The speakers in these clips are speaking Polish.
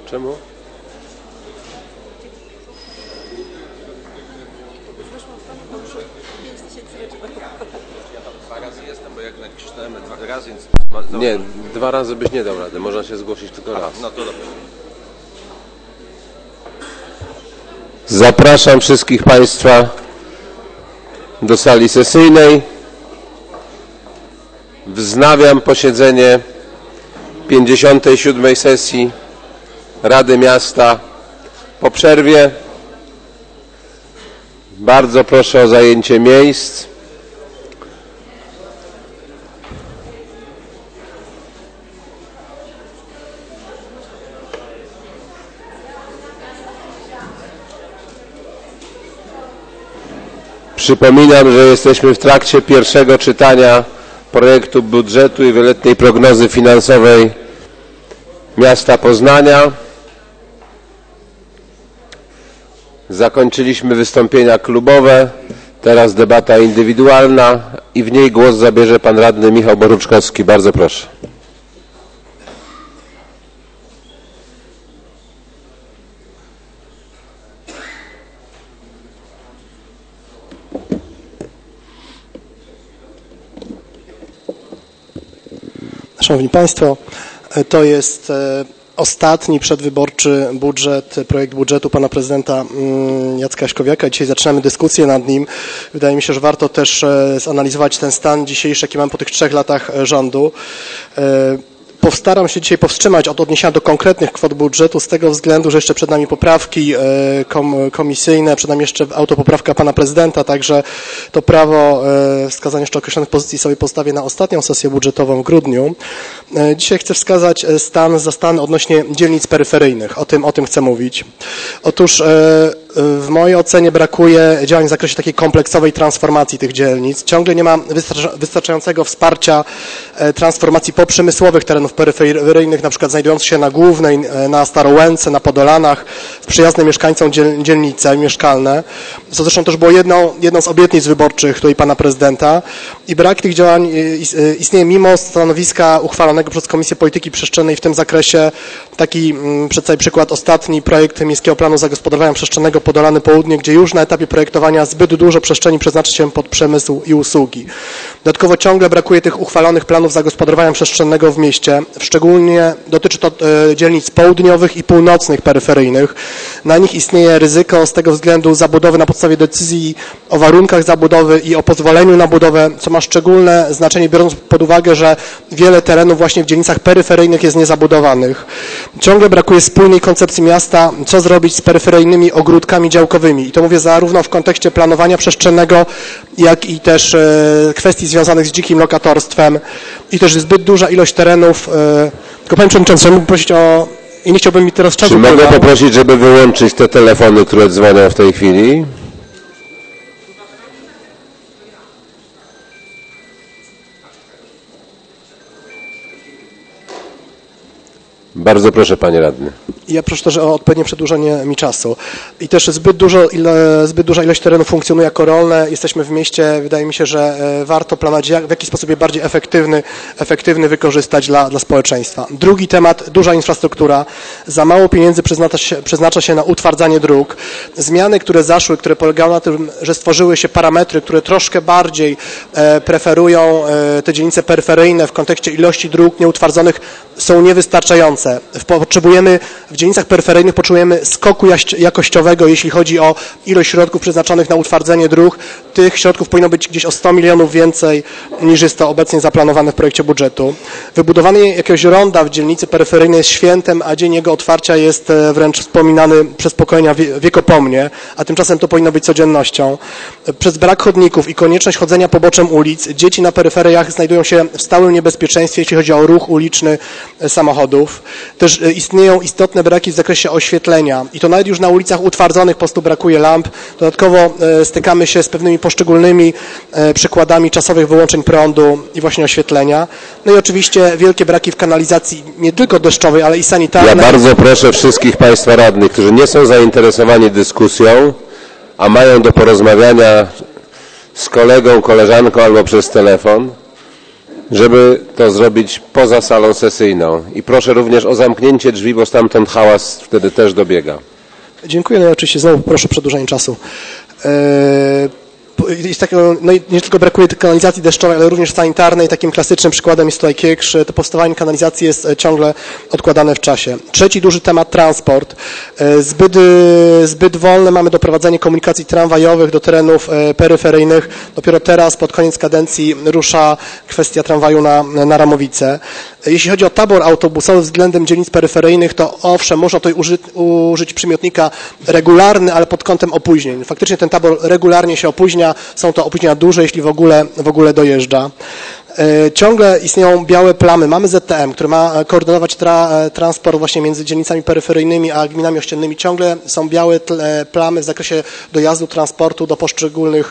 Czemu? Ja tam 2 razy jestem, bo jak nacisnąłem 2 razy, więc... Nie, 2 razy byś nie dał rady. Można się zgłosić tylko raz. No to dobrze. Zapraszam wszystkich Państwa do sali sesyjnej. Wznawiam posiedzenie 57. sesji Rady Miasta po przerwie. Bardzo proszę o zajęcie miejsc. Przypominam, że jesteśmy w trakcie pierwszego czytania projektu budżetu i wieloletniej prognozy finansowej miasta Poznania. Zakończyliśmy wystąpienia klubowe, teraz debata indywidualna i w niej głos zabierze pan radny Michał Boruczkowski. Bardzo proszę. Szanowni Państwo, to jest ostatni przedwyborczy budżet, projekt budżetu pana prezydenta Jacka Jaśkowiaka. Dzisiaj zaczynamy dyskusję nad nim. Wydaje mi się, że warto też zanalizować ten stan dzisiejszy, jaki mamy po tych 3 latach rządu. Postaram się dzisiaj powstrzymać od odniesienia do konkretnych kwot budżetu z tego względu, że jeszcze przed nami poprawki komisyjne, przed nami jeszcze autopoprawka pana prezydenta, także to prawo wskazania jeszcze określonych pozycji sobie postawię na ostatnią sesję budżetową w grudniu. Dzisiaj chcę wskazać stan odnośnie dzielnic peryferyjnych. O tym chcę mówić. Otóż w mojej ocenie brakuje działań w zakresie takiej kompleksowej transformacji tych dzielnic. Ciągle nie ma wystarczającego wsparcia transformacji poprzemysłowych terenów peryferyjnych, na przykład znajdujących się na Głównej, na Starołęce, na Podolanach, w przyjazne mieszkańcom dzielnice mieszkalne, co zresztą też było jedną z obietnic wyborczych tutaj pana prezydenta i brak tych działań istnieje mimo stanowiska uchwalonego przez Komisję Polityki Przestrzennej w tym zakresie. Taki przedstawię przykład, ostatni projekt Miejskiego Planu Zagospodarowania Przestrzennego Podolany Południe, gdzie już na etapie projektowania zbyt dużo przestrzeni przeznaczy się pod przemysł i usługi. Dodatkowo ciągle brakuje tych uchwalonych planów zagospodarowania przestrzennego w mieście. Szczególnie dotyczy to dzielnic południowych i północnych peryferyjnych. Na nich istnieje ryzyko z tego względu zabudowy na podstawie decyzji o warunkach zabudowy i o pozwoleniu na budowę, co ma szczególne znaczenie, biorąc pod uwagę, że wiele terenów właśnie w dzielnicach peryferyjnych jest niezabudowanych. Ciągle brakuje spójnej koncepcji miasta, co zrobić z peryferyjnymi ogródkami działkowymi. I to mówię zarówno w kontekście planowania przestrzennego, jak i też kwestii związanych z dzikim lokatorstwem i też zbyt duża ilość terenów. Tylko panie przewodniczący, mógłbym prosić o... I nie chciałbym mi teraz czasu... Czy mogę poprosić, żeby wyłączyć te telefony, które dzwonią w tej chwili? Bardzo proszę, panie radny. Ja proszę też o odpowiednie przedłużenie mi czasu. I też zbyt duża ilość terenów funkcjonuje jako rolne. Jesteśmy w mieście, wydaje mi się, że warto planować, w jaki sposób je bardziej efektywny wykorzystać dla społeczeństwa. Drugi temat, duża infrastruktura. Za mało pieniędzy przeznacza się na utwardzanie dróg. Zmiany, które zaszły, które polegały na tym, że stworzyły się parametry, które troszkę bardziej preferują te dzielnice peryferyjne w kontekście ilości dróg nieutwardzonych, są niewystarczające. W dzielnicach peryferyjnych potrzebujemy skoku jakościowego, jeśli chodzi o ilość środków przeznaczonych na utwardzenie dróg. Tych środków powinno być gdzieś o 100 milionów więcej niż jest to obecnie zaplanowane w projekcie budżetu. Wybudowanie jakiegoś ronda w dzielnicy peryferyjnej jest świętem, a dzień jego otwarcia jest wręcz wspominany przez pokolenia wiekopomnie, a tymczasem to powinno być codziennością. Przez brak chodników i konieczność chodzenia poboczem ulic dzieci na peryferiach znajdują się w stałym niebezpieczeństwie, jeśli chodzi o ruch uliczny samochodów. Też istnieją istotne braki w zakresie oświetlenia i to nawet już na ulicach utwardzonych po prostu brakuje lamp. Dodatkowo stykamy się z pewnymi poszczególnymi przykładami czasowych wyłączeń prądu i właśnie oświetlenia. No i oczywiście wielkie braki w kanalizacji nie tylko deszczowej, ale i sanitarnej. Ja bardzo proszę wszystkich państwa radnych, którzy nie są zainteresowani dyskusją, a mają do porozmawiania z kolegą, koleżanką albo przez telefon, żeby to zrobić poza salą sesyjną. I proszę również o zamknięcie drzwi, bo stamtąd hałas wtedy też dobiega. Dziękuję. No i oczywiście znowu proszę o przedłużenie czasu. Jest takiego, no i nie tylko brakuje tej kanalizacji deszczowej, ale również sanitarnej. Takim klasycznym przykładem jest tutaj Kiekrz. To powstawanie kanalizacji jest ciągle odkładane w czasie. Trzeci duży temat, transport. Zbyt wolne mamy doprowadzenie komunikacji tramwajowych do terenów peryferyjnych. Dopiero teraz, pod koniec kadencji, rusza kwestia tramwaju na Ramowice. Jeśli chodzi o tabor autobusowy względem dzielnic peryferyjnych, to owszem, można tutaj użyć przymiotnika regularny, ale pod kątem opóźnień. Faktycznie ten tabor regularnie się opóźnia, są to opóźnienia duże, jeśli w ogóle dojeżdża. Ciągle istnieją białe plamy. Mamy ZTM, który ma koordynować transport właśnie między dzielnicami peryferyjnymi a gminami ościennymi. Ciągle są białe plamy w zakresie dojazdu transportu do poszczególnych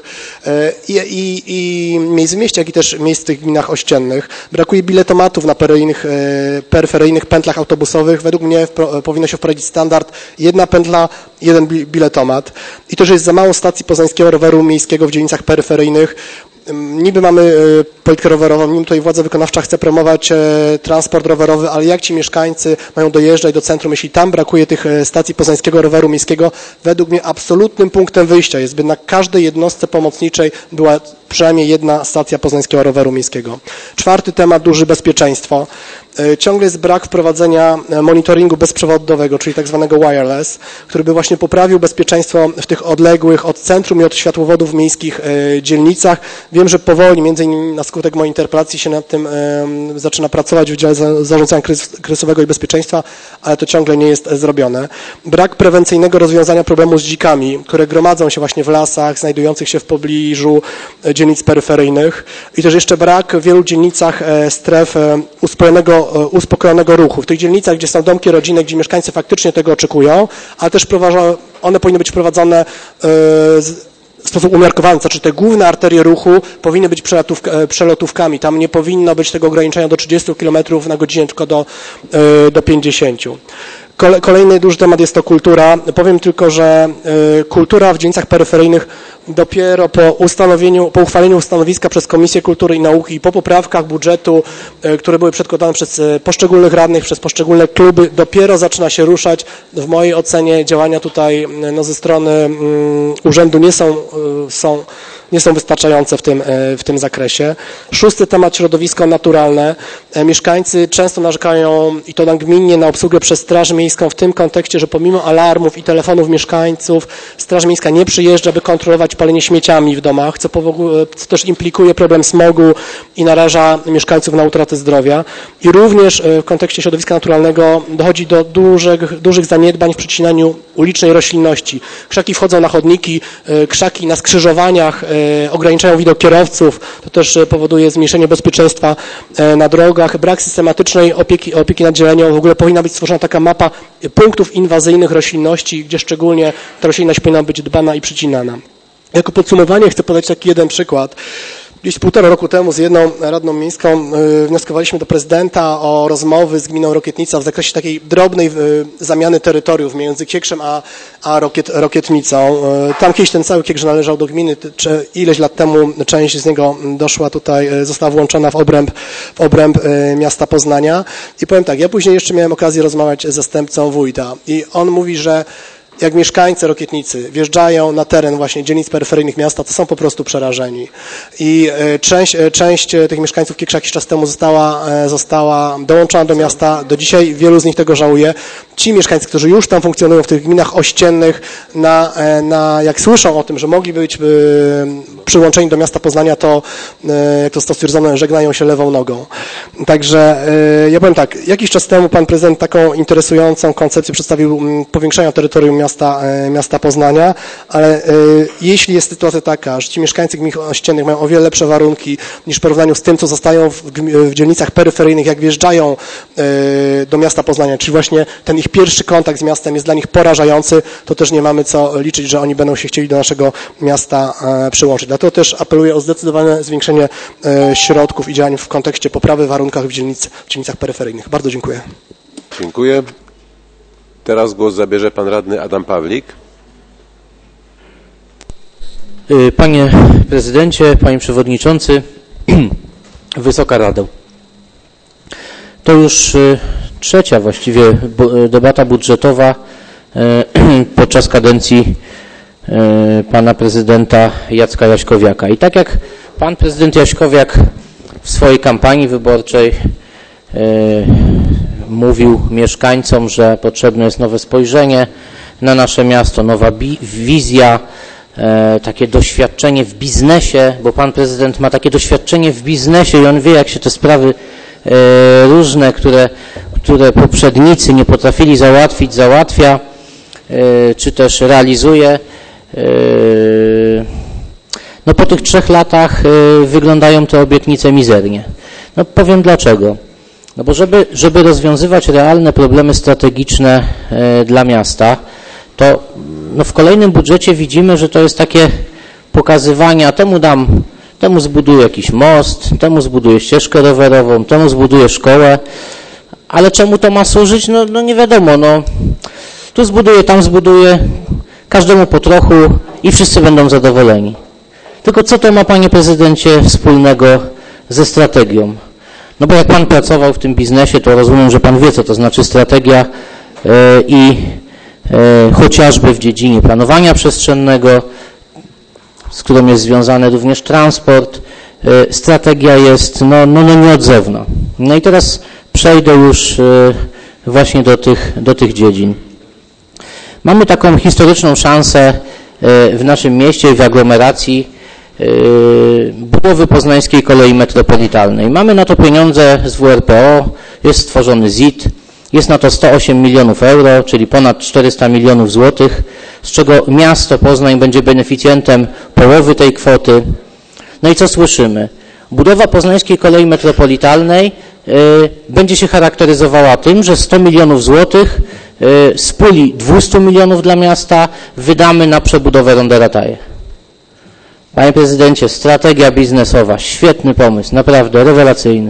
i miejsc w mieście, jak i też miejsc w tych gminach ościennych. Brakuje biletomatów na peryferyjnych pętlach autobusowych. Według mnie powinno się wprowadzić standard: jedna pętla, jeden biletomat. I to, że jest za mało stacji poznańskiego roweru miejskiego w dzielnicach peryferyjnych. Niby mamy politykę rowerową, niby tutaj władza wykonawcza chce promować transport rowerowy, ale jak ci mieszkańcy mają dojeżdżać do centrum, jeśli tam brakuje tych stacji poznańskiego roweru miejskiego? Według mnie absolutnym punktem wyjścia jest, by na każdej jednostce pomocniczej była przynajmniej jedna stacja poznańskiego roweru miejskiego. Czwarty temat, duży, bezpieczeństwo. Ciągle jest brak wprowadzenia monitoringu bezprzewodowego, czyli tak zwanego wireless, który by właśnie poprawił bezpieczeństwo w tych odległych od centrum i od światłowodów miejskich dzielnicach. Wiem, że powoli, między innymi na skutek mojej interpelacji, się nad tym zaczyna pracować w Wydziale Zarządzania Kryzysowego i Bezpieczeństwa, ale to ciągle nie jest zrobione. Brak prewencyjnego rozwiązania problemu z dzikami, które gromadzą się właśnie w lasach, znajdujących się w pobliżu dzielnic peryferyjnych. I też jeszcze brak w wielu dzielnicach stref uspokojonego ruchu. W tych dzielnicach, gdzie są domki rodzinne, gdzie mieszkańcy faktycznie tego oczekują, ale też one powinny być prowadzone w sposób umiarkowany, znaczy te główne arterie ruchu powinny być przelotówkami. Tam nie powinno być tego ograniczenia do 30 km na godzinę, tylko do 50. Kolejny duży temat jest to kultura. Powiem tylko, że kultura w dzielnicach peryferyjnych dopiero po uchwaleniu stanowiska przez Komisję Kultury i Nauki i po poprawkach budżetu, które były przedkładane przez poszczególnych radnych, przez poszczególne kluby, dopiero zaczyna się ruszać. W mojej ocenie działania tutaj ze strony urzędu nie są wystarczające w tym zakresie. Szósty temat, środowisko naturalne. Mieszkańcy często narzekają, i to nagminnie, na obsługę przez Straż Miejską w tym kontekście, że pomimo alarmów i telefonów mieszkańców Straż Miejska nie przyjeżdża, by kontrolować palenie śmieciami w domach, co też implikuje problem smogu i naraża mieszkańców na utratę zdrowia. I również w kontekście środowiska naturalnego dochodzi do dużych zaniedbań w przecinaniu ulicznej roślinności. Krzaki wchodzą na chodniki, krzaki na skrzyżowaniach ograniczają widok kierowców, to też powoduje zmniejszenie bezpieczeństwa na drogach, brak systematycznej opieki nad zielenią. W ogóle powinna być stworzona taka mapa punktów inwazyjnych roślinności, gdzie szczególnie ta roślinność powinna być dbana i przycinana. Jako podsumowanie chcę podać taki jeden przykład. Gdzieś 1,5 roku temu z jedną radną miejską wnioskowaliśmy do prezydenta o rozmowy z gminą Rokietnica w zakresie takiej drobnej zamiany terytoriów między Kiekrzem a Rokietnicą. Tam kiedyś ten cały Kiekrz należał do gminy, ileś lat temu część z niego została włączona w obręb miasta Poznania. I powiem tak, ja później jeszcze miałem okazję rozmawiać z zastępcą wójta i on mówi, że jak mieszkańcy Rokietnicy wjeżdżają na teren właśnie dzielnic peryferyjnych miasta, to są po prostu przerażeni. I część tych mieszkańców Kiekrza jakiś czas temu została dołączona do miasta. Do dzisiaj wielu z nich tego żałuje. Ci mieszkańcy, którzy już tam funkcjonują w tych gminach ościennych, jak słyszą o tym, że mogliby być przyłączeni do miasta Poznania, to, jak to stwierdzone, żegnają się lewą nogą. Także ja powiem tak, jakiś czas temu pan prezydent taką interesującą koncepcję przedstawił powiększenia terytorium miasta Poznania, ale jeśli jest sytuacja taka, że ci mieszkańcy gmin ościennych mają o wiele lepsze warunki niż w porównaniu z tym, co zostają w dzielnicach peryferyjnych, jak wjeżdżają do miasta Poznania, czyli właśnie ten ich pierwszy kontakt z miastem jest dla nich porażający, to też nie mamy co liczyć, że oni będą się chcieli do naszego miasta przyłączyć. Dlatego też apeluję o zdecydowane zwiększenie środków i działań w kontekście poprawy warunków w dzielnicach peryferyjnych. Bardzo dziękuję. Dziękuję. Teraz głos zabierze pan radny Adam Pawlik. Panie prezydencie, panie przewodniczący, Wysoka Rado. To już trzecia właściwie debata budżetowa podczas kadencji pana prezydenta Jacka Jaśkowiaka. I tak jak pan prezydent Jaśkowiak w swojej kampanii wyborczej mówił mieszkańcom, że potrzebne jest nowe spojrzenie na nasze miasto, nowa wizja, takie doświadczenie w biznesie, bo pan prezydent ma takie doświadczenie w biznesie i on wie, jak się te sprawy różne, które poprzednicy nie potrafili załatwić, załatwia, czy też realizuje. No po tych 3 latach wyglądają te obietnice mizernie. No powiem dlaczego. No bo żeby rozwiązywać realne problemy strategiczne dla miasta, to no w kolejnym budżecie widzimy, że to jest takie pokazywanie, a temu zbuduję jakiś most, temu zbuduję ścieżkę rowerową, temu zbuduję szkołę, ale czemu to ma służyć? No nie wiadomo, no tu zbuduję, tam zbuduję, każdemu po trochu i wszyscy będą zadowoleni. Tylko co to ma, panie prezydencie, wspólnego ze strategią? No bo jak pan pracował w tym biznesie, to rozumiem, że pan wie, co to znaczy strategia i chociażby w dziedzinie planowania przestrzennego, z którą jest związany również transport, strategia jest nieodzowna. No i teraz przejdę już właśnie do tych dziedzin. Mamy taką historyczną szansę w naszym mieście, w aglomeracji budowy Poznańskiej Kolei Metropolitalnej. Mamy na to pieniądze z WRPO, jest stworzony ZIT, jest na to 108 milionów euro, czyli ponad 400 milionów złotych, z czego miasto Poznań będzie beneficjentem połowy tej kwoty. No i co słyszymy? Budowa Poznańskiej Kolei Metropolitalnej będzie się charakteryzowała tym, że 100 milionów złotych z puli 200 milionów dla miasta wydamy na przebudowę ronda Rataje. Panie prezydencie, strategia biznesowa, świetny pomysł, naprawdę rewelacyjny.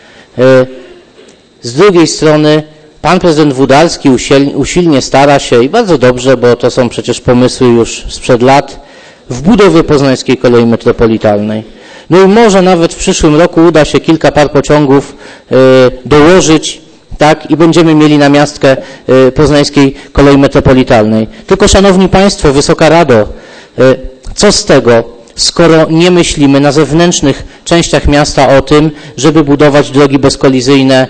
Z drugiej strony pan prezydent Wódarski usilnie stara się i bardzo dobrze, bo to są przecież pomysły już sprzed lat, w budowie Poznańskiej Kolei Metropolitalnej. No i może nawet w przyszłym roku uda się kilka par pociągów dołożyć, tak, i będziemy mieli namiastkę Poznańskiej Kolei Metropolitalnej. Tylko, szanowni państwo, Wysoka Rado, co z tego, skoro nie myślimy na zewnętrznych częściach miasta o tym, żeby budować drogi bezkolizyjne,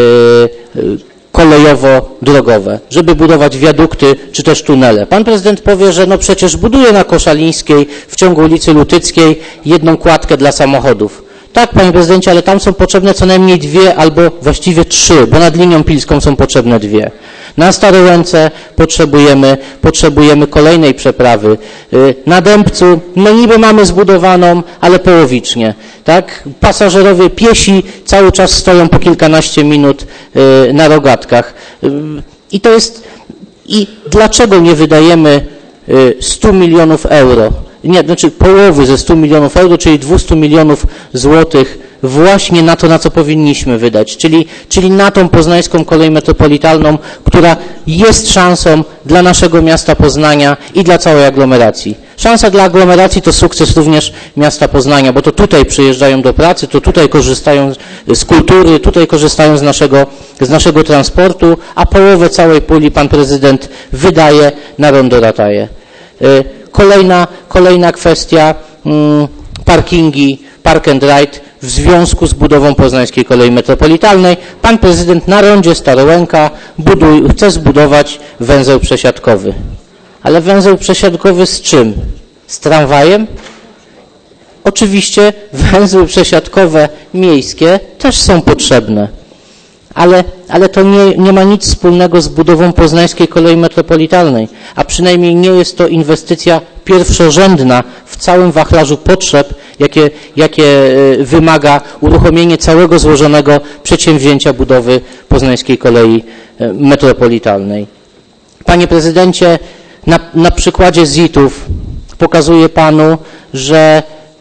kolejowo-drogowe, żeby budować wiadukty czy też tunele. Pan prezydent powie, że no przecież buduje na Koszalińskiej w ciągu ulicy Lutyckiej jedną kładkę dla samochodów. Tak, panie prezydencie, ale tam są potrzebne co najmniej 2 albo właściwie 3, bo nad linią pilską są potrzebne 2. Na Starołęce potrzebujemy kolejnej przeprawy. Na Dębcu, no niby mamy zbudowaną, ale połowicznie. Tak? Pasażerowie piesi cały czas stoją po kilkanaście minut na rogatkach. I to jest... I dlaczego nie wydajemy 100 milionów euro? Nie, znaczy połowy ze 100 milionów euro, czyli 200 milionów złotych właśnie na to, na co powinniśmy wydać, czyli na tą Poznańską Kolej Metropolitalną, która jest szansą dla naszego miasta Poznania i dla całej aglomeracji. Szansa dla aglomeracji to sukces również miasta Poznania, bo to tutaj przyjeżdżają do pracy, to tutaj korzystają z kultury, tutaj korzystają z naszego transportu, a połowę całej puli pan prezydent wydaje na rondo Rataje. Kolejna kwestia, parkingi, park and ride w związku z budową Poznańskiej Kolei Metropolitalnej. Pan prezydent na rondzie Starołęka chce zbudować węzeł przesiadkowy. Ale węzeł przesiadkowy z czym? Z tramwajem? Oczywiście węzły przesiadkowe miejskie też są potrzebne. Ale to nie ma nic wspólnego z budową Poznańskiej Kolei Metropolitalnej, a przynajmniej nie jest to inwestycja pierwszorzędna w całym wachlarzu potrzeb, jakie wymaga uruchomienie całego złożonego przedsięwzięcia budowy Poznańskiej Kolei Metropolitalnej. Panie prezydencie, na przykładzie ZIT-ów pokazuję panu, że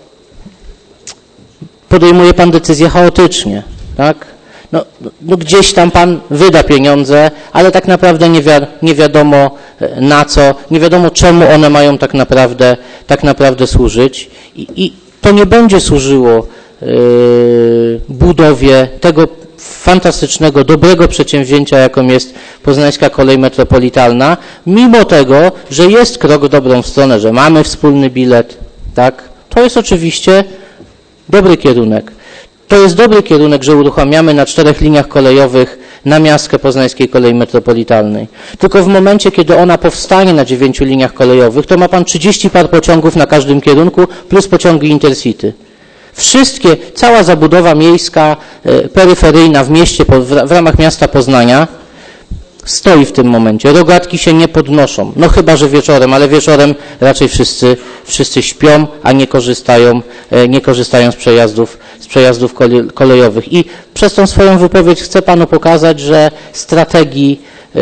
podejmuje pan decyzje chaotycznie, tak? No gdzieś tam pan wyda pieniądze, ale tak naprawdę nie wiadomo na co, nie wiadomo czemu one mają tak naprawdę służyć i to nie będzie służyło budowie tego fantastycznego, dobrego przedsięwzięcia, jaką jest Poznańska Kolej Metropolitalna, mimo tego, że jest krok w dobrą stronę, że mamy wspólny bilet, tak? To jest oczywiście dobry kierunek. To jest dobry kierunek, że uruchamiamy na 4 liniach kolejowych namiastkę Poznańskiej Kolei Metropolitalnej. Tylko w momencie, kiedy ona powstanie na 9 liniach kolejowych, to ma pan 30 par pociągów na każdym kierunku plus pociągi Intercity. Wszystkie, cała zabudowa miejska, peryferyjna w mieście, w ramach miasta Poznania stoi w tym momencie. Rogatki się nie podnoszą. No chyba, że wieczorem, ale wieczorem raczej wszyscy śpią, a nie korzystają z przejazdów kolejowych. I przez tą swoją wypowiedź chcę panu pokazać, że strategii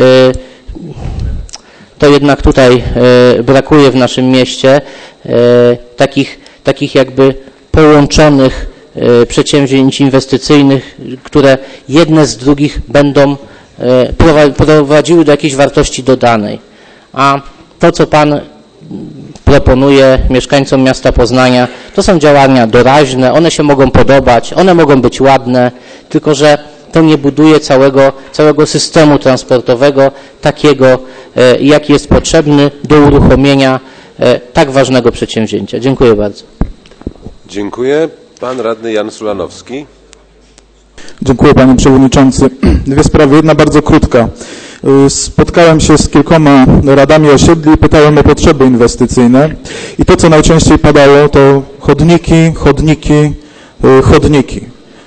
to jednak tutaj brakuje w naszym mieście, takich jakby połączonych przedsięwzięć inwestycyjnych, które jedne z drugich będą prowadziły do jakiejś wartości dodanej. A to, co pan proponuje mieszkańcom miasta Poznania, to są działania doraźne, one się mogą podobać, one mogą być ładne, tylko że to nie buduje całego systemu transportowego takiego, jaki jest potrzebny do uruchomienia tak ważnego przedsięwzięcia. Dziękuję bardzo. Dziękuję. Pan radny Jan Sulanowski. Dziękuję panie przewodniczący. Dwie sprawy, jedna bardzo krótka. Spotkałem się z kilkoma radami osiedli i pytałem o potrzeby inwestycyjne i to, co najczęściej padało, to chodniki, chodniki, chodniki.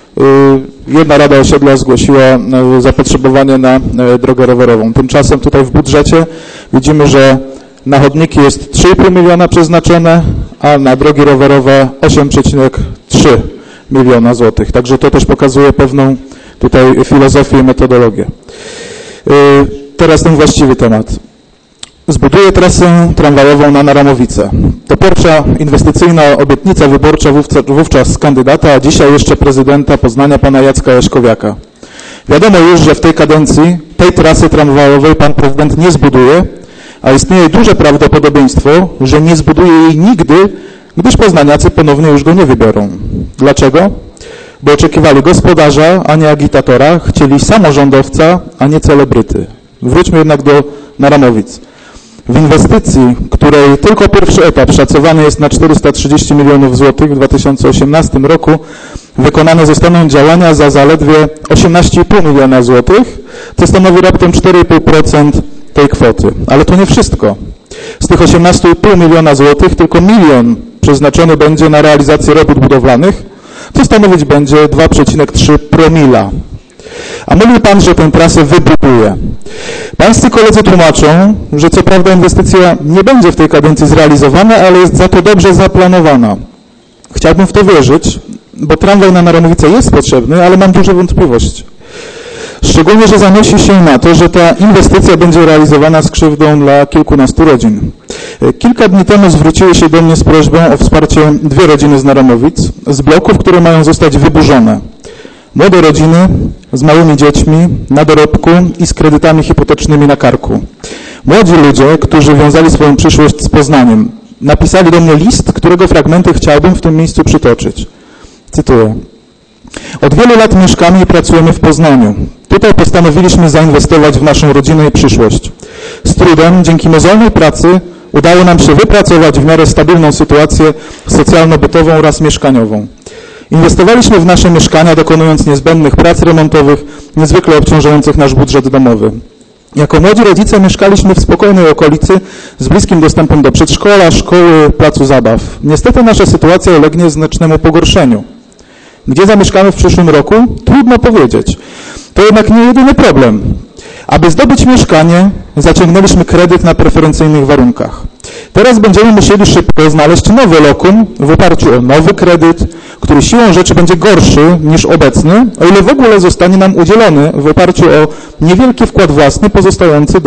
Jedna rada osiedla zgłosiła zapotrzebowanie na drogę rowerową. Tymczasem tutaj w budżecie widzimy, że na chodniki jest 3,5 miliona przeznaczone, a na drogi rowerowe 8,3 miliona złotych. Także to też pokazuje pewną tutaj filozofię i metodologię. Teraz ten właściwy temat. Zbuduję trasę tramwajową na Naramowice. To pierwsza inwestycyjna obietnica wyborcza wówczas kandydata, a dzisiaj jeszcze prezydenta Poznania, pana Jacka Jaśkowiaka. Wiadomo już, że w tej kadencji tej trasy tramwajowej pan prezydent nie zbuduje, a istnieje duże prawdopodobieństwo, że nie zbuduje jej nigdy, gdyż poznaniacy ponownie już go nie wybiorą. Dlaczego? Bo oczekiwali gospodarza, a nie agitatora, chcieli samorządowca, a nie celebryty. Wróćmy jednak do Naramowic. W inwestycji, której tylko pierwszy etap szacowany jest na 430 milionów złotych w 2018 roku, wykonane zostaną działania za zaledwie 18,5 miliona złotych, co stanowi raptem 4,5% tej kwoty. Ale to nie wszystko. Z tych 18,5 miliona złotych tylko 1 milion przeznaczony będzie na realizację robót budowlanych, co stanowić będzie 2,3 promila. A mówił pan, że tę trasę wybuduje. Pańscy koledzy tłumaczą, że co prawda inwestycja nie będzie w tej kadencji zrealizowana, ale jest za to dobrze zaplanowana. Chciałbym w to wierzyć, bo tramwaj na Naramowice jest potrzebny, ale mam duże wątpliwości. Szczególnie, że zanosi się na to, że ta inwestycja będzie realizowana z krzywdą dla kilkunastu rodzin. Kilka dni temu zwróciły się do mnie z prośbą o wsparcie 2 rodziny z Naramowic, z bloków, które mają zostać wyburzone. Młode rodziny z małymi dziećmi, na dorobku i z kredytami hipotecznymi na karku. Młodzi ludzie, którzy wiązali swoją przyszłość z Poznaniem, napisali do mnie list, którego fragmenty chciałbym w tym miejscu przytoczyć. Cytuję. Od wielu lat mieszkamy i pracujemy w Poznaniu. Tutaj postanowiliśmy zainwestować w naszą rodzinę i przyszłość. Z trudem, dzięki mozolnej pracy, udało nam się wypracować w miarę stabilną sytuację socjalno-bytową oraz mieszkaniową. Inwestowaliśmy w nasze mieszkania, dokonując niezbędnych prac remontowych, niezwykle obciążających nasz budżet domowy. Jako młodzi rodzice mieszkaliśmy w spokojnej okolicy z bliskim dostępem do przedszkola, szkoły, placu zabaw. Niestety nasza sytuacja ulegnie znacznemu pogorszeniu. Gdzie zamieszkamy w przyszłym roku? Trudno powiedzieć. To jednak nie jedyny problem. Aby zdobyć mieszkanie, zaciągnęliśmy kredyt na preferencyjnych warunkach. Teraz będziemy musieli szybko znaleźć nowy lokum w oparciu o nowy kredyt, który siłą rzeczy będzie gorszy niż obecny, o ile w ogóle zostanie nam udzielony w oparciu o niewielki wkład własny pozostający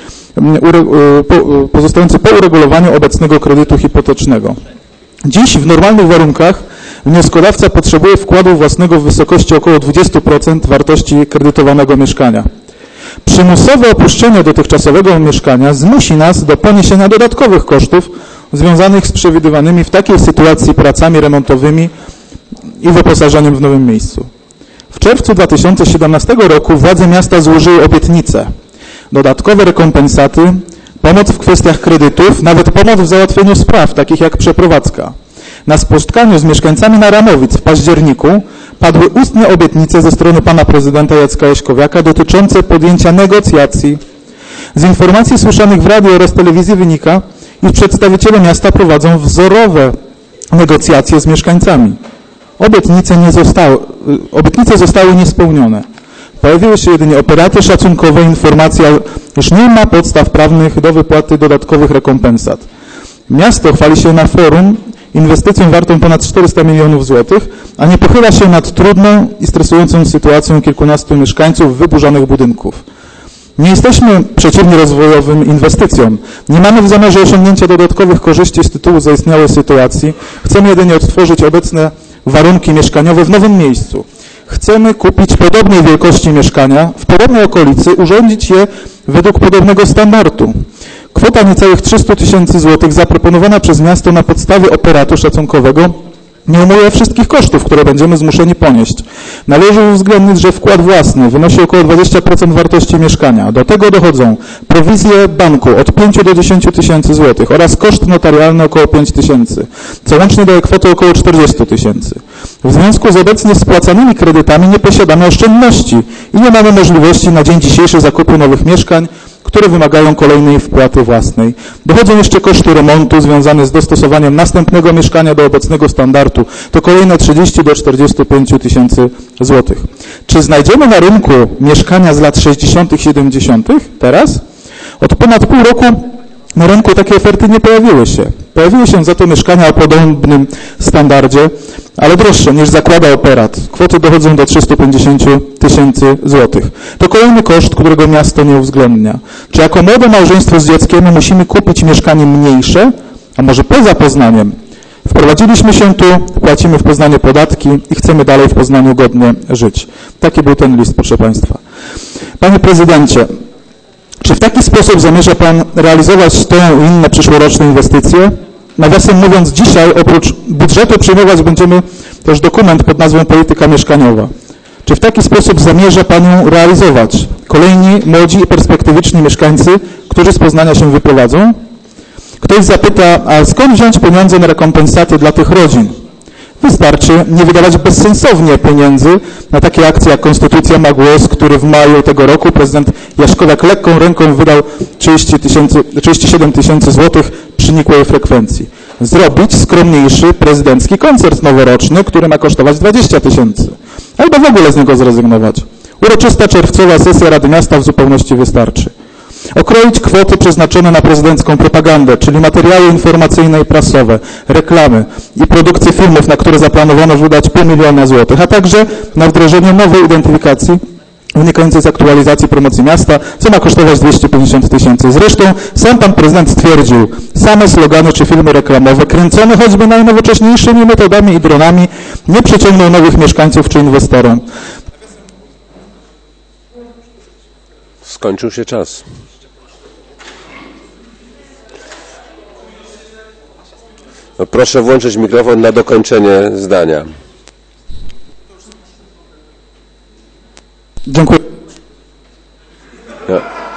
po uregulowaniu obecnego kredytu hipotecznego. Dziś w normalnych warunkach wnioskodawca potrzebuje wkładu własnego w wysokości około 20% wartości kredytowanego mieszkania. Przymusowe opuszczenie dotychczasowego mieszkania zmusi nas do poniesienia dodatkowych kosztów związanych z przewidywanymi w takiej sytuacji pracami remontowymi i wyposażeniem w nowym miejscu. W czerwcu 2017 roku władze miasta złożyły obietnice, dodatkowe rekompensaty, pomoc w kwestiach kredytów, nawet pomoc w załatwieniu spraw, takich jak przeprowadzka. Na spotkaniu z mieszkańcami Naramowic w październiku padły ustne obietnice ze strony pana prezydenta Jacka Jaśkowiaka dotyczące podjęcia negocjacji. Z informacji słyszanych w radiu oraz telewizji wynika, iż przedstawiciele miasta prowadzą wzorowe negocjacje z mieszkańcami. Obietnice zostały niespełnione. Pojawiły się jedynie operaty szacunkowe, informacja, iż nie ma podstaw prawnych do wypłaty dodatkowych rekompensat. Miasto chwali się na forum inwestycją wartą ponad 400 milionów złotych, a nie pochyla się nad trudną i stresującą sytuacją kilkunastu mieszkańców wyburzanych budynków. Nie jesteśmy przeciwni rozwojowym inwestycjom. Nie mamy w zamiarze osiągnięcia dodatkowych korzyści z tytułu zaistniałej sytuacji. Chcemy jedynie odtworzyć obecne warunki mieszkaniowe w nowym miejscu. Chcemy kupić podobnej wielkości mieszkania w podobnej okolicy, urządzić je według podobnego standardu. Kwota niecałych 300 000 złotych zaproponowana przez miasto na podstawie operatu szacunkowego nie ujmuje wszystkich kosztów, które będziemy zmuszeni ponieść. Należy uwzględnić, że wkład własny wynosi około 20% wartości mieszkania. Do tego dochodzą prowizje banku od 5 do 10 000 złotych oraz koszt notarialny około 5 000, co łącznie daje kwotę około 40 000. W związku z obecnie spłacanymi kredytami nie posiadamy oszczędności i nie mamy możliwości na dzień dzisiejszy zakupu nowych mieszkań, które wymagają kolejnej wpłaty własnej. Dochodzą jeszcze koszty remontu związane z dostosowaniem następnego mieszkania do obecnego standardu. To kolejne 30 do 45 000 złotych. Czy znajdziemy na rynku mieszkania z lat 60., 70. teraz? Od ponad pół roku na rynku takie oferty nie pojawiły się. Pojawiły się za to mieszkania o podobnym standardzie, ale droższe niż zakłada operat. Kwoty dochodzą do 350 000 złotych. To kolejny koszt, którego miasto nie uwzględnia. Czy jako młode małżeństwo z dzieckiem musimy kupić mieszkanie mniejsze, a może poza Poznaniem? Wprowadziliśmy się tu, płacimy w Poznaniu podatki i chcemy dalej w Poznaniu godnie żyć. Taki był ten list, proszę Państwa. Panie Prezydencie, czy w taki sposób zamierza Pan realizować tę i inne przyszłoroczne inwestycje? Nawiasem mówiąc, dzisiaj oprócz budżetu przyjmować będziemy też dokument pod nazwą Polityka Mieszkaniowa. Czy w taki sposób zamierza Pan ją realizować? Kolejni młodzi i perspektywiczni mieszkańcy, którzy z Poznania się wyprowadzą? Ktoś zapyta, a skąd wziąć pieniądze na rekompensaty dla tych rodzin? Wystarczy nie wydawać bezsensownie pieniędzy na takie akcje jak Konstytucja ma głos, który w maju tego roku prezydent Jaśkowiak lekką ręką wydał 37 000 złotych przynikłej frekwencji. Zrobić skromniejszy prezydencki koncert noworoczny, który ma kosztować 20 000. Albo w ogóle z niego zrezygnować. Uroczysta czerwcowa sesja Rady Miasta w zupełności wystarczy. Okroić kwoty przeznaczone na prezydencką propagandę, czyli materiały informacyjne i prasowe, reklamy i produkcję filmów, na które zaplanowano wydać 500 000 złotych, a także na wdrożenie nowej identyfikacji wynikającej z aktualizacji promocji miasta, co ma kosztować 250 000. Zresztą sam pan prezydent stwierdził, same slogany czy filmy reklamowe, kręcone choćby najnowocześniejszymi metodami i dronami, nie przyciągną nowych mieszkańców czy inwestorów. Skończył się czas. No proszę włączyć mikrofon na dokończenie zdania. Dziękuję. No.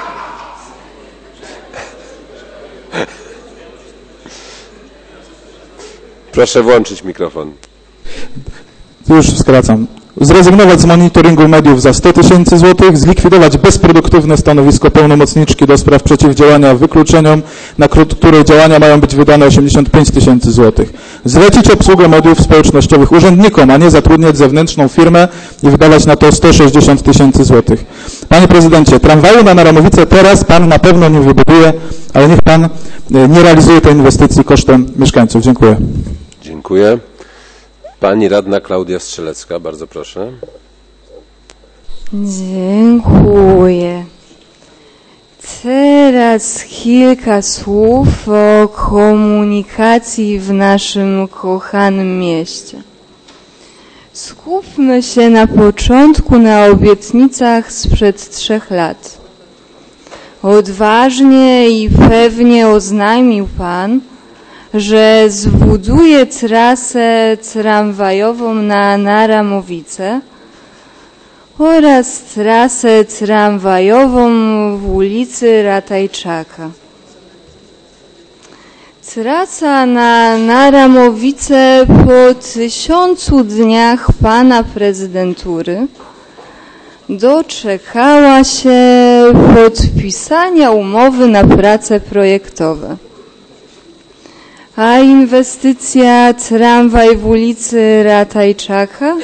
Proszę włączyć mikrofon. Już skracam. Zrezygnować z monitoringu mediów za 100 000 złotych, zlikwidować bezproduktywne stanowisko pełnomocniczki do spraw przeciwdziałania wykluczeniom, na której działania mają być wydane 85 000 złotych. Zlecić obsługę mediów społecznościowych urzędnikom, a nie zatrudniać zewnętrzną firmę i wydawać na to 160 000 złotych. Panie prezydencie, tramwaju na Naramowice teraz pan na pewno nie wybuduje, ale niech pan nie realizuje tej inwestycji kosztem mieszkańców. Dziękuję. Dziękuję. Pani radna Klaudia Strzelecka, bardzo proszę. Dziękuję. Teraz kilka słów o komunikacji w naszym kochanym mieście. Skupmy się na początku na obietnicach sprzed 3 lat. Odważnie i pewnie oznajmił Pan, że zbuduje trasę tramwajową na Naramowice oraz trasę tramwajową w ulicy Ratajczaka. Trasa na Naramowice po 1000 dniach pana prezydentury doczekała się podpisania umowy na prace projektowe. A inwestycja tramwaj w ulicy Ratajczaka?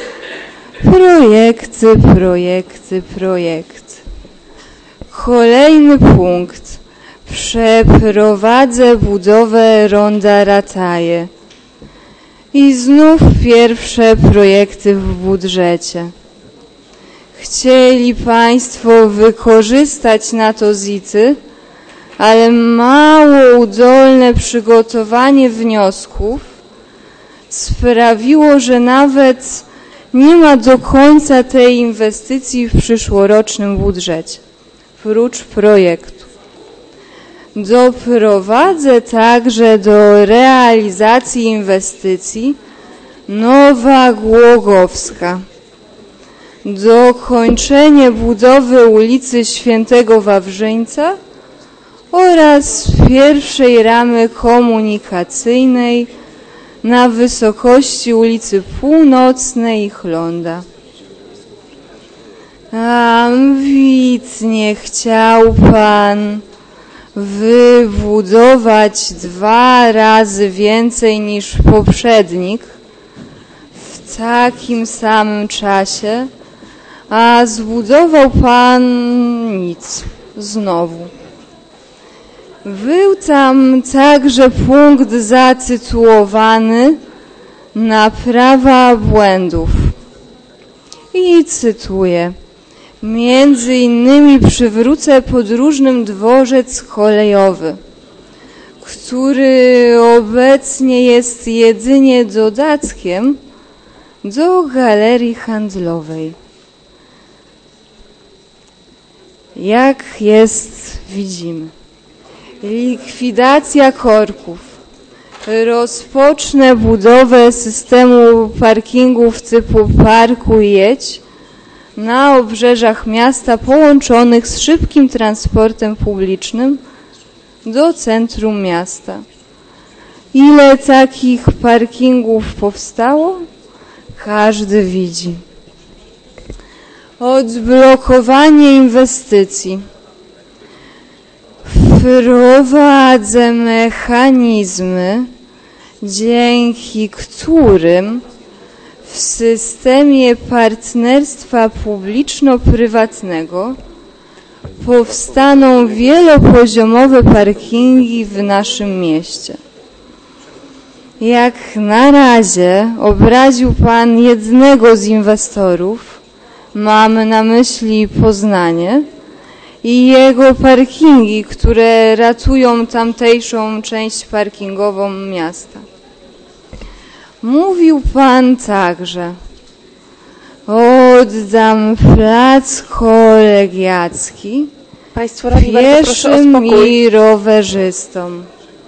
Projekt. Kolejny punkt. Przeprowadzę budowę ronda Rataje. I znów pierwsze projekty w budżecie. Chcieli Państwo wykorzystać na to ZIT-y, ale mało udolne przygotowanie wniosków sprawiło, że nawet nie ma do końca tej inwestycji w przyszłorocznym budżecie, prócz projektu. Doprowadzę także do realizacji inwestycji Nowa Głogowska. Dokończenie budowy ulicy Świętego Wawrzyńca oraz pierwszej ramy komunikacyjnej na wysokości ulicy Północnej i Chlonda. Ambitnie chciał Pan wybudować 2 razy więcej niż poprzednik w takim samym czasie, a zbudował Pan nic, znowu. Był tam także punkt zatytułowany Naprawa błędów. I cytuję. Między innymi przywrócę podróżnym dworzec kolejowy, który obecnie jest jedynie dodatkiem do galerii handlowej. Jak jest, widzimy. Likwidacja korków. Rozpocznę budowę systemu parkingów typu Parkuj i Jedź na obrzeżach miasta połączonych z szybkim transportem publicznym do centrum miasta. Ile takich parkingów powstało? Każdy widzi. Odblokowanie inwestycji. Wprowadzę mechanizmy, dzięki którym w systemie partnerstwa publiczno-prywatnego powstaną wielopoziomowe parkingi w naszym mieście. Jak na razie obraził Pan jednego z inwestorów, mamy na myśli Poznanie, i jego parkingi, które ratują tamtejszą część parkingową miasta. Mówił Pan także, oddam plac kolegiacki pieszym i rowerzystom.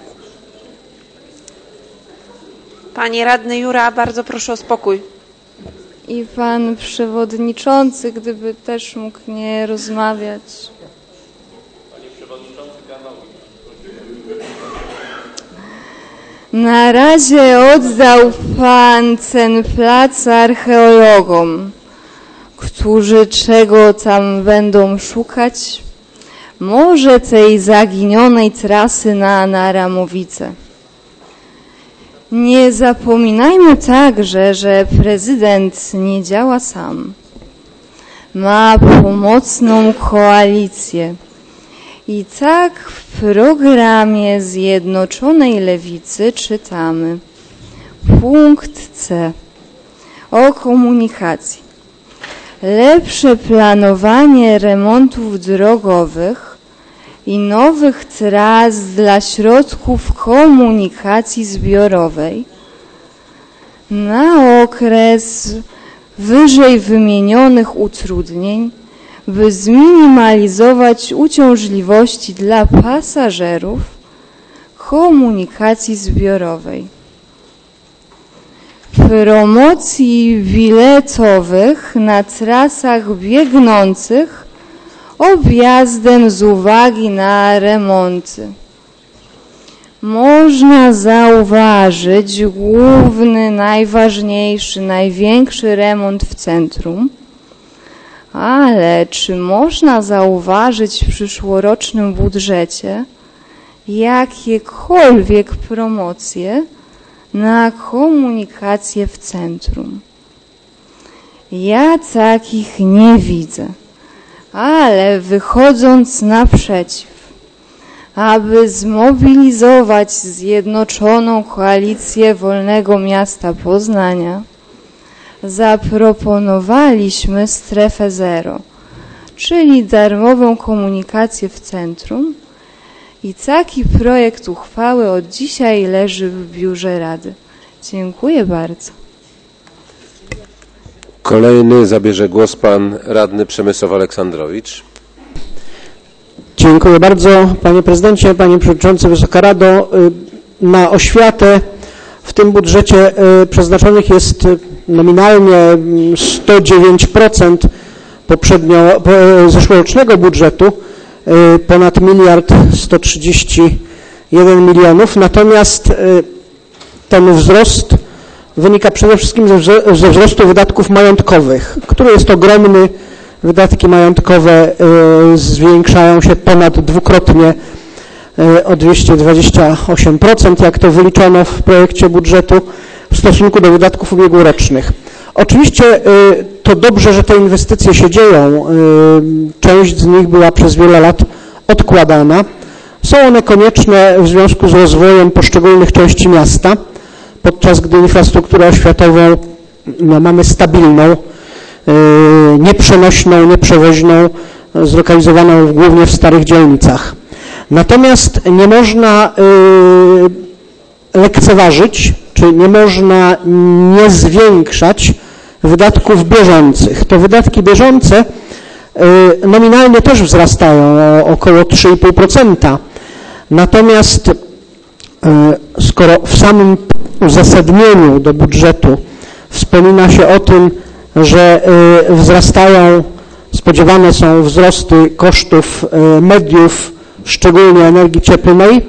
Panie radny Jura, bardzo proszę o spokój. I pan przewodniczący, gdyby też mógł nie rozmawiać. Panie przewodniczący kanału. Na razie oddał Pan ten plac archeologom, którzy czego tam będą szukać? Może tej zaginionej trasy na Naramowice. Nie zapominajmy także, że prezydent nie działa sam. Ma pomocną koalicję. I tak w programie Zjednoczonej Lewicy czytamy. Punkt C. O komunikacji. Lepsze planowanie remontów drogowych i nowych tras dla środków komunikacji zbiorowej na okres wyżej wymienionych utrudnień, by zminimalizować uciążliwości dla pasażerów, komunikacji zbiorowej, promocji biletowych na trasach biegnących objazdem z uwagi na remonty. Można zauważyć główny, najważniejszy, największy remont w centrum, ale czy można zauważyć w przyszłorocznym budżecie jakiekolwiek promocje na komunikację w centrum? Ja takich nie widzę, ale wychodząc naprzeciw, aby zmobilizować zjednoczoną koalicję Wolnego Miasta Poznania, zaproponowaliśmy strefę zero, czyli darmową komunikację w centrum, i taki projekt uchwały od dzisiaj leży w biurze Rady. Dziękuję bardzo. Kolejny zabierze głos pan radny Przemysław Aleksandrowicz. Dziękuję bardzo, panie prezydencie, panie przewodniczący, Wysoka Rado. Na oświatę w tym budżecie przeznaczonych jest nominalnie 109% zeszłorocznego budżetu, ponad 1,131 mld. Natomiast ten wzrost wynika przede wszystkim ze wzrostu wydatków majątkowych, który jest ogromny. Wydatki majątkowe zwiększają się ponad dwukrotnie, o 228%, jak to wyliczono w projekcie budżetu, w stosunku do wydatków ubiegłorocznych. Oczywiście to dobrze, że te inwestycje się dzieją. Część z nich była przez wiele lat odkładana. Są one konieczne w związku z rozwojem poszczególnych części miasta, podczas gdy infrastrukturę oświatową mamy stabilną, nieprzenośną, nieprzewoźną, zlokalizowaną głównie w starych dzielnicach. Natomiast nie można lekceważyć, czy nie można nie zwiększać wydatków bieżących. Te wydatki bieżące nominalnie też wzrastają o około 3,5%. Natomiast skoro w samym uzasadnieniu do budżetu wspomina się o tym, że spodziewane są wzrosty kosztów mediów, szczególnie energii cieplnej,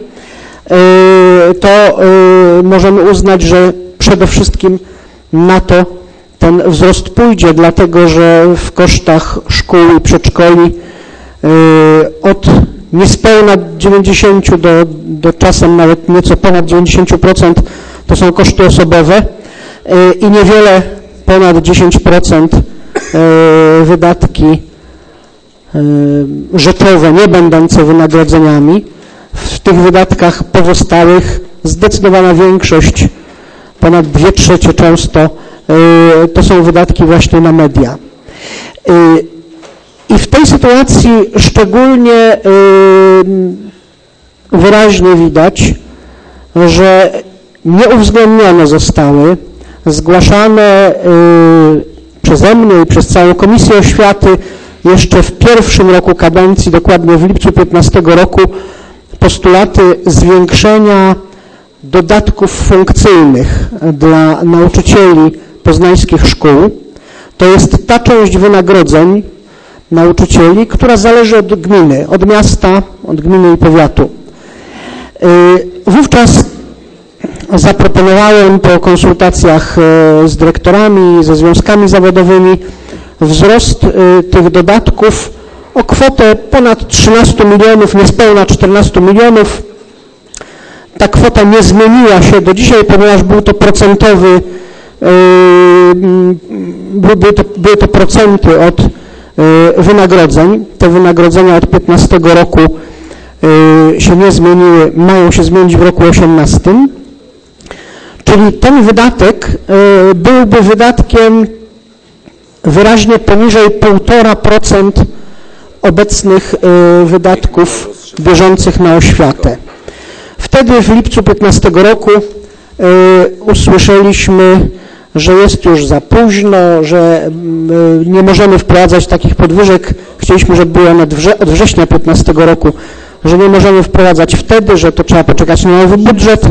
to możemy uznać, że przede wszystkim na to ten wzrost pójdzie, dlatego że w kosztach szkół i przedszkoli od niespełna 90 do czasem nawet nieco ponad 90% to są koszty osobowe i niewiele ponad 10% wydatki rzeczowe, nie będące wynagrodzeniami. W tych wydatkach pozostałych zdecydowana większość, ponad 2/3 często, to są wydatki właśnie na media. I w tej sytuacji szczególnie wyraźnie widać, że nie uwzględnione zostały zgłaszane przeze mnie i przez całą Komisję Oświaty jeszcze w pierwszym roku kadencji, dokładnie w lipcu 2015 roku, postulaty zwiększenia dodatków funkcyjnych dla nauczycieli poznańskich szkół. To jest ta część wynagrodzeń nauczycieli, która zależy od gminy, od miasta, od gminy i powiatu. Wówczas zaproponowałem po konsultacjach z dyrektorami, ze związkami zawodowymi wzrost tych dodatków o kwotę ponad 13 milionów, niespełna 14 milionów. Ta kwota nie zmieniła się do dzisiaj, ponieważ był to procentowy, były to procenty od wynagrodzeń. Te wynagrodzenia od 2015 roku się nie zmieniły, mają się zmienić w roku 2018. Czyli ten wydatek byłby wydatkiem wyraźnie poniżej 1,5% obecnych wydatków bieżących na oświatę. Wtedy w lipcu 2015 roku usłyszeliśmy, że jest już za późno, że nie możemy wprowadzać takich podwyżek. Chcieliśmy, żeby były one od września 2015 roku że nie możemy wprowadzać wtedy, że to trzeba poczekać na nowy budżet.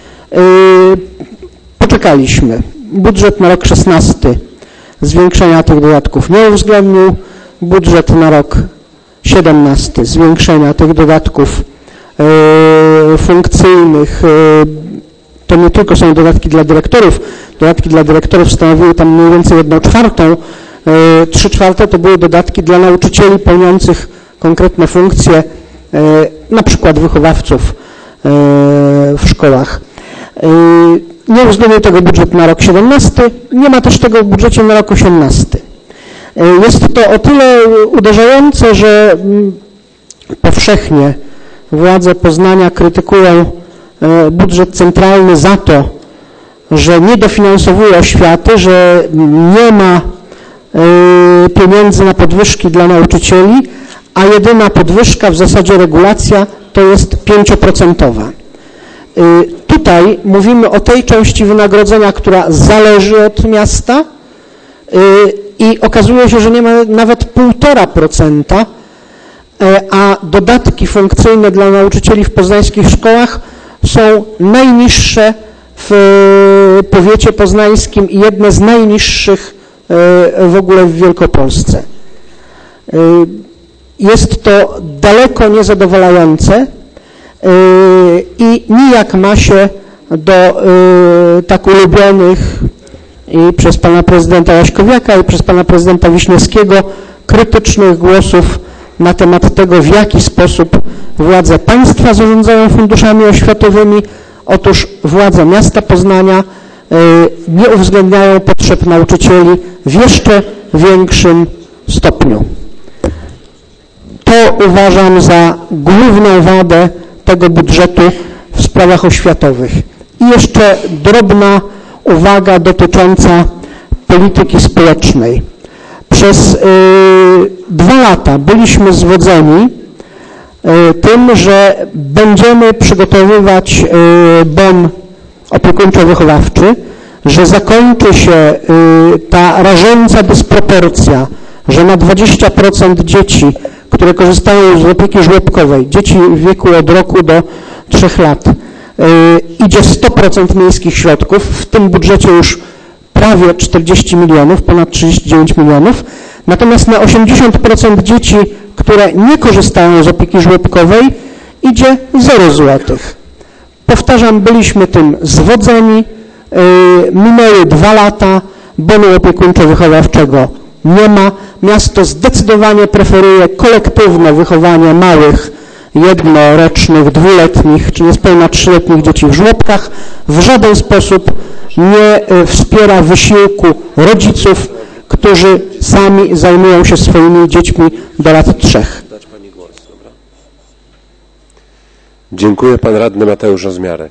Poczekaliśmy. Budżet na rok 16 zwiększenia tych dodatków nie uwzględnił. Budżet na rok 17 zwiększenia tych dodatków funkcyjnych. To nie tylko są dodatki dla dyrektorów. Dodatki dla dyrektorów stanowiły tam mniej więcej 1/4. 3/4 to były dodatki dla nauczycieli pełniących konkretne funkcje, na przykład wychowawców w szkołach. Nie uwzględnił tego budżet na rok 17, nie ma też tego w budżecie na rok 18. Jest to o tyle uderzające, że powszechnie władze Poznania krytykują budżet centralny za to, że nie dofinansowuje oświaty, że nie ma pieniędzy na podwyżki dla nauczycieli, a jedyna podwyżka, w zasadzie regulacja, to jest 5%. Tutaj mówimy o tej części wynagrodzenia, która zależy od miasta i okazuje się, że nie ma nawet 1,5%, a dodatki funkcyjne dla nauczycieli w poznańskich szkołach są najniższe w powiecie poznańskim i jedne z najniższych w ogóle w Wielkopolsce. Jest to daleko niezadowalające i nijak ma się do tak ulubionych i przez pana prezydenta Jaśkowiaka i przez pana prezydenta Wiśniewskiego krytycznych głosów na temat tego, w jaki sposób władze państwa zarządzają funduszami oświatowymi. Otóż władze miasta Poznania nie uwzględniają potrzeb nauczycieli w jeszcze większym stopniu. To uważam za główną wadę tego budżetu w sprawach oświatowych. I jeszcze drobna uwaga dotycząca polityki społecznej. Przez 2 lata byliśmy zwodzeni tym, że będziemy przygotowywać bon opiekuńczo-wychowawczy, że zakończy się ta rażąca dysproporcja, że na 20% dzieci, które korzystają z opieki żłobkowej, dzieci w wieku od roku do 3 lat, idzie 100% miejskich środków, w tym budżecie już prawie 40 milionów, ponad 39 milionów, natomiast na 80% dzieci, które nie korzystają z opieki żłobkowej, idzie 0 złotych. Powtarzam, byliśmy tym zwodzeni, minęły 2 lata, bonu opiekuńczo-wychowawczego nie ma. Miasto zdecydowanie preferuje kolektywne wychowanie małych, jednorocznych, 2-letnich, czy niespełna 3-letnich dzieci w żłobkach. W żaden sposób nie wspiera wysiłku rodziców, którzy sami zajmują się swoimi dziećmi do lat 3. Dziękuję. Pan radny Mateusz Rozmiarek.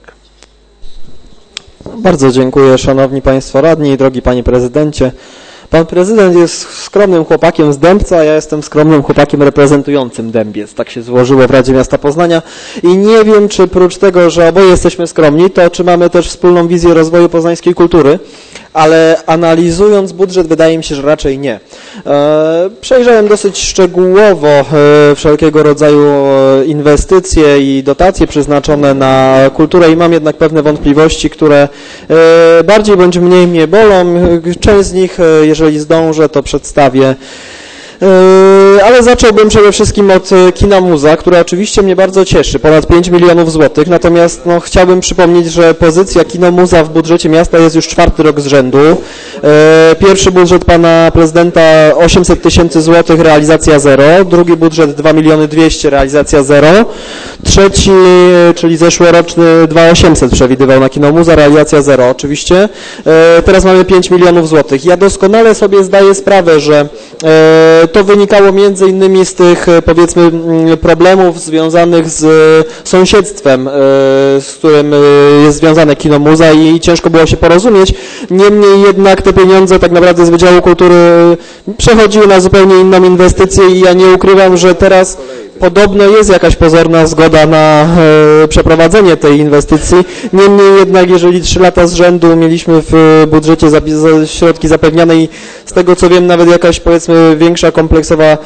Bardzo dziękuję, szanowni państwo radni i drogi panie prezydencie. Pan prezydent jest skromnym chłopakiem z Dębca, a ja jestem skromnym chłopakiem reprezentującym Dębiec. Tak się złożyło w Radzie Miasta Poznania i nie wiem, czy prócz tego, że oboje jesteśmy skromni, to czy mamy też wspólną wizję rozwoju poznańskiej kultury, ale analizując budżet wydaje mi się, że raczej nie. Przejrzałem dosyć szczegółowo wszelkiego rodzaju inwestycje i dotacje przeznaczone na kulturę i mam jednak pewne wątpliwości, które bardziej bądź mniej mnie bolą. Część z nich, jeżeli zdążę, to przedstawię. Ale zacząłbym przede wszystkim od kina Muza, które oczywiście mnie bardzo cieszy, ponad 5 milionów złotych, natomiast chciałbym przypomnieć, że pozycja kino Muza w budżecie miasta jest już 4. rok z rzędu. Pierwszy budżet pana prezydenta 800 tysięcy złotych, realizacja 0, drugi budżet 2 200 000, realizacja 0, trzeci, czyli zeszłoroczny 2800 przewidywał na kino Muza, realizacja 0 oczywiście. Teraz mamy 5 milionów złotych. Ja doskonale sobie zdaję sprawę, że to wynikało między innymi z tych, powiedzmy, problemów związanych z sąsiedztwem, z którym jest związane kino Muza i ciężko było się porozumieć. Niemniej jednak te pieniądze tak naprawdę z Wydziału Kultury przechodziły na zupełnie inną inwestycję i ja nie ukrywam, że teraz podobno jest jakaś pozorna zgoda na przeprowadzenie tej inwestycji. Niemniej jednak, jeżeli 3 lata z rzędu mieliśmy w budżecie środki zapewniane i z tego co wiem, nawet jakaś powiedzmy większa kompleksowa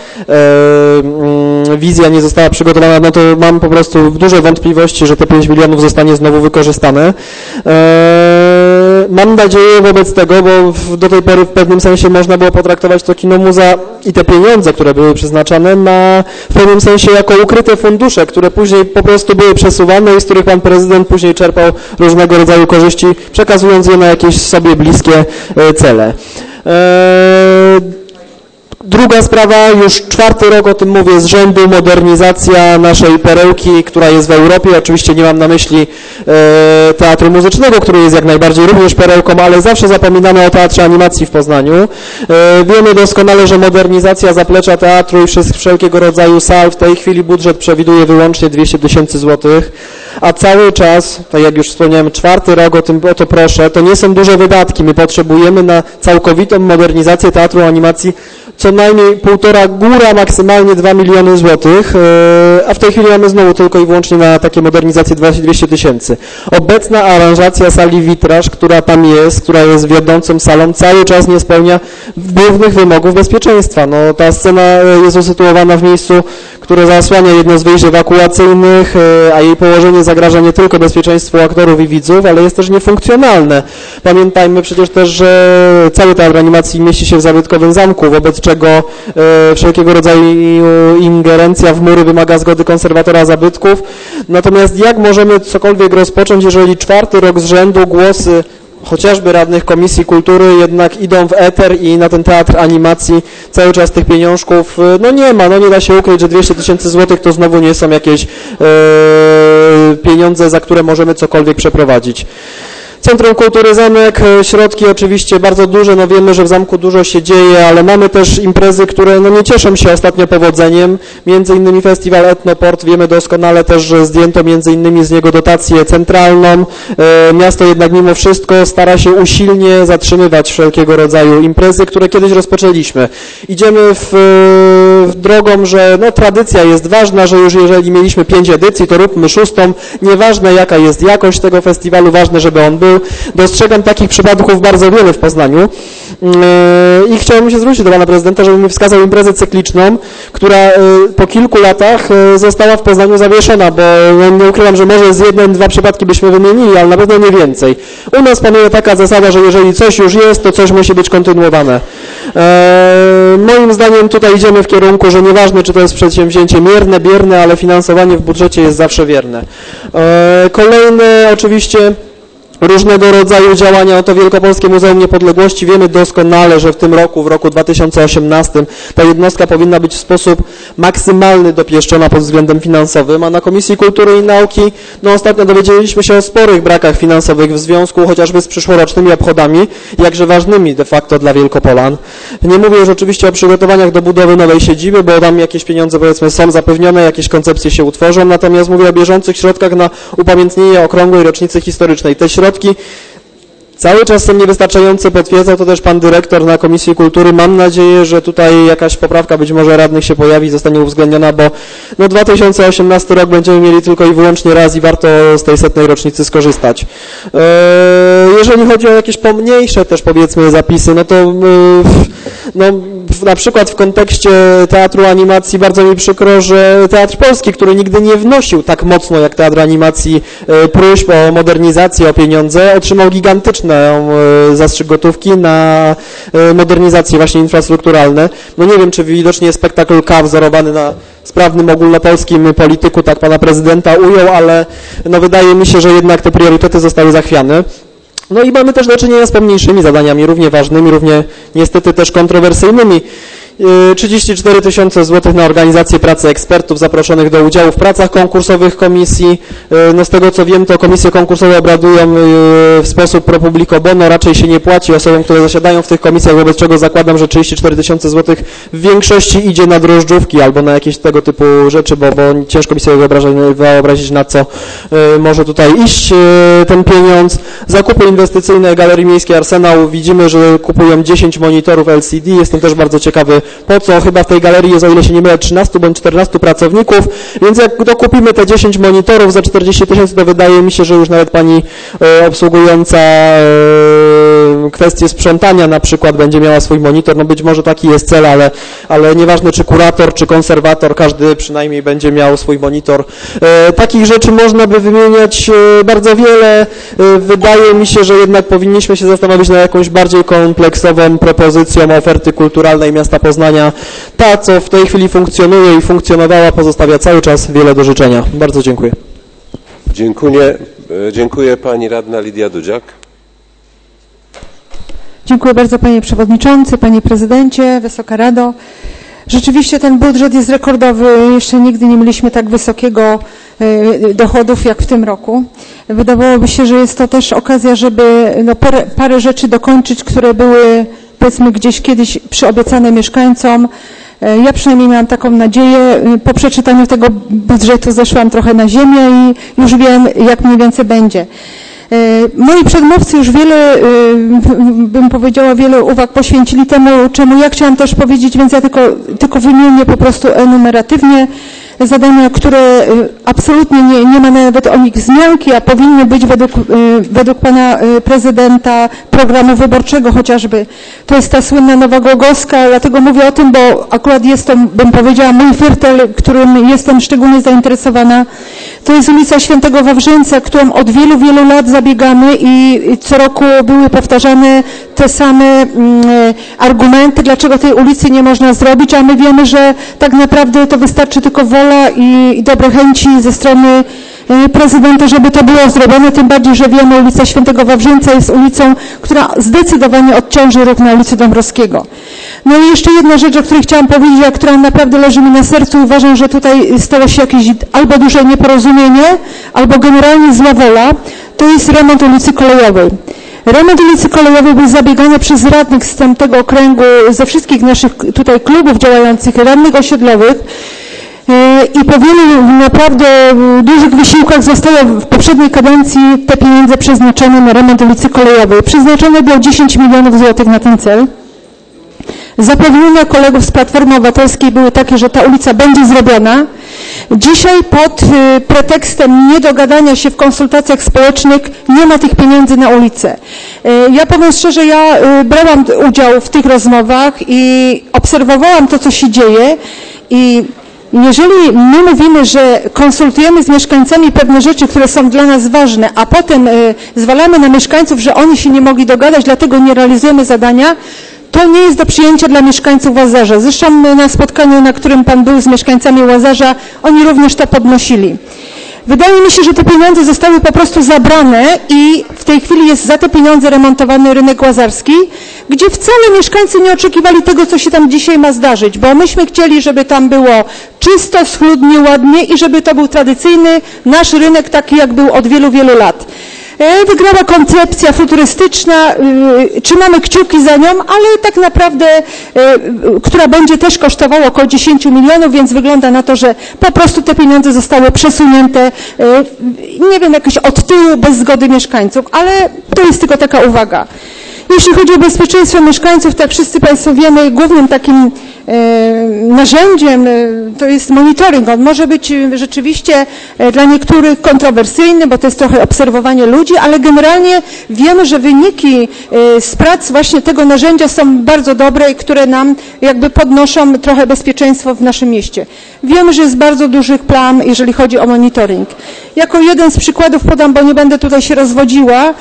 wizja nie została przygotowana, no to mam po prostu duże wątpliwości, że te 5 milionów zostanie znowu wykorzystane. Mam nadzieję wobec tego, bo do tej pory w pewnym sensie można było potraktować to kino muza i te pieniądze, które były przeznaczane w pewnym sensie jako ukryte fundusze, które później po prostu były przesuwane i z których pan prezydent później czerpał różnego rodzaju korzyści, przekazując je na jakieś sobie bliskie cele. Druga sprawa, już 4. rok o tym mówię z rzędu, modernizacja naszej perełki, która jest w Europie. Oczywiście nie mam na myśli teatru muzycznego, który jest jak najbardziej również perełką, ale zawsze zapominamy o Teatrze Animacji w Poznaniu. Wiemy doskonale, że modernizacja zaplecza teatru i wszelkiego rodzaju sal w tej chwili budżet przewiduje wyłącznie 200 000 złotych, a cały czas, tak jak już wspomniałem, 4. rok o to proszę, to nie są duże wydatki. My potrzebujemy na całkowitą modernizację Teatru Animacji co najmniej 1,5, góra maksymalnie 2 miliony złotych, a w tej chwili mamy znowu tylko i wyłącznie na takie modernizacje 200 000. Obecna aranżacja sali Witraż, która tam jest, która jest wiodącą salą, cały czas nie spełnia głównych wymogów bezpieczeństwa. No, ta scena jest usytuowana w miejscu, które zasłania jedno z wyjść ewakuacyjnych, a jej położenie zagraża nie tylko bezpieczeństwu aktorów i widzów, ale jest też niefunkcjonalne. Pamiętajmy przecież też, że cały teatr animacji mieści się w zabytkowym zamku, wobec czego wszelkiego rodzaju ingerencja w mury wymaga zgody konserwatora zabytków. Natomiast jak możemy cokolwiek rozpocząć, jeżeli 4. rok z rzędu głosy chociażby radnych Komisji Kultury jednak idą w eter i na ten teatr animacji cały czas tych pieniążków no nie ma, no nie da się ukryć, że 200 000 złotych to znowu nie są jakieś pieniądze, za które możemy cokolwiek przeprowadzić. Centrum Kultury Zamek, środki oczywiście bardzo duże, no wiemy, że w zamku dużo się dzieje, ale mamy też imprezy, które no nie cieszą się ostatnio powodzeniem, między innymi festiwal Etnoport, wiemy doskonale też, że zdjęto między innymi z niego dotację centralną, miasto jednak mimo wszystko stara się usilnie zatrzymywać wszelkiego rodzaju imprezy, które kiedyś rozpoczęliśmy. Idziemy w drogą, że no tradycja jest ważna, że już jeżeli mieliśmy 5 edycji, to róbmy 6, nieważne jaka jest jakość tego festiwalu, ważne, żeby on był. Dostrzegam takich przypadków bardzo wiele w Poznaniu i chciałbym się zwrócić do pana prezydenta, żeby mi wskazał imprezę cykliczną, która po kilku latach została w Poznaniu zawieszona, bo nie ukrywam, że może z 1-2 przypadki byśmy wymienili, ale na pewno nie więcej. U nas panuje taka zasada, że jeżeli coś już jest, to coś musi być kontynuowane. Moim zdaniem tutaj idziemy w kierunku, że nieważne, czy to jest przedsięwzięcie mierne, bierne, ale finansowanie w budżecie jest zawsze wierne. Kolejne oczywiście różnego rodzaju działania, to Wielkopolskie Muzeum Niepodległości. Wiemy doskonale, że w tym roku, w roku 2018 ta jednostka powinna być w sposób maksymalny dopieszczona pod względem finansowym, a na Komisji Kultury i Nauki no ostatnio dowiedzieliśmy się o sporych brakach finansowych w związku chociażby z przyszłorocznymi obchodami, jakże ważnymi de facto dla Wielkopolan. Nie mówię już oczywiście o przygotowaniach do budowy nowej siedziby, bo tam jakieś pieniądze powiedzmy są zapewnione, jakieś koncepcje się utworzą, natomiast mówię o bieżących środkach na upamiętnienie okrągłej rocznicy historycznej. Te środki cały czas są niewystarczające, potwierdzał to też pan dyrektor na Komisji Kultury. Mam nadzieję, że tutaj jakaś poprawka być może radnych się pojawi, zostanie uwzględniona, bo no 2018 rok będziemy mieli tylko i wyłącznie raz i warto z tej 100. rocznicy skorzystać. Jeżeli chodzi o jakieś pomniejsze też powiedzmy zapisy, no to na przykład w kontekście Teatru Animacji bardzo mi przykro, że Teatr Polski, który nigdy nie wnosił tak mocno jak Teatr Animacji próśb o modernizację, o pieniądze, otrzymał gigantyczną zastrzyk gotówki na modernizacje właśnie infrastrukturalne. No nie wiem, czy widocznie spektakl K wzorowany na sprawnym ogólnopolskim polityku, tak pana prezydenta ujął, ale no wydaje mi się, że jednak te priorytety zostały zachwiane. No i mamy też do czynienia z pomniejszymi zadaniami, równie ważnymi, równie niestety też kontrowersyjnymi. 34 000 złotych na organizację pracy ekspertów zaproszonych do udziału w pracach konkursowych komisji. No z tego co wiem, to komisje konkursowe obradują w sposób pro publico bono, raczej się nie płaci osobom, które zasiadają w tych komisjach, wobec czego zakładam, że 34 000 złotych w większości idzie na drożdżówki albo na jakieś tego typu rzeczy, bo ciężko mi sobie wyobrazić, na co może tutaj iść ten pieniądz. Zakupy inwestycyjne Galerii Miejskiej Arsenał. Widzimy, że kupują 10 monitorów LCD. Jestem też bardzo ciekawy, po co chyba w tej galerii jest, o ile się nie mylę, 13 bądź 14 pracowników, więc jak dokupimy te 10 monitorów za 40 000, to wydaje mi się, że już nawet pani obsługująca kwestię sprzątania na przykład będzie miała swój monitor, no być może taki jest cel, ale nieważne czy kurator, czy konserwator, każdy przynajmniej będzie miał swój monitor. Takich rzeczy można by wymieniać bardzo wiele. Wydaje mi się, że jednak powinniśmy się zastanowić nad jakąś bardziej kompleksową propozycją oferty kulturalnej miasta Poznania. Ta, co w tej chwili funkcjonuje i funkcjonowała, pozostawia cały czas wiele do życzenia. Bardzo dziękuję. Dziękuję. Pani radna Lidia Dudziak. Dziękuję bardzo panie przewodniczący, panie prezydencie, Wysoka Rado. Rzeczywiście ten budżet jest rekordowy. Jeszcze nigdy nie mieliśmy tak wysokiego dochodów jak w tym roku. Wydawałoby się, że jest to też okazja, żeby parę rzeczy dokończyć, które były powiedzmy gdzieś kiedyś przyobiecane mieszkańcom. Ja przynajmniej miałam taką nadzieję. Po przeczytaniu tego budżetu zeszłam trochę na ziemię i już wiem, jak mniej więcej będzie. Moi przedmówcy już wiele, bym powiedziała, wiele uwag poświęcili temu, czemu ja chciałam też powiedzieć, więc ja tylko wymienię po prostu enumeratywnie zadania, które absolutnie nie ma nawet o nich wzmianki, a powinny być według pana prezydenta programu wyborczego chociażby. To jest ta słynna Nowa Głogowska, dlatego mówię o tym, bo akurat jest to, bym powiedziała, mój firtel, którym jestem szczególnie zainteresowana. To jest ulica Świętego Wawrzyńca, którą od wielu, wielu lat zabiegamy i co roku były powtarzane te same argumenty, dlaczego tej ulicy nie można zrobić, a my wiemy, że tak naprawdę to wystarczy tylko wola i dobre chęci ze strony prezydenta, żeby to było zrobione, tym bardziej, że wiemy, ulica Świętego Wawrzyńca jest ulicą, która zdecydowanie odciąży ruch na ulicy Dąbrowskiego. No i jeszcze jedna rzecz, o której chciałam powiedzieć, a która naprawdę leży mi na sercu. Uważam, że tutaj stało się jakieś albo duże nieporozumienie, albo generalnie zła wola. To jest remont ulicy Kolejowej. Remont ulicy Kolejowej był zabiegany przez radnych z tamtego okręgu, ze wszystkich naszych tutaj klubów działających, radnych osiedlowych. I po wielu naprawdę dużych wysiłkach zostało w poprzedniej kadencji te pieniądze przeznaczone na remont ulicy Kolejowej. Przeznaczone było 10 milionów złotych na ten cel. Zapewnienia kolegów z Platformy Obywatelskiej były takie, że ta ulica będzie zrobiona. Dzisiaj pod pretekstem niedogadania się w konsultacjach społecznych nie ma tych pieniędzy na ulicę. Ja powiem szczerze, ja brałam udział w tych rozmowach i obserwowałam to, co się dzieje i jeżeli my mówimy, że konsultujemy z mieszkańcami pewne rzeczy, które są dla nas ważne, a potem zwalamy na mieszkańców, że oni się nie mogli dogadać, dlatego nie realizujemy zadania, to nie jest do przyjęcia dla mieszkańców Łazarza. Zresztą na spotkaniu, na którym pan był z mieszkańcami Łazarza, oni również to podnosili. Wydaje mi się, że te pieniądze zostały po prostu zabrane i w tej chwili jest za te pieniądze remontowany rynek łazarski, gdzie wcale mieszkańcy nie oczekiwali tego, co się tam dzisiaj ma zdarzyć, bo myśmy chcieli, żeby tam było czysto, schludnie, ładnie i żeby to był tradycyjny nasz rynek, taki jak był od wielu, wielu lat. Wygrała koncepcja futurystyczna, trzymamy kciuki za nią, ale tak naprawdę, która będzie też kosztowała około 10 milionów, więc wygląda na to, że po prostu te pieniądze zostały przesunięte, nie wiem, jakoś od tyłu, bez zgody mieszkańców, ale to jest tylko taka uwaga. Jeśli chodzi o bezpieczeństwo mieszkańców, tak wszyscy Państwo wiemy, głównym takim narzędziem to jest monitoring. On może być rzeczywiście dla niektórych kontrowersyjny, bo to jest trochę obserwowanie ludzi, ale generalnie wiemy, że wyniki z prac właśnie tego narzędzia są bardzo dobre, które nam jakby podnoszą trochę bezpieczeństwo w naszym mieście. Wiemy, że jest bardzo duży plan, jeżeli chodzi o monitoring. Jako jeden z przykładów podam, bo nie będę tutaj się rozwodziła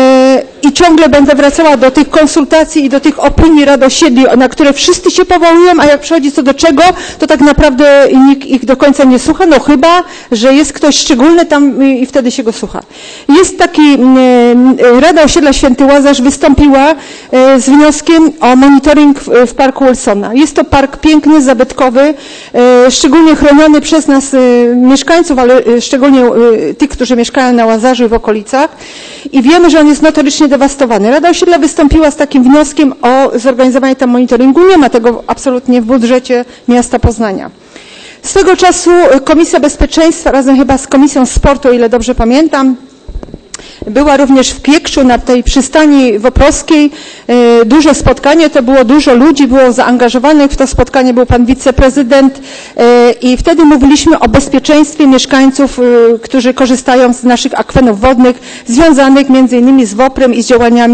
i ciągle będę wracała do tych konsultacji i do tych opinii rad osiedli, na które wszyscy się powołują, a jak przychodzi co do czego, to tak naprawdę nikt ich do końca nie słucha, no chyba, że jest ktoś szczególny tam i wtedy się go słucha. Jest taki, Rada Osiedla Święty Łazarz wystąpiła z wnioskiem o monitoring w Parku Wilsona. Jest to park piękny, zabytkowy, szczególnie chroniony przez nas mieszkańców, ale szczególnie tych, którzy mieszkają na Łazarzu i w okolicach i wiemy, że on jest notorycznie dewastowany. Rada Osiedla wystąpiła z takim wnioskiem o zorganizowanie tam monitoringu. Nie ma tego absolutnie w budżecie miasta Poznania. Swego czasu Komisja Bezpieczeństwa razem chyba z Komisją Sportu, o ile dobrze pamiętam, była również w Kiekszu na tej przystani Woprowskiej. Duże spotkanie, to było dużo ludzi, było zaangażowanych w to spotkanie, był pan wiceprezydent i wtedy mówiliśmy o bezpieczeństwie mieszkańców, którzy korzystają z naszych akwenów wodnych, związanych między innymi z WOPR-em i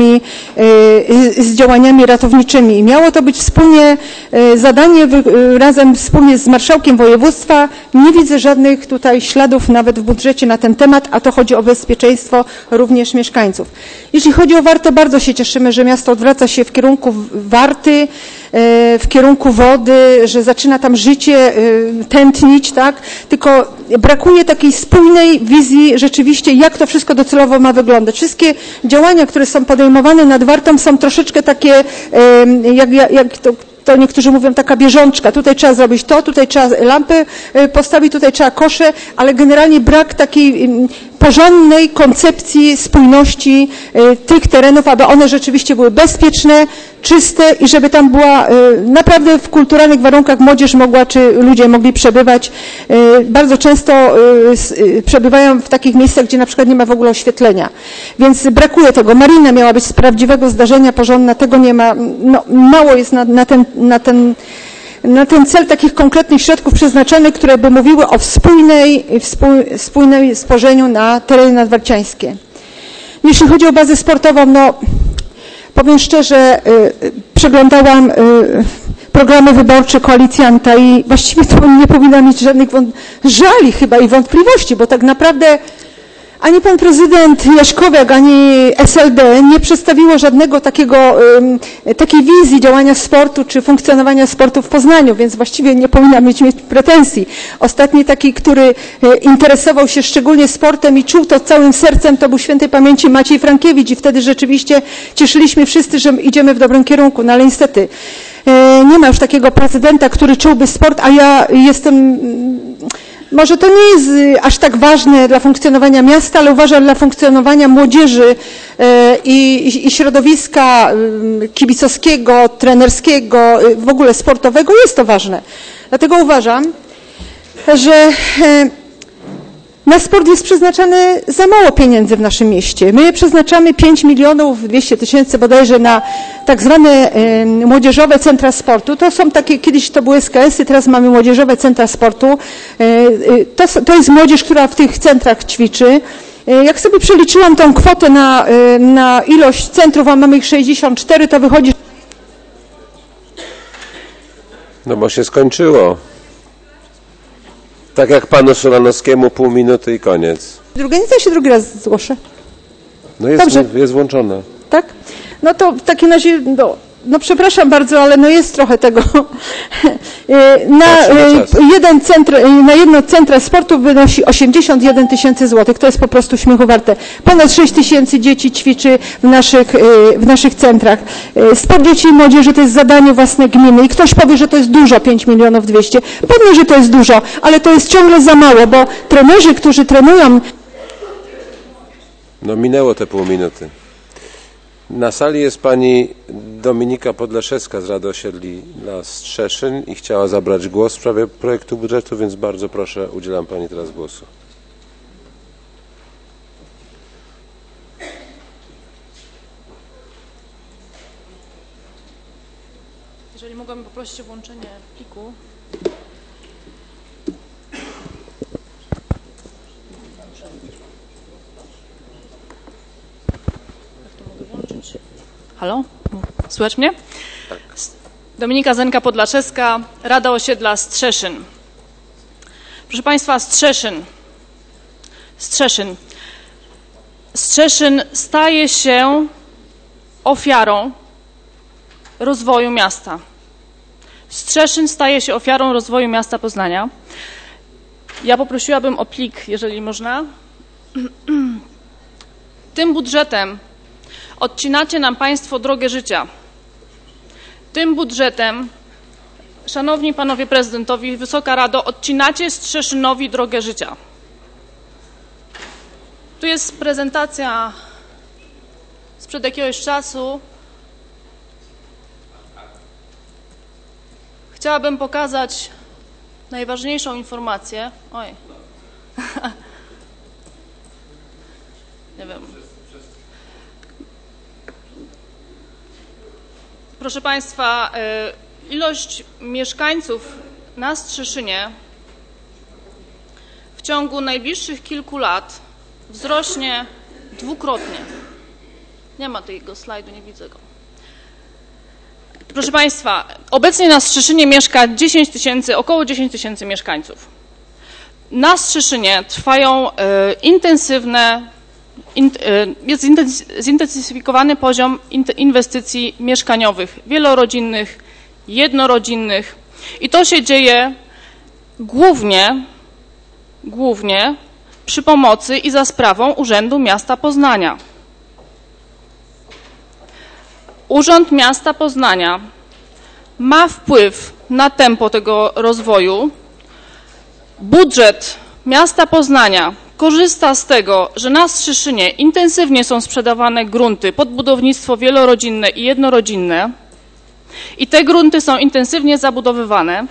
z działaniami ratowniczymi. I miało to być wspólnie zadanie razem wspólnie z marszałkiem województwa. Nie widzę żadnych tutaj śladów nawet w budżecie na ten temat, a to chodzi o bezpieczeństwo również mieszkańców. Jeśli chodzi o Wartę, bardzo się cieszymy, że miasto odwraca się w kierunku Warty, w kierunku wody, że zaczyna tam życie tętnić, tak? Tylko brakuje takiej spójnej wizji rzeczywiście, jak to wszystko docelowo ma wyglądać. Wszystkie działania, które są podejmowane nad Wartą, są troszeczkę takie, jak to niektórzy mówią, taka bieżączka. Tutaj trzeba zrobić to, tutaj trzeba lampy postawić, tutaj trzeba kosze, ale generalnie brak takiej porządnej koncepcji spójności tych terenów, aby one rzeczywiście były bezpieczne, czyste i żeby tam była naprawdę w kulturalnych warunkach młodzież mogła, czy ludzie mogli przebywać. Bardzo często przebywają w takich miejscach, gdzie na przykład nie ma w ogóle oświetlenia. Więc brakuje tego. Marina miała być z prawdziwego zdarzenia porządna, tego nie ma. No, mało jest na ten cel takich konkretnych środków przeznaczonych, które by mówiły o spójnej spojrzeniu na tereny nadwarciańskie. Jeśli chodzi o bazę sportową, no powiem szczerze, przeglądałam programy wyborcze koalicjanta i właściwie to nie powinna mieć żadnych żali chyba i wątpliwości, bo tak naprawdę ani pan prezydent Jaśkowiak, ani SLD nie przedstawiło żadnego takiej wizji działania sportu czy funkcjonowania sportu w Poznaniu, więc właściwie nie powinna mieć pretensji. Ostatni taki, który interesował się szczególnie sportem i czuł to całym sercem, to był świętej pamięci Maciej Frankiewicz i wtedy rzeczywiście cieszyliśmy wszyscy, że idziemy w dobrym kierunku, no ale niestety nie ma już takiego prezydenta, który czułby sport, a ja jestem... Może to nie jest aż tak ważne dla funkcjonowania miasta, ale uważam dla funkcjonowania młodzieży i środowiska kibicowskiego, trenerskiego, w ogóle sportowego jest to ważne. Dlatego uważam, że na sport jest przeznaczane za mało pieniędzy w naszym mieście. My przeznaczamy 5 200 000 bodajże na tak zwane młodzieżowe centra sportu. To są takie, kiedyś to były SKS-y, teraz mamy młodzieżowe centra sportu. To jest młodzież, która w tych centrach ćwiczy. Jak sobie przeliczyłam tą kwotę na ilość centrów, a mamy ich 64, to wychodzi... No bo się skończyło. Tak jak panu Solanowskiemu, pół minuty i koniec. Drugie, nie, to się drugi raz zgłoszę. No jest włączone. Tak? No to w takim razie, no przepraszam bardzo, ale no jest trochę tego. Na jedno centra sportu wynosi 81 000 złotych. To jest po prostu śmiechu warte. Ponad 6 000 dzieci ćwiczy w naszych centrach. Sport dzieci i młodzieży to jest zadanie własne gminy i ktoś powie, że to jest dużo, 5 200 000. Pewnie, że to jest dużo, ale to jest ciągle za mało, bo trenerzy, którzy trenują... No minęło te pół minuty. Na sali jest pani Dominika Podleszewska z Rady Osiedli dla Strzeszyn i chciała zabrać głos w sprawie projektu budżetu, więc bardzo proszę, udzielam pani teraz głosu. Jeżeli mogłabym poprosić o włączenie pliku. Halo? Słychać mnie? Tak. Dominika Zenka-Podlaszewska, Rada Osiedla Strzeszyn. Proszę Państwa, Strzeszyn staje się ofiarą rozwoju miasta. Strzeszyn staje się ofiarą rozwoju miasta Poznania. Ja poprosiłabym o plik, jeżeli można. Tym budżetem odcinacie nam Państwo drogę życia. Tym budżetem, szanowni panowie prezydentowi, Wysoka Rado, odcinacie Strzeszynowi drogę życia. Tu jest prezentacja sprzed jakiegoś czasu. Chciałabym pokazać najważniejszą informację. nie wiem. Proszę Państwa, ilość mieszkańców na Strzeszynie w ciągu najbliższych kilku lat wzrośnie dwukrotnie. Nie ma tego slajdu, nie widzę go. Proszę Państwa, obecnie na Strzeszynie mieszka około 10 tysięcy mieszkańców. Na Strzeszynie trwają jest zintensyfikowany poziom inwestycji mieszkaniowych, wielorodzinnych, jednorodzinnych i to się dzieje głównie przy pomocy i za sprawą Urzędu Miasta Poznania. Urząd Miasta Poznania ma wpływ na tempo tego rozwoju. Budżet Miasta Poznania korzysta z tego, że na Strzeszynie intensywnie są sprzedawane grunty pod budownictwo wielorodzinne i jednorodzinne i te grunty są intensywnie zabudowywane.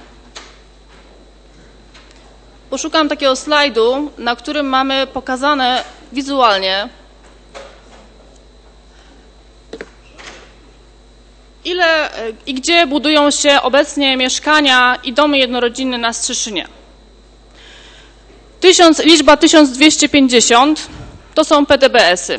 Poszukam takiego slajdu, na którym mamy pokazane wizualnie, ile i gdzie budują się obecnie mieszkania i domy jednorodzinne na Strzeszynie. Liczba 1250 to są PTBS-y.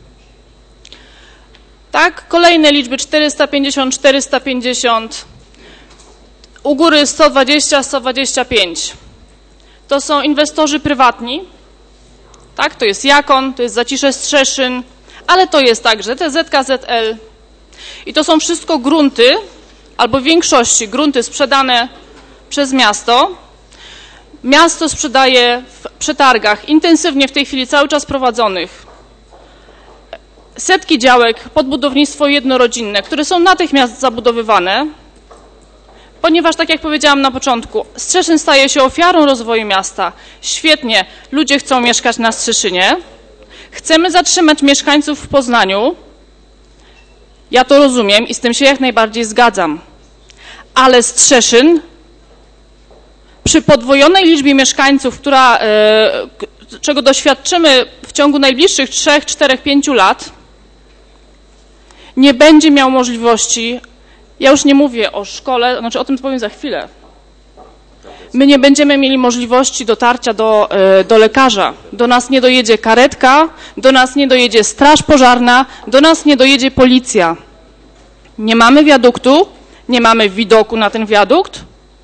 Tak, kolejne liczby 450, 450, u góry 120, 125. To są inwestorzy prywatni. Tak, to jest Jakon, to jest Zacisze Strzeszyn, ale to jest także TZKZL. I to są wszystko grunty, albo w większości grunty sprzedane przez miasto. Miasto sprzedaje w przetargach, intensywnie w tej chwili cały czas prowadzonych, setki działek pod budownictwo jednorodzinne, które są natychmiast zabudowywane, ponieważ, tak jak powiedziałam na początku, Strzeszyn staje się ofiarą rozwoju miasta. Świetnie, ludzie chcą mieszkać na Strzeszynie. Chcemy zatrzymać mieszkańców w Poznaniu. Ja to rozumiem i z tym się jak najbardziej zgadzam. Ale Strzeszyn przy podwojonej liczbie mieszkańców, czego doświadczymy w ciągu najbliższych 3, 4, 5 lat, nie będzie miał możliwości, ja już nie mówię o szkole, znaczy o tym powiem za chwilę. My nie będziemy mieli możliwości dotarcia do lekarza. Do nas nie dojedzie karetka, do nas nie dojedzie straż pożarna, do nas nie dojedzie policja. Nie mamy wiaduktu, nie mamy widoku na ten wiadukt.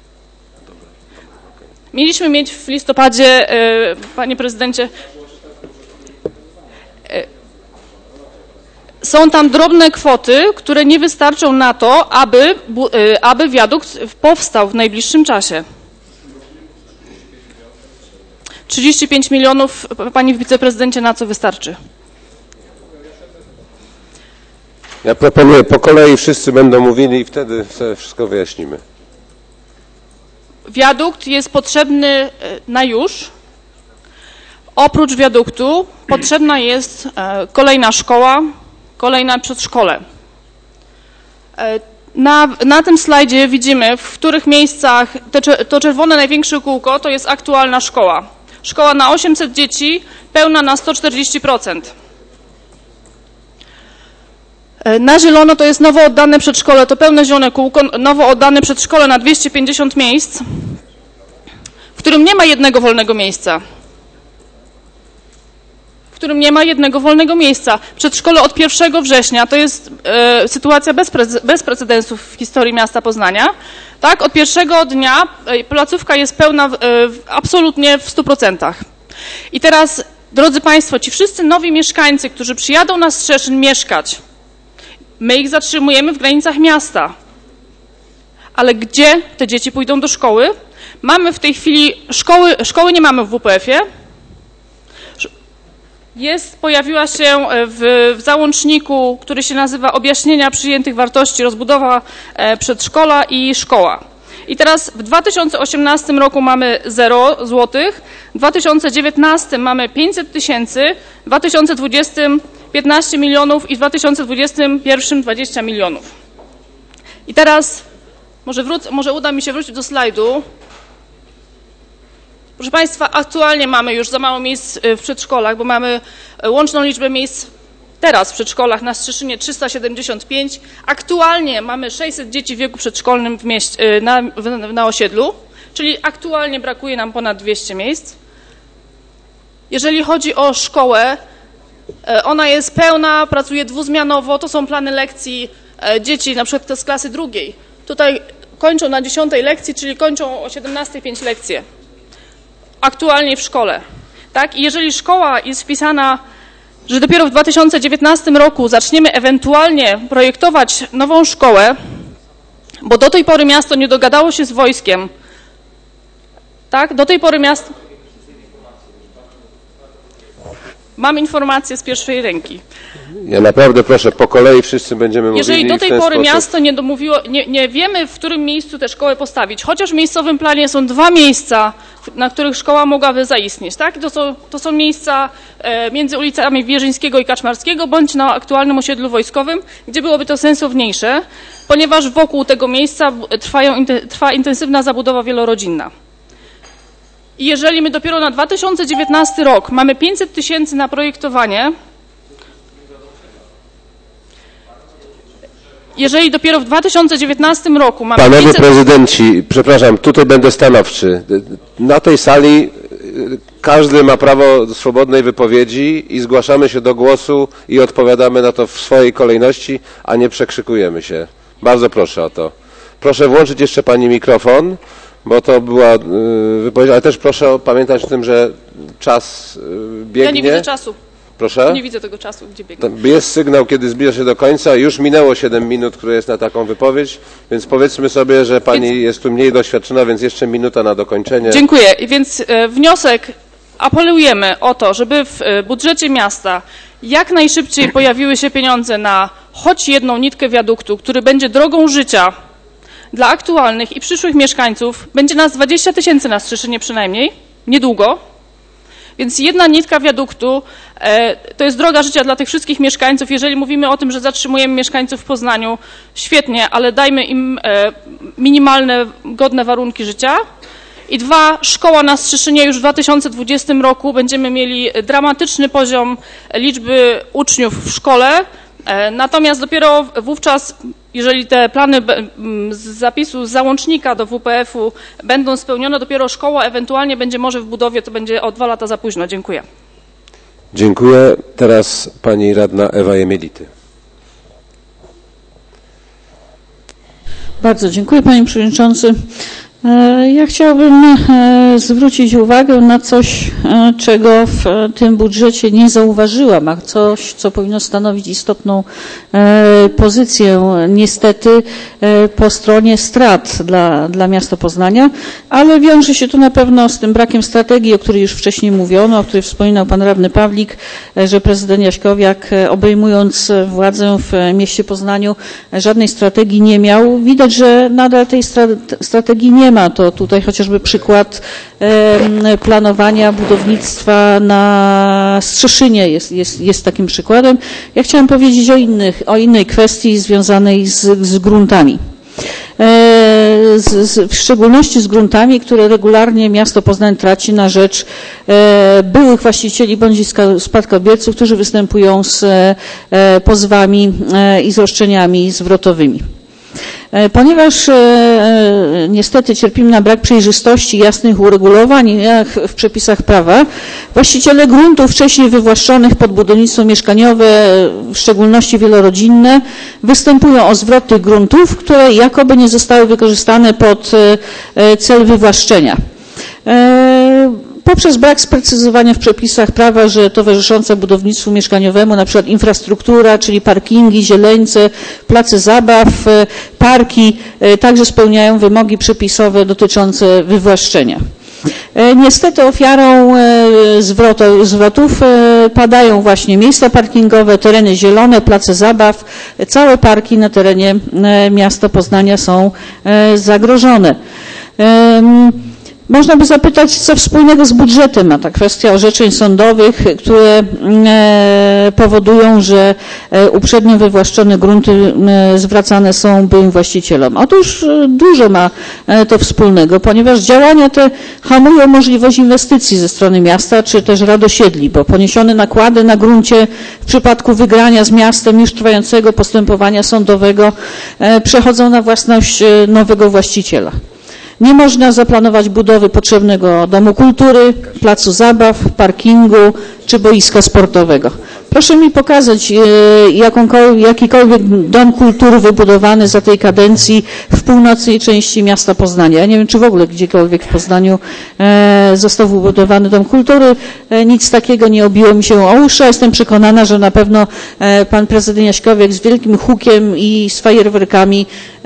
Mieliśmy mieć w listopadzie, panie prezydencie, są tam drobne kwoty, które nie wystarczą na to, aby wiadukt powstał w najbliższym czasie. 35 milionów, panie wiceprezydencie, na co wystarczy? Ja proponuję, po kolei wszyscy będą mówili i wtedy sobie wszystko wyjaśnimy. Wiadukt jest potrzebny na już. Oprócz wiaduktu potrzebna jest kolejna szkoła, kolejne przedszkole. Na tym slajdzie widzimy, w których miejscach to czerwone największe kółko to jest aktualna szkoła. Szkoła na 800 dzieci, pełna na 140%. Na zielono to jest nowo oddane przedszkole, to pełne zielone kółko, nowo oddane przedszkole na 250 miejsc, w którym nie ma jednego wolnego miejsca. W którym nie ma jednego wolnego miejsca. Przedszkole od 1 września, to jest sytuacja bez precedensów w historii miasta Poznania. Tak, od pierwszego dnia placówka jest pełna absolutnie w 100%. I teraz, drodzy Państwo, ci wszyscy nowi mieszkańcy, którzy przyjadą na Strzeszyn mieszkać, my ich zatrzymujemy w granicach miasta. Ale gdzie te dzieci pójdą do szkoły? Mamy w tej chwili szkoły nie mamy w WPF-ie. Pojawiła się w załączniku, który się nazywa Objaśnienia przyjętych wartości, rozbudowa przedszkola i szkoła. I teraz w 2018 roku mamy 0 złotych, w 2019 mamy 500 tysięcy, w 2020 15 milionów i w 2021 20 milionów. I teraz może uda mi się wrócić do slajdu. Proszę Państwa, aktualnie mamy już za mało miejsc w przedszkolach, bo mamy łączną liczbę miejsc teraz w przedszkolach na Strzeszynie 375. Aktualnie mamy 600 dzieci w wieku przedszkolnym w mieście, na osiedlu, czyli aktualnie brakuje nam ponad 200 miejsc. Jeżeli chodzi o szkołę, ona jest pełna, pracuje dwuzmianowo, to są plany lekcji dzieci, na przykład z klasy drugiej. Tutaj kończą na 10 lekcji, czyli kończą o 17:05 lekcje. Aktualnie w szkole. Tak? I jeżeli szkoła jest wpisana, że dopiero w 2019 roku zaczniemy ewentualnie projektować nową szkołę, bo do tej pory miasto nie dogadało się z wojskiem. Tak? Do tej pory miasto... Mam informację z pierwszej ręki. Ja naprawdę proszę, po kolei wszyscy będziemy mówili. Jeżeli do tej pory sposób. miasto nie domówiło, nie wiemy, w którym miejscu tę szkołę postawić, chociaż w miejscowym planie są 2 miejsca, na których szkoła mogłaby zaistnieć, tak? To są miejsca między ulicami Wierzyńskiego i Kaczmarskiego, bądź na aktualnym osiedlu wojskowym, gdzie byłoby to sensowniejsze, ponieważ wokół tego miejsca trwa intensywna zabudowa wielorodzinna. I jeżeli my dopiero na 2019 rok mamy 500 000 na projektowanie, jeżeli dopiero w 2019 roku mamy... Panowie prezydenci, przepraszam, tutaj będę stanowczy. Na tej sali każdy ma prawo do swobodnej wypowiedzi i zgłaszamy się do głosu i odpowiadamy na to w swojej kolejności, a nie przekrzykujemy się. Bardzo proszę o to. Proszę włączyć jeszcze pani mikrofon, bo to była wypowiedź, ale też proszę pamiętać o tym, że czas biegnie. Ja nie widzę czasu. Proszę? Nie widzę tego czasu, gdzie biegnie. Jest sygnał, kiedy zbliża się do końca. Już minęło 7 minut, które jest na taką wypowiedź, więc powiedzmy sobie, że pani jest tu mniej doświadczona, więc jeszcze minuta na dokończenie. Dziękuję. Więc wniosek, apelujemy o to, żeby w budżecie miasta jak najszybciej pojawiły się pieniądze na choć jedną nitkę wiaduktu, który będzie drogą życia dla aktualnych i przyszłych mieszkańców. Będzie nas 20 000 na Strzeszynie przynajmniej, niedługo. Więc jedna nitka wiaduktu to jest droga życia dla tych wszystkich mieszkańców. Jeżeli mówimy o tym, że zatrzymujemy mieszkańców w Poznaniu, świetnie, ale dajmy im minimalne, godne warunki życia. I 2, szkoła na Strzeszynie już w 2020 roku będziemy mieli dramatyczny poziom liczby uczniów w szkole. Natomiast dopiero wówczas, jeżeli te plany z zapisu z załącznika do WPF-u będą spełnione, dopiero szkoła ewentualnie będzie może w budowie, to będzie o 2 lata za późno. Dziękuję. Dziękuję. Teraz pani radna Ewa Jemielity. Bardzo dziękuję, panie przewodniczący. Ja chciałabym zwrócić uwagę na coś, czego w tym budżecie nie zauważyłam, a coś, co powinno stanowić istotną pozycję, niestety po stronie strat dla miasta Poznania, ale wiąże się to na pewno z tym brakiem strategii, o której już wcześniej mówiono, o której wspominał pan radny Pawlik, że prezydent Jaśkowiak, obejmując władzę w mieście Poznaniu, żadnej strategii nie miał. Widać, że nadal tej strategii nie ma. To tutaj chociażby przykład planowania budownictwa na Strzeszynie jest takim przykładem. Ja chciałam powiedzieć o innej kwestii związanej z gruntami. W szczególności z gruntami, które regularnie miasto Poznań traci na rzecz byłych właścicieli bądź spadkobierców, którzy występują z pozwami i z roszczeniami zwrotowymi. Ponieważ niestety cierpimy na brak przejrzystości, jasnych uregulowań w przepisach prawa, właściciele gruntów wcześniej wywłaszczonych pod budownictwo mieszkaniowe, w szczególności wielorodzinne, występują o zwrot tych gruntów, które jakoby nie zostały wykorzystane pod cel wywłaszczenia. Poprzez brak sprecyzowania w przepisach prawa, że towarzysząca budownictwu mieszkaniowemu, na przykład infrastruktura, czyli parkingi, zieleńce, place zabaw, parki, także spełniają wymogi przepisowe dotyczące wywłaszczenia. Niestety ofiarą zwrotów padają właśnie miejsca parkingowe, tereny zielone, place zabaw. Całe parki na terenie miasta Poznania są zagrożone. Można by zapytać, co wspólnego z budżetem ma ta kwestia orzeczeń sądowych, które powodują, że uprzednio wywłaszczone grunty zwracane są byłym właścicielom. Otóż dużo ma to wspólnego, ponieważ działania te hamują możliwość inwestycji ze strony miasta, czy też rad osiedli, bo poniesione nakłady na gruncie w przypadku wygrania z miastem już trwającego postępowania sądowego przechodzą na własność nowego właściciela. Nie można zaplanować budowy potrzebnego domu kultury, placu zabaw, parkingu czy boiska sportowego. Proszę mi pokazać jakikolwiek dom kultury wybudowany za tej kadencji w północnej części miasta Poznania. Ja nie wiem, czy w ogóle gdziekolwiek w Poznaniu został wybudowany dom kultury. Nic takiego nie obiło mi się o uszy. Jestem przekonana, że na pewno pan prezydent Jaśkowiak z wielkim hukiem i z fajerwerkami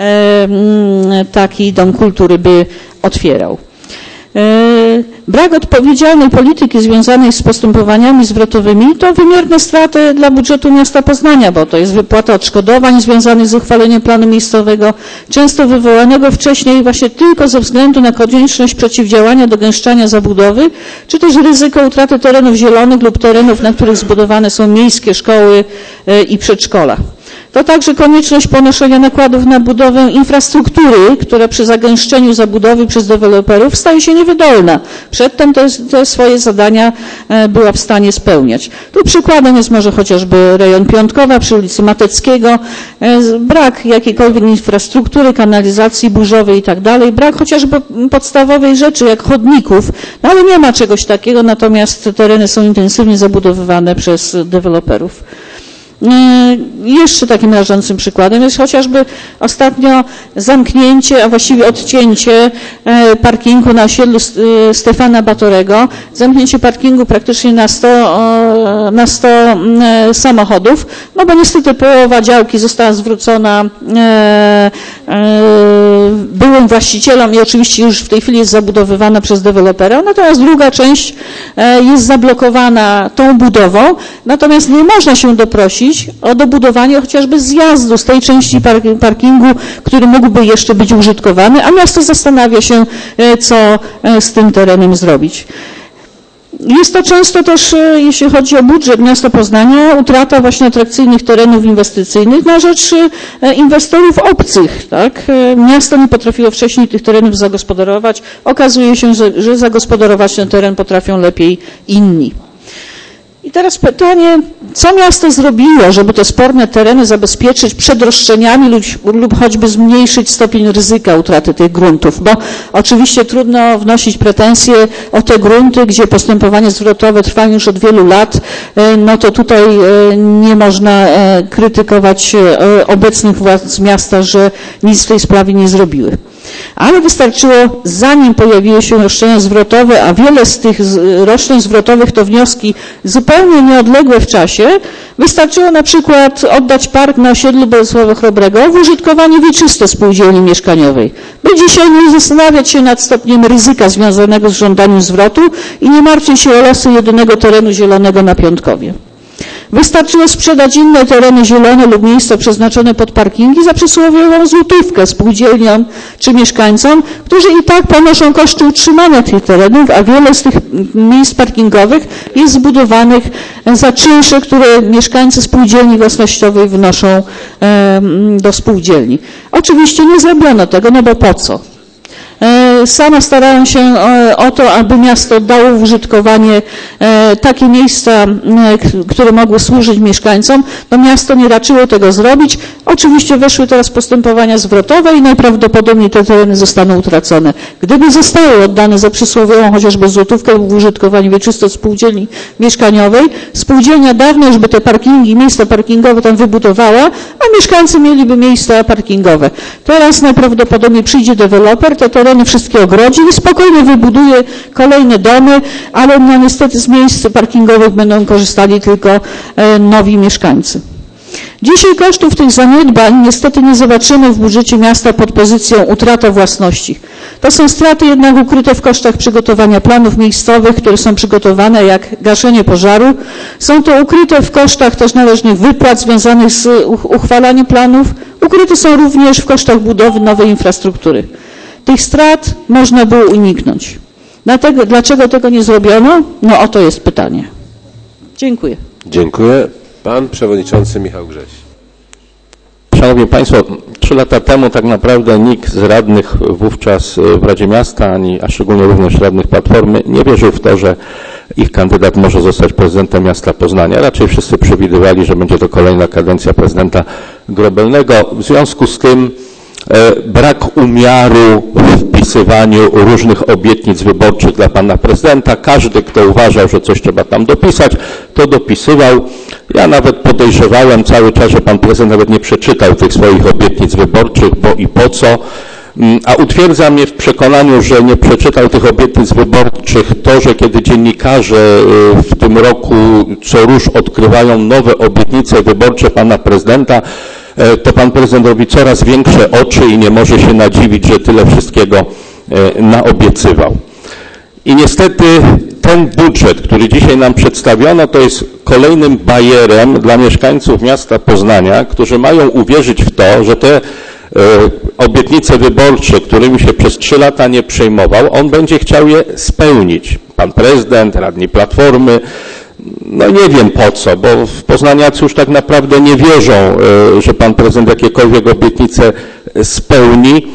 taki dom kultury by otwierał. Brak odpowiedzialnej polityki związanej z postępowaniami zwrotowymi to wymierne straty dla budżetu miasta Poznania, bo to jest wypłata odszkodowań związanych z uchwaleniem planu miejscowego, często wywołanego wcześniej właśnie tylko ze względu na konieczność przeciwdziałania dogęszczania zabudowy, czy też ryzyko utraty terenów zielonych lub terenów, na których zbudowane są miejskie szkoły i przedszkola. To także konieczność ponoszenia nakładów na budowę infrastruktury, która przy zagęszczeniu zabudowy przez deweloperów staje się niewydolna. Przedtem te swoje zadania była w stanie spełniać. Tu przykładem jest może chociażby rejon Piątkowa przy ulicy Mateckiego, brak jakiejkolwiek infrastruktury, kanalizacji burzowej i tak dalej, brak chociażby podstawowej rzeczy jak chodników, no ale nie ma czegoś takiego, natomiast te tereny są intensywnie zabudowywane przez deweloperów. Jeszcze takim rażącym przykładem jest chociażby ostatnio zamknięcie, a właściwie odcięcie parkingu na osiedlu Stefana Batorego, zamknięcie parkingu praktycznie na 100 samochodów, no bo niestety połowa działki została zwrócona byłym właścicielom i oczywiście już w tej chwili jest zabudowywana przez dewelopera, natomiast druga część jest zablokowana tą budową, natomiast nie można się doprosić o dobudowanie chociażby zjazdu z tej części parkingu, który mógłby jeszcze być użytkowany, a miasto zastanawia się, co z tym terenem zrobić. Jest to często też, jeśli chodzi o budżet miasta Poznania, utrata właśnie atrakcyjnych terenów inwestycyjnych na rzecz inwestorów obcych. Tak? Miasto nie potrafiło wcześniej tych terenów zagospodarować. Okazuje się, że zagospodarować ten teren potrafią lepiej inni. I teraz pytanie, co miasto zrobiło, żeby te sporne tereny zabezpieczyć przed roszczeniami lub choćby zmniejszyć stopień ryzyka utraty tych gruntów, bo oczywiście trudno wnosić pretensje o te grunty, gdzie postępowanie zwrotowe trwa już od wielu lat, no to tutaj nie można krytykować obecnych władz miasta, że nic w tej sprawie nie zrobiły. Ale wystarczyło, zanim pojawiły się roszczenia zwrotowe, a wiele z tych roszczeń zwrotowych to wnioski zupełnie nieodległe w czasie, wystarczyło na przykład oddać park na osiedlu Bolesława Chrobrego w użytkowanie wieczyste spółdzielni mieszkaniowej, by dzisiaj nie zastanawiać się nad stopniem ryzyka związanego z żądaniem zwrotu i nie martwić się o losy jedynego terenu zielonego na Piątkowie. Wystarczyło sprzedać inne tereny zielone lub miejsca przeznaczone pod parkingi za przysłowiową złotówkę spółdzielniom czy mieszkańcom, którzy i tak ponoszą koszty utrzymania tych terenów, a wiele z tych miejsc parkingowych jest zbudowanych za czynsze, które mieszkańcy spółdzielni własnościowej wnoszą do spółdzielni. Oczywiście nie zrobiono tego, no bo po co? Sama starałam się o to, aby miasto dało w użytkowanie takie miejsca, które mogły służyć mieszkańcom. No miasto nie raczyło tego zrobić. Oczywiście weszły teraz postępowania zwrotowe i najprawdopodobniej te tereny zostaną utracone. Gdyby zostały oddane za przysłowiową chociażby złotówkę w użytkowanie wieczyste spółdzielni mieszkaniowej, spółdzielnia dawno już by te parkingi, miejsca parkingowe tam wybudowała, a mieszkańcy mieliby miejsca parkingowe. Teraz najprawdopodobniej przyjdzie deweloper, te tereny wszystkie ogrodzi i spokojnie wybuduje kolejne domy, ale no niestety z miejsc parkingowych będą korzystali tylko nowi mieszkańcy. Dzisiaj kosztów tych zaniedbań niestety nie zobaczymy w budżecie miasta pod pozycją utrata własności. To są straty jednak ukryte w kosztach przygotowania planów miejscowych, które są przygotowane jak gaszenie pożaru. Są to ukryte w kosztach też należnych wypłat związanych z uchwalaniem planów. Ukryte są również w kosztach budowy nowej infrastruktury. Tych strat można było uniknąć. Dlaczego tego nie zrobiono? No oto jest pytanie. Dziękuję. Dziękuję. Pan przewodniczący Michał Grześ. Szanowni Państwo, 3 lata temu tak naprawdę nikt z radnych wówczas w Radzie Miasta, a szczególnie również radnych Platformy, nie wierzył w to, że ich kandydat może zostać prezydentem miasta Poznania. Raczej wszyscy przewidywali, że będzie to kolejna kadencja prezydenta Grobelnego. W związku z tym brak umiaru w wpisywaniu różnych obietnic wyborczych dla pana prezydenta. Każdy, kto uważał, że coś trzeba tam dopisać, to dopisywał. Ja nawet podejrzewałem cały czas, że pan prezydent nawet nie przeczytał tych swoich obietnic wyborczych, bo i po co. A utwierdza mnie w przekonaniu, że nie przeczytał tych obietnic wyborczych to, że kiedy dziennikarze w tym roku co rusz odkrywają nowe obietnice wyborcze pana prezydenta, to pan prezydent robi coraz większe oczy i nie może się nadziwić, że tyle wszystkiego naobiecywał. I niestety ten budżet, który dzisiaj nam przedstawiono, to jest kolejnym bajerem dla mieszkańców miasta Poznania, którzy mają uwierzyć w to, że te obietnice wyborcze, którymi się przez 3 lata nie przejmował, on będzie chciał je spełnić. Pan prezydent, radni Platformy, no nie wiem po co, bo poznaniacy już tak naprawdę nie wierzą, że pan prezydent jakiekolwiek obietnice spełni.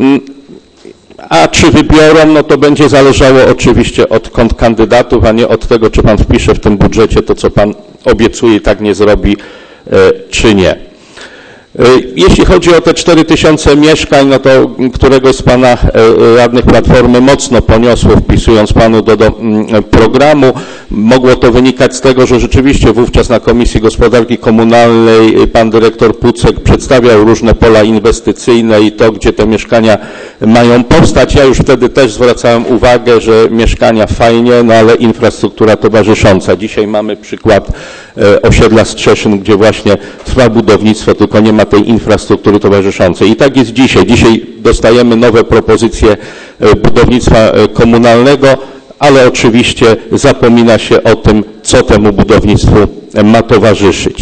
A czy wybiorą, no to będzie zależało oczywiście od kandydatów, a nie od tego, czy pan wpisze w tym budżecie to, co pan obiecuje i tak nie zrobi, czy nie. Jeśli chodzi o te 4000 mieszkań, no to któregoś z pana radnych Platformy mocno poniosło, wpisując panu do programu. Mogło to wynikać z tego, że rzeczywiście wówczas na Komisji Gospodarki Komunalnej pan dyrektor Pucek przedstawiał różne pola inwestycyjne i to, gdzie te mieszkania mają powstać. Ja już wtedy też zwracałem uwagę, że mieszkania fajnie, no ale infrastruktura towarzysząca. Dzisiaj mamy przykład osiedla Strzeszyn, gdzie właśnie trwa budownictwo, tylko nie ma tej infrastruktury towarzyszącej. I tak jest dzisiaj. Dzisiaj dostajemy nowe propozycje budownictwa komunalnego, ale oczywiście zapomina się o tym, co temu budownictwu ma towarzyszyć.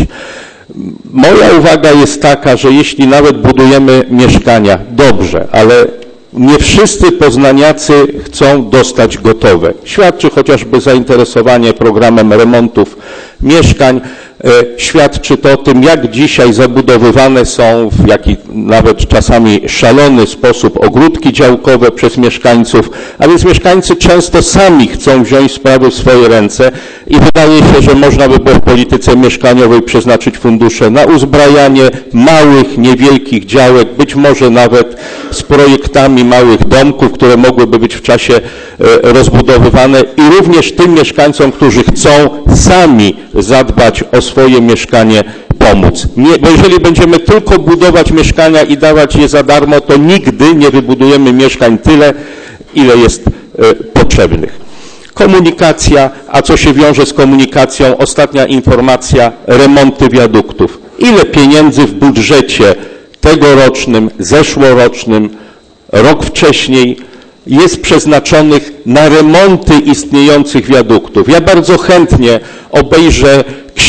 Moja uwaga jest taka, że jeśli nawet budujemy mieszkania, dobrze, ale nie wszyscy poznaniacy chcą dostać gotowe. Świadczy chociażby zainteresowanie programem remontów mieszkań. Świadczy to o tym, jak dzisiaj zabudowywane są w jaki nawet czasami szalony sposób ogródki działkowe przez mieszkańców, a więc mieszkańcy często sami chcą wziąć sprawy w swoje ręce i wydaje się, że można by było w polityce mieszkaniowej przeznaczyć fundusze na uzbrajanie małych, niewielkich działek, być może nawet z projektami małych domków, które mogłyby być w czasie rozbudowywane i również tym mieszkańcom, którzy chcą sami zadbać o swoje mieszkanie, pomóc. Bo jeżeli będziemy tylko budować mieszkania i dawać je za darmo, to nigdy nie wybudujemy mieszkań tyle, ile jest potrzebnych. Komunikacja, a co się wiąże z komunikacją? Ostatnia informacja, remonty wiaduktów. Ile pieniędzy w budżecie tegorocznym, zeszłorocznym, rok wcześniej jest przeznaczonych na remonty istniejących wiaduktów. Ja bardzo chętnie obejrzę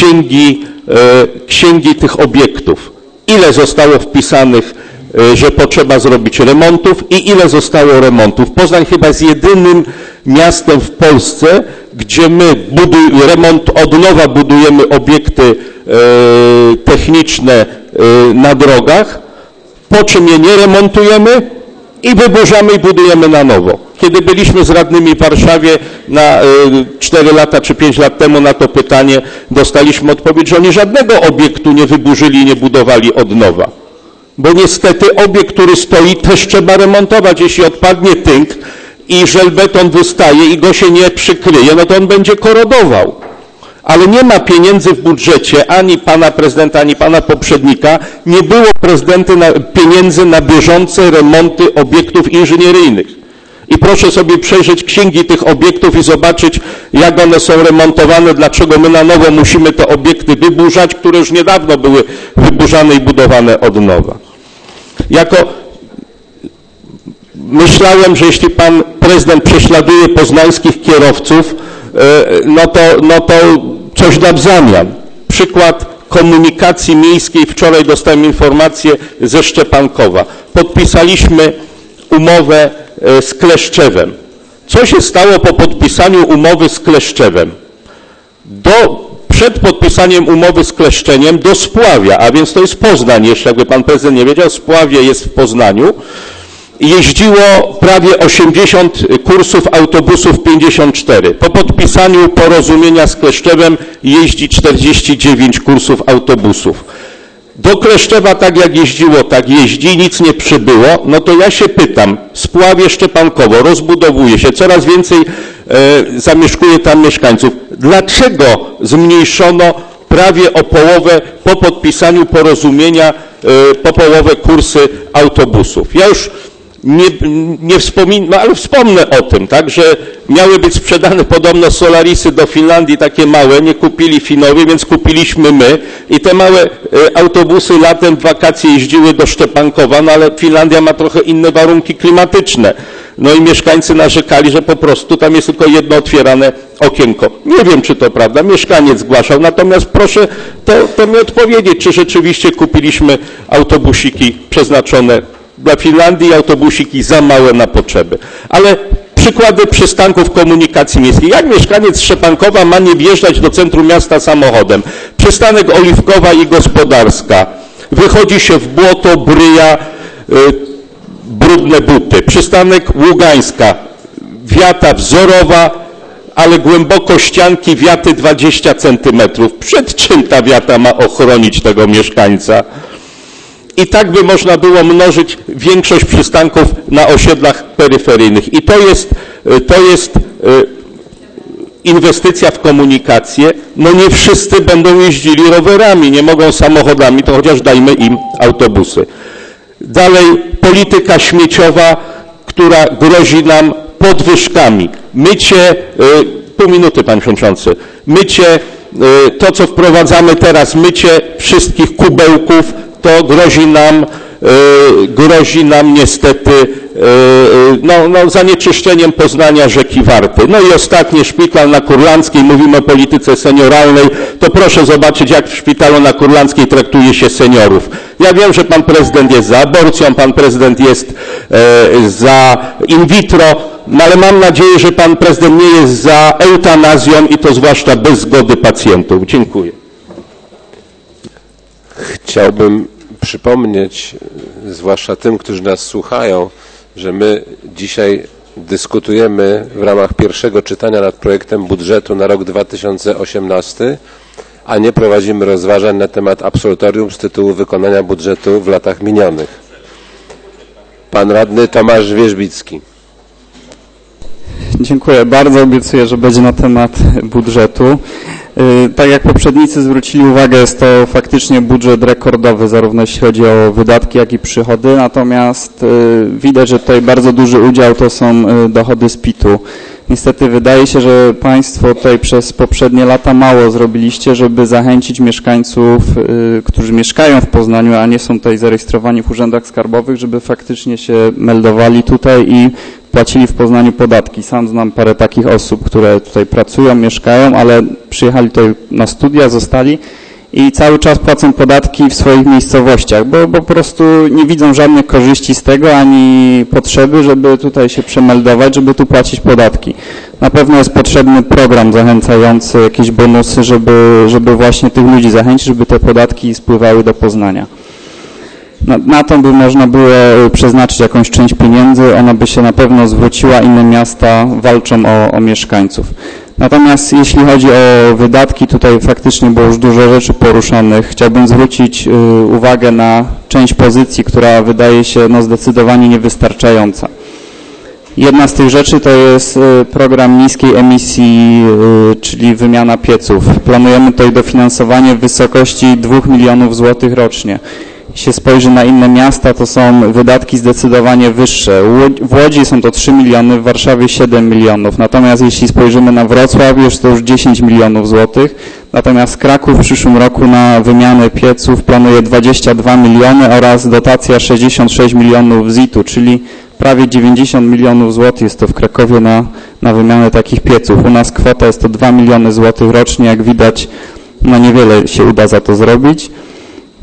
księgi tych obiektów. Ile zostało wpisanych, że potrzeba zrobić remontów i ile zostało remontów. Poznań chyba jest jedynym miastem w Polsce, gdzie my od nowa budujemy obiekty techniczne na drogach, po czym je nie remontujemy i wyburzamy i budujemy na nowo. Kiedy byliśmy z radnymi w Warszawie na 4 lata czy 5 lat temu na to pytanie, dostaliśmy odpowiedź, że oni żadnego obiektu nie wyburzyli i nie budowali od nowa. Bo niestety obiekt, który stoi, też trzeba remontować. Jeśli odpadnie tynk i żelbeton wystaje i go się nie przykryje, no to on będzie korodował. Ale nie ma pieniędzy w budżecie, ani pana prezydenta, ani pana poprzednika, nie było pieniędzy na bieżące remonty obiektów inżynieryjnych. I proszę sobie przejrzeć księgi tych obiektów i zobaczyć, jak one są remontowane, dlaczego my na nowo musimy te obiekty wyburzać, które już niedawno były wyburzane i budowane od nowa. Myślałem, że jeśli pan prezydent prześladuje poznańskich kierowców, no to coś da w zamian. Przykład komunikacji miejskiej. Wczoraj dostałem informację ze Szczepankowa. Podpisaliśmy umowę z Kleszczewem. Co się stało po podpisaniu umowy z Kleszczewem? Przed podpisaniem umowy z Kleszczeniem do Spławia, a więc to jest Poznań, jeszcze jakby pan prezydent nie wiedział, Spławie jest w Poznaniu, jeździło prawie 80 kursów autobusów 54. Po podpisaniu porozumienia z Kleszczewem jeździ 49 kursów autobusów. Do Kleszczewa tak jak jeździło, tak jeździ, nic nie przybyło. No to ja się pytam, Spławie Szczepankowo rozbudowuje się, coraz więcej zamieszkuje tam mieszkańców. Dlaczego zmniejszono prawie o połowę po podpisaniu porozumienia, po połowę kursy autobusów? Ja już nie wspominam, no ale wspomnę o tym, tak, że miały być sprzedane podobno Solarisy do Finlandii, takie małe, nie kupili Finowie, więc kupiliśmy my i te małe autobusy latem w wakacje jeździły do Szczepankowa, no ale Finlandia ma trochę inne warunki klimatyczne. No i mieszkańcy narzekali, że po prostu tam jest tylko jedno otwierane okienko. Nie wiem, czy to prawda, mieszkaniec zgłaszał, natomiast proszę to mi odpowiedzieć, czy rzeczywiście kupiliśmy autobusiki przeznaczone dla Finlandii, autobusiki za małe na potrzeby. Ale przykłady przystanków komunikacji miejskiej. Jak mieszkaniec Szczepankowa ma nie wjeżdżać do centrum miasta samochodem? Przystanek Oliwkowa i Gospodarska. Wychodzi się w błoto, bryja, brudne buty. Przystanek Ługańska. Wiata wzorowa, ale głęboko ścianki, wiaty 20 centymetrów. Przed czym ta wiata ma ochronić tego mieszkańca? I tak by można było mnożyć większość przystanków na osiedlach peryferyjnych. I to jest inwestycja w komunikację. No nie wszyscy będą jeździli rowerami, nie mogą samochodami, to chociaż dajmy im autobusy. Dalej polityka śmieciowa, która grozi nam podwyżkami. Pół minuty, panie przewodniczący. To co wprowadzamy teraz, mycie wszystkich kubełków, to grozi nam niestety zanieczyszczeniem Poznania rzeki Warty. No i ostatnie, szpital na Kurlandzkiej, mówimy o polityce senioralnej, to proszę zobaczyć, jak w szpitalu na Kurlandzkiej traktuje się seniorów. Ja wiem, że pan prezydent jest za aborcją, pan prezydent jest za in vitro, no ale mam nadzieję, że pan prezydent nie jest za eutanazją i to zwłaszcza bez zgody pacjentów. Dziękuję. Chciałbym przypomnieć, zwłaszcza tym, którzy nas słuchają, że my dzisiaj dyskutujemy w ramach pierwszego czytania nad projektem budżetu na rok 2018, a nie prowadzimy rozważań na temat absolutorium z tytułu wykonania budżetu w latach minionych. Pan radny Tomasz Wierzbicki. Dziękuję bardzo. Obiecuję, że będzie na temat budżetu. Tak jak poprzednicy zwrócili uwagę, jest to faktycznie budżet rekordowy, zarówno jeśli chodzi o wydatki, jak i przychody, natomiast widać, że tutaj bardzo duży udział to są dochody z PIT-u. Niestety wydaje się, że Państwo tutaj przez poprzednie lata mało zrobiliście, żeby zachęcić mieszkańców, którzy mieszkają w Poznaniu, a nie są tutaj zarejestrowani w urzędach skarbowych, żeby faktycznie się meldowali tutaj i płacili w Poznaniu podatki. Sam znam parę takich osób, które tutaj pracują, mieszkają, ale przyjechali tutaj na studia, zostali i cały czas płacą podatki w swoich miejscowościach, bo po prostu nie widzą żadnych korzyści z tego, ani potrzeby, żeby tutaj się przemeldować, żeby tu płacić podatki. Na pewno jest potrzebny program zachęcający, jakieś bonusy, żeby właśnie tych ludzi zachęcić, żeby te podatki spływały do Poznania. Na to by można było przeznaczyć jakąś część pieniędzy, ona by się na pewno zwróciła, inne miasta walczą o mieszkańców. Natomiast jeśli chodzi o wydatki, tutaj faktycznie było już dużo rzeczy poruszonych. Chciałbym zwrócić uwagę na część pozycji, która wydaje się zdecydowanie niewystarczająca. Jedna z tych rzeczy to jest program niskiej emisji, czyli wymiana pieców. Planujemy tutaj dofinansowanie w wysokości 2 milionów złotych rocznie. Jeśli się spojrzy na inne miasta, to są wydatki zdecydowanie wyższe. W Łodzi są to 3 miliony, w Warszawie 7 milionów. Natomiast jeśli spojrzymy na Wrocław, to już 10 milionów złotych. Natomiast Kraków w przyszłym roku na wymianę pieców planuje 22 miliony oraz dotacja 66 milionów ZIT-u, czyli prawie 90 milionów złotych jest to w Krakowie na wymianę takich pieców. U nas kwota jest to 2 miliony złotych rocznie, jak widać, niewiele się uda za to zrobić.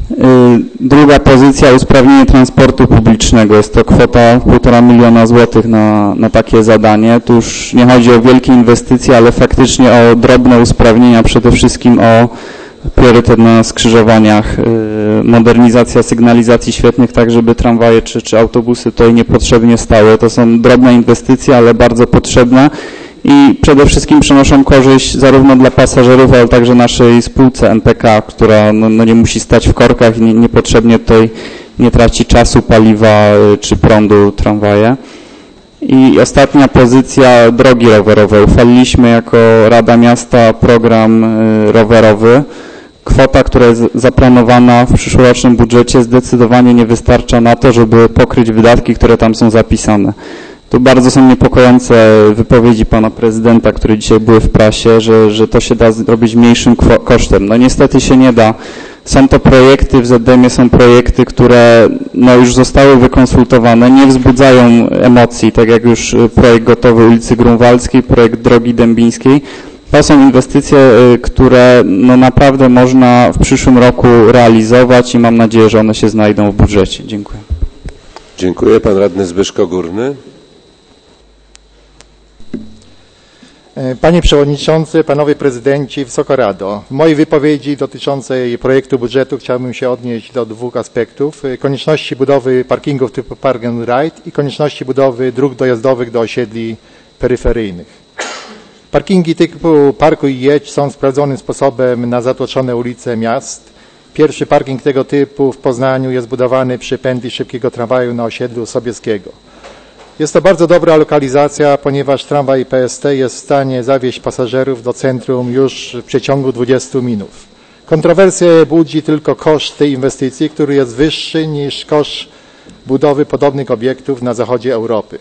Druga pozycja, usprawnienie transportu publicznego. Jest to kwota 1,5 miliona złotych na takie zadanie. Tu już nie chodzi o wielkie inwestycje, ale faktycznie o drobne usprawnienia, przede wszystkim o priorytet na skrzyżowaniach, modernizacja sygnalizacji świetnych, tak żeby tramwaje czy autobusy tutaj niepotrzebnie stały. To są drobne inwestycje, ale bardzo potrzebne i przede wszystkim przynoszą korzyść zarówno dla pasażerów, ale także naszej spółce NPK, która nie musi stać w korkach i niepotrzebnie tutaj nie traci czasu, paliwa czy prądu tramwaje. I ostatnia pozycja, drogi rowerowe. Uchwaliliśmy jako Rada Miasta program rowerowy. Kwota, która jest zaplanowana w przyszłorocznym budżecie, zdecydowanie nie wystarcza na to, żeby pokryć wydatki, które tam są zapisane. Tu bardzo są niepokojące wypowiedzi pana prezydenta, które dzisiaj były w prasie, że to się da zrobić mniejszym kosztem. No niestety się nie da. Są to projekty, w ZDM-ie są projekty, które już zostały wykonsultowane, nie wzbudzają emocji, tak jak już projekt gotowy ulicy Grunwaldzkiej, projekt drogi dębińskiej. To są inwestycje, które naprawdę można w przyszłym roku realizować i mam nadzieję, że one się znajdą w budżecie. Dziękuję. Dziękuję. Pan radny Zbyszko Górny. Panie Przewodniczący, Panowie Prezydenci, Wysoka Rado. W mojej wypowiedzi dotyczącej projektu budżetu chciałbym się odnieść do dwóch aspektów. Konieczności budowy parkingów typu Park and Ride i konieczności budowy dróg dojazdowych do osiedli peryferyjnych. Parkingi typu Parkuj i Jedź są sprawdzonym sposobem na zatłoczone ulice miast. Pierwszy parking tego typu w Poznaniu jest budowany przy pętli szybkiego tramwaju na osiedlu Sobieskiego. Jest to bardzo dobra lokalizacja, ponieważ tramwaj PST jest w stanie zawieźć pasażerów do centrum już w przeciągu 20 minut. Kontrowersję budzi tylko koszt tej inwestycji, który jest wyższy niż koszt budowy podobnych obiektów na zachodzie Europy.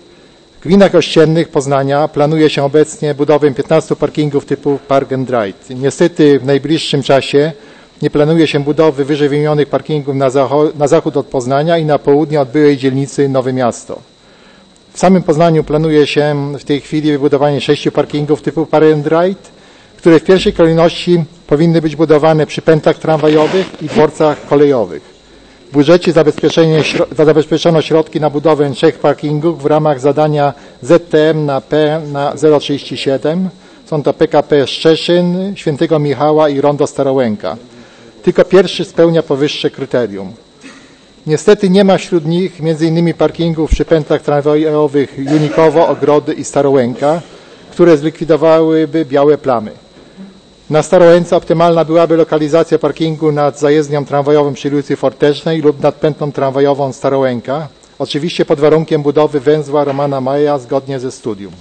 W gminach ościennych Poznania planuje się obecnie budowę 15 parkingów typu Park and Ride. Niestety w najbliższym czasie nie planuje się budowy wyżej wymienionych parkingów na zachód od Poznania i na południe od byłej dzielnicy Nowe Miasto. W samym Poznaniu planuje się w tej chwili wybudowanie 6 parkingów typu Park and Ride, które w pierwszej kolejności powinny być budowane przy pętlach tramwajowych i dworcach kolejowych. W budżecie zabezpieczono środki na budowę 3 parkingów w ramach zadania ZTM na P na 037. Są to PKP Szczeszyn, Świętego Michała i Rondo Starołęka. Tylko pierwszy spełnia powyższe kryterium. Niestety nie ma wśród nich m.in. parkingów przy pętlach tramwajowych Junikowo, Ogrody i Starołęka, które zlikwidowałyby białe plamy. Na Starołęce optymalna byłaby lokalizacja parkingu nad zajezdnią tramwajową przy ulicy Fortecznej lub nad pętlą tramwajową Starołęka, oczywiście pod warunkiem budowy węzła Romana Maja zgodnie ze studium.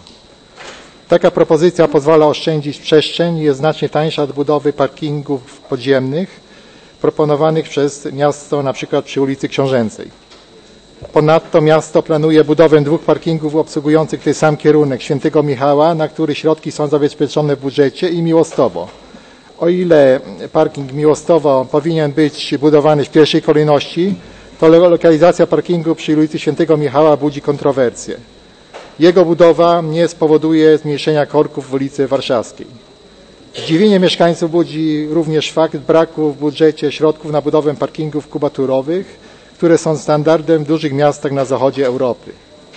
Taka propozycja pozwala oszczędzić przestrzeń i jest znacznie tańsza od budowy parkingów podziemnych proponowanych przez miasto np. przy ulicy Książęcej. Ponadto miasto planuje budowę 2 parkingów obsługujących ten sam kierunek Świętego Michała, na który środki są zabezpieczone w budżecie, i Miłostowo. O ile parking Miłostowo powinien być budowany w pierwszej kolejności, to lokalizacja parkingu przy ulicy Świętego Michała budzi kontrowersje. Jego budowa nie spowoduje zmniejszenia korków w ulicy Warszawskiej. Zdziwienie mieszkańców budzi również fakt braku w budżecie środków na budowę parkingów kubaturowych, które są standardem w dużych miastach na zachodzie Europy.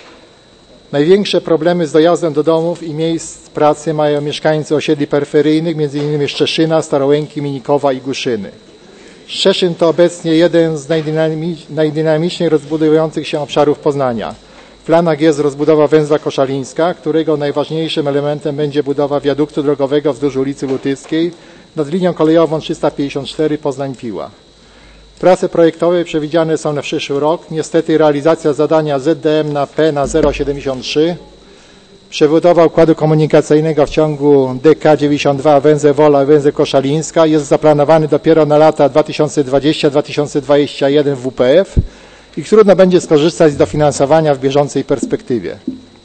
Największe problemy z dojazdem do domów i miejsc pracy mają mieszkańcy osiedli peryferyjnych, m.in. Szczeszyna, Starołęki, Minikowa i Głuszyny. Szczeszyn to obecnie jeden z najdynamiczniej rozbudowujących się obszarów Poznania. W planach jest rozbudowa węzła Koszalińska, którego najważniejszym elementem będzie budowa wiaduktu drogowego wzdłuż ulicy Lutyckiej nad linią kolejową 354 Poznań-Piła. Prace projektowe przewidziane są na przyszły rok. Niestety realizacja zadania ZDM na P na 073, przebudowa układu komunikacyjnego w ciągu DK92 węzeł Wola, węzeł Koszalińska jest zaplanowany dopiero na lata 2020-2021 w WPF i trudno będzie skorzystać z dofinansowania w bieżącej perspektywie.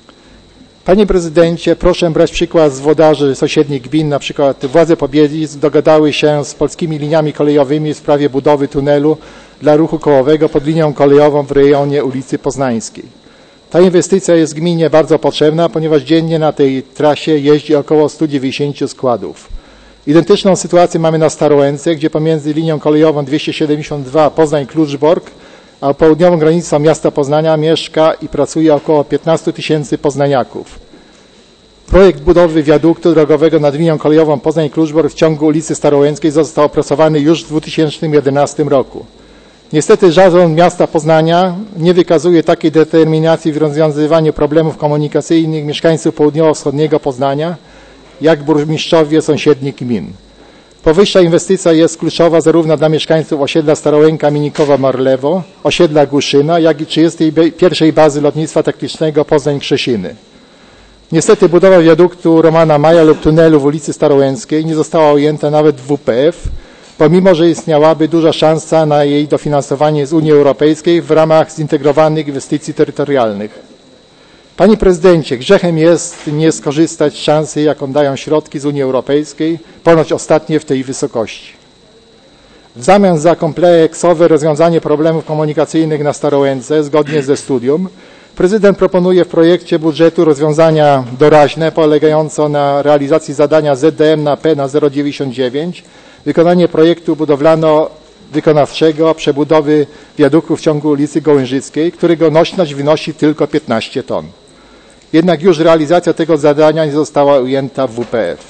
Panie Prezydencie, proszę brać przykład z włodarzy sąsiednich gmin, na przykład władze Pobielic dogadały się z polskimi liniami kolejowymi w sprawie budowy tunelu dla ruchu kołowego pod linią kolejową w rejonie ulicy Poznańskiej. Ta inwestycja jest gminie bardzo potrzebna, ponieważ dziennie na tej trasie jeździ około 190 składów. Identyczną sytuację mamy na Starołęce, gdzie pomiędzy linią kolejową 272 Poznań-Kluczbork, a południową granicą miasta Poznania mieszka i pracuje około 15 000 poznaniaków. Projekt budowy wiaduktu drogowego nad linią kolejową Poznań-Kluczbork w ciągu ulicy Starołęckiej został opracowany już w 2011 roku. Niestety zarząd miasta Poznania nie wykazuje takiej determinacji w rozwiązywaniu problemów komunikacyjnych mieszkańców południowo-wschodniego Poznania, jak burmistrzowie sąsiednich gmin. Powyższa inwestycja jest kluczowa zarówno dla mieszkańców osiedla Starołęka Minikowa-Marlewo, osiedla Głuszyna, jak i 31. bazy lotnictwa taktycznego Poznań-Krzesiny. Niestety budowa wiaduktu Romana Maja lub tunelu w ulicy Starołęckiej nie została ujęta nawet w WPF, pomimo że istniałaby duża szansa na jej dofinansowanie z Unii Europejskiej w ramach zintegrowanych inwestycji terytorialnych. Panie Prezydencie, grzechem jest nie skorzystać z szansy, jaką dają środki z Unii Europejskiej, ponoć ostatnie w tej wysokości. W zamian za kompleksowe rozwiązanie problemów komunikacyjnych na Starołęce, zgodnie ze studium, prezydent proponuje w projekcie budżetu rozwiązania doraźne, polegające na realizacji zadania ZDM na P na 0,99, wykonanie projektu budowlano-wykonawczego przebudowy wiaduktu w ciągu ulicy Gołężyckiej, którego nośność wynosi tylko 15 ton. Jednak już realizacja tego zadania nie została ujęta w WPF.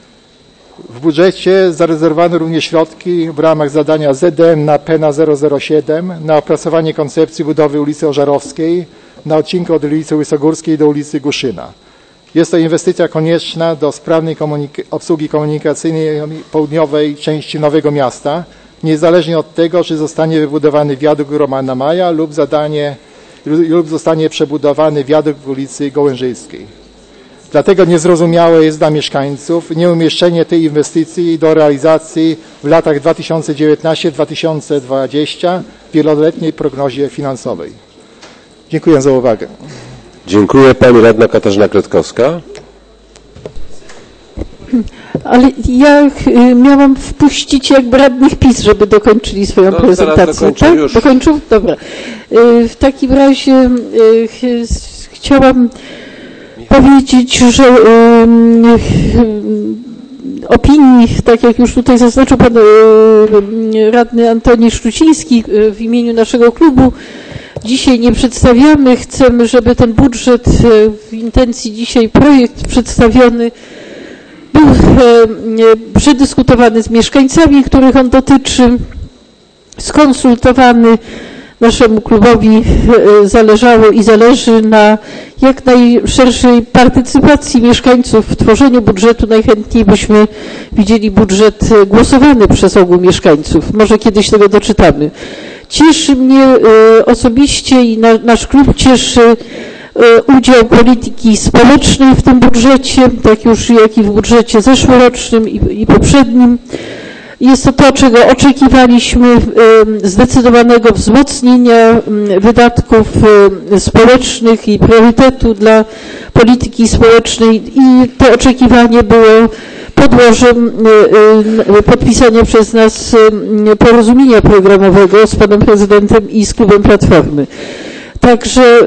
W budżecie zarezerwowano również środki w ramach zadania ZDM na P na 007 na opracowanie koncepcji budowy ulicy Ożarowskiej na odcinku od ulicy Łysogórskiej do ulicy Głuszyna. Jest to inwestycja konieczna do sprawnej obsługi komunikacyjnej południowej części Nowego Miasta, niezależnie od tego, czy zostanie wybudowany wiadukt Romana Maja lub zostanie przebudowany wiadukt w ulicy Gołężyckiej. Dlatego niezrozumiałe jest dla mieszkańców nieumieszczenie tej inwestycji do realizacji w latach 2019-2020 w wieloletniej prognozie finansowej. Dziękuję za uwagę. Dziękuję. Pani radna Katarzyna Kretkowska. Ale ja miałam wpuścić jakby radnych PiS, żeby dokończyli swoją prezentację. Tak? Już. Dokończył? Dobra. W takim razie chciałam powiedzieć, że opinii, tak jak już tutaj zaznaczył pan radny Antoni Sztuciński w imieniu naszego klubu, dzisiaj nie przedstawiamy. Chcemy, żeby ten budżet w intencji dzisiaj projekt przedstawiony był przedyskutowany z mieszkańcami, których on dotyczy, skonsultowany. Naszemu klubowi zależało i zależy na jak najszerszej partycypacji mieszkańców w tworzeniu budżetu. Najchętniej byśmy widzieli budżet głosowany przez ogół mieszkańców. Może kiedyś tego doczytamy. Cieszy mnie osobiście i nasz klub cieszy udział polityki społecznej w tym budżecie, tak już jak i w budżecie zeszłorocznym i poprzednim. Jest to, czego oczekiwaliśmy, zdecydowanego wzmocnienia wydatków społecznych i priorytetu dla polityki społecznej i to oczekiwanie było podłożem podpisania przez nas porozumienia programowego z panem prezydentem i z klubem Platformy. Także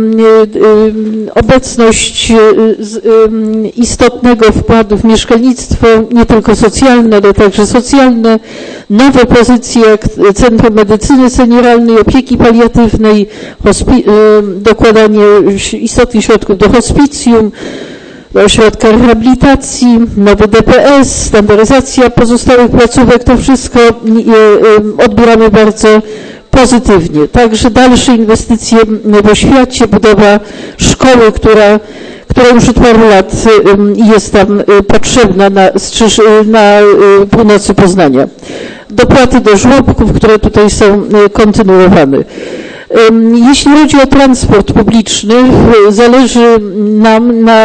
obecność istotnego wkładu w mieszkalnictwo, nie tylko socjalne, ale także socjalne, nowe pozycje jak Centrum Medycyny Senioralnej, Opieki Paliatywnej, dokładanie istotnych środków do hospicjum, do ośrodka rehabilitacji, nowy DPS, standaryzacja pozostałych placówek, to wszystko odbieramy bardzo pozytywnie. Także dalsze inwestycje w oświacie, budowa szkoły, która już od paru lat jest tam potrzebna na północy Poznania. Dopłaty do żłobków, które tutaj są kontynuowane. Jeśli chodzi o transport publiczny, zależy nam na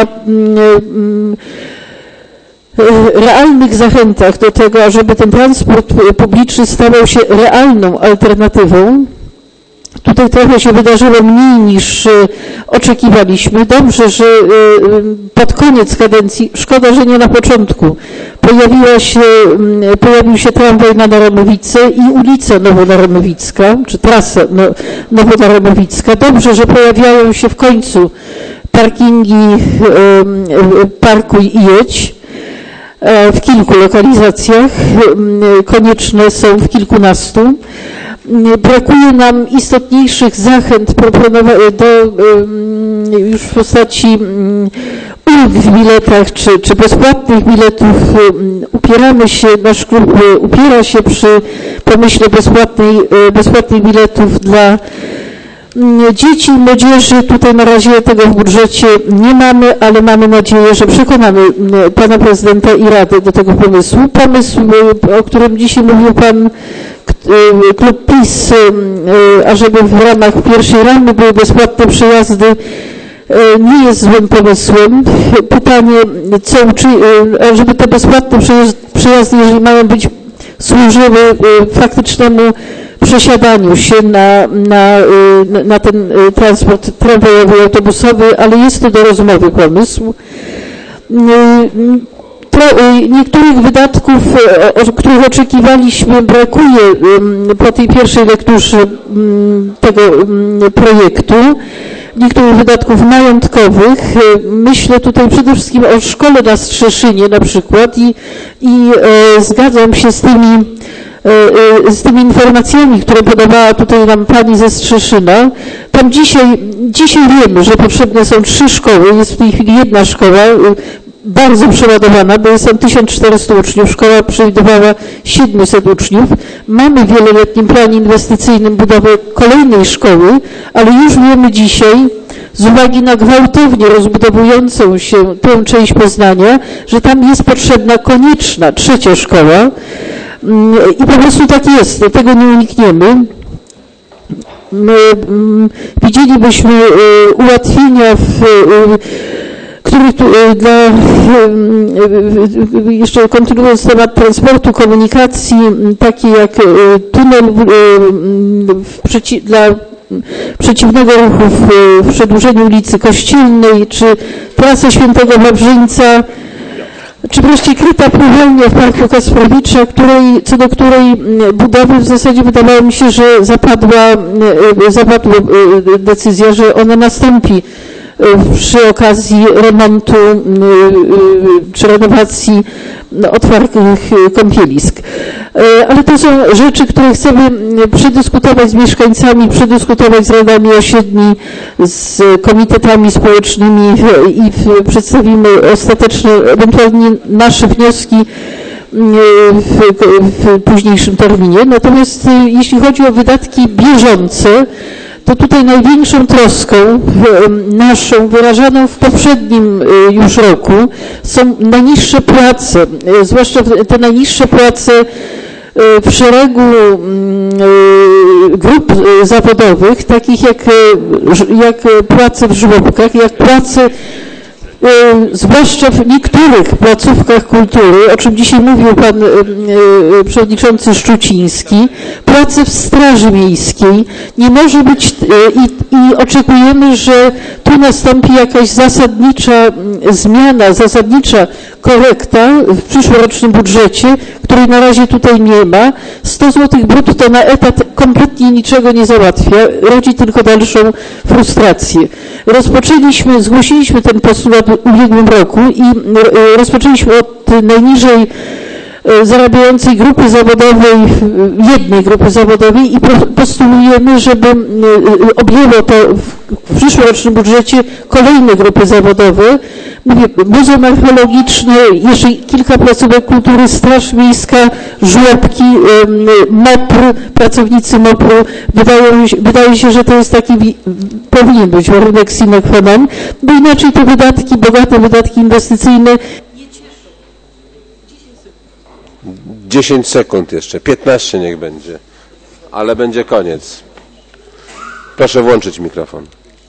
realnych zachętach do tego, ażeby ten transport publiczny stawał się realną alternatywą. Tutaj trochę się wydarzyło mniej niż oczekiwaliśmy. Dobrze, że pod koniec kadencji, szkoda, że nie na początku, pojawił się tramwaj na Naramowicę i ulica Nowonaramowicka, czy trasa Nowonaramowicka. Dobrze, że pojawiają się w końcu parkingi Parkuj i jedź. w kilku lokalizacjach, konieczne są w kilkunastu. Brakuje nam istotniejszych zachęt już w postaci ulg w biletach czy bezpłatnych biletów. Nasz klub upiera się przy pomyśle bezpłatnych biletów dla dzieci i młodzieży. Tutaj na razie tego w budżecie nie mamy, ale mamy nadzieję, że przekonamy pana prezydenta i Radę do tego pomysłu. Pomysł, o którym dzisiaj mówił pan klub PiS, ażeby w ramach pierwszej ramy były bezpłatne przejazdy, nie jest złym pomysłem. Pytanie, żeby te bezpłatne przejazdy, jeżeli mają być służyły faktycznemu przesiadaniu się na ten transport tramwajowy, autobusowy, ale jest to do rozmowy pomysł. Niektórych wydatków, których oczekiwaliśmy, brakuje po tej pierwszej lekturze tego projektu. Niektórych wydatków majątkowych. Myślę tutaj przede wszystkim o szkole na Strzeszynie na przykład i zgadzam się z tymi informacjami, które podawała tutaj nam pani ze Strzeszyna. Tam dzisiaj wiemy, że potrzebne są 3 szkoły. Jest w tej chwili jedna szkoła, bardzo przeładowana, bo jest tam 1400 uczniów, szkoła przewidywała 700 uczniów. Mamy w wieloletnim planie inwestycyjnym budowę kolejnej szkoły, ale już wiemy dzisiaj, z uwagi na gwałtownie rozbudowującą się tę część Poznania, że tam jest potrzebna konieczna 3. szkoła i po prostu tak jest, tego nie unikniemy. Widzielibyśmy ułatwienia jeszcze kontynuując temat transportu, komunikacji, takie jak tunel dla przeciwnego ruchu w przedłużeniu ulicy Kościelnej, czy trasę Świętego Wawrzyńca, czy wreszcie kryta pływalnia w Parku Kasprowicza, co do której budowy w zasadzie wydawało mi się, że zapadła decyzja, że ona nastąpi przy okazji remontu czy renowacji otwartych kąpielisk. Ale to są rzeczy, które chcemy przedyskutować z mieszkańcami, przedyskutować z radami osiedli, z komitetami społecznymi i przedstawimy ostateczne, ewentualnie nasze wnioski w późniejszym terminie. Natomiast jeśli chodzi o wydatki bieżące, to tutaj największą troską naszą, wyrażaną w poprzednim już roku, są najniższe płace, zwłaszcza te najniższe płace w szeregu grup zawodowych, takich jak płace w żłobkach, jak płace zwłaszcza w niektórych placówkach kultury, o czym dzisiaj mówił pan przewodniczący Szczuciński, płace w Straży Miejskiej. Nie może być i oczekujemy, że tu nastąpi jakaś zasadnicza zmiana, zasadnicza korekta w przyszłorocznym budżecie, której na razie tutaj nie ma. 100 zł brutto na etat kompletnie niczego nie załatwia, rodzi tylko dalszą frustrację. Zgłosiliśmy ten postulat w ubiegłym roku i rozpoczęliśmy od najniżej zarabiającej grupy zawodowej, jednej grupy zawodowej i postulujemy, żeby objęło to w przyszłorocznym budżecie kolejne grupy zawodowe. Mówię, Muzeum Archeologiczne, jeszcze kilka placówek kultury, Straż Miejska, żłobki, MOPR, pracownicy MOPR-u. Wydaje się, że to jest powinien być warunek sine qua non, bo inaczej te wydatki, bogate wydatki inwestycyjne 10 sekund jeszcze, 15 niech będzie, ale będzie koniec. Proszę włączyć mikrofon.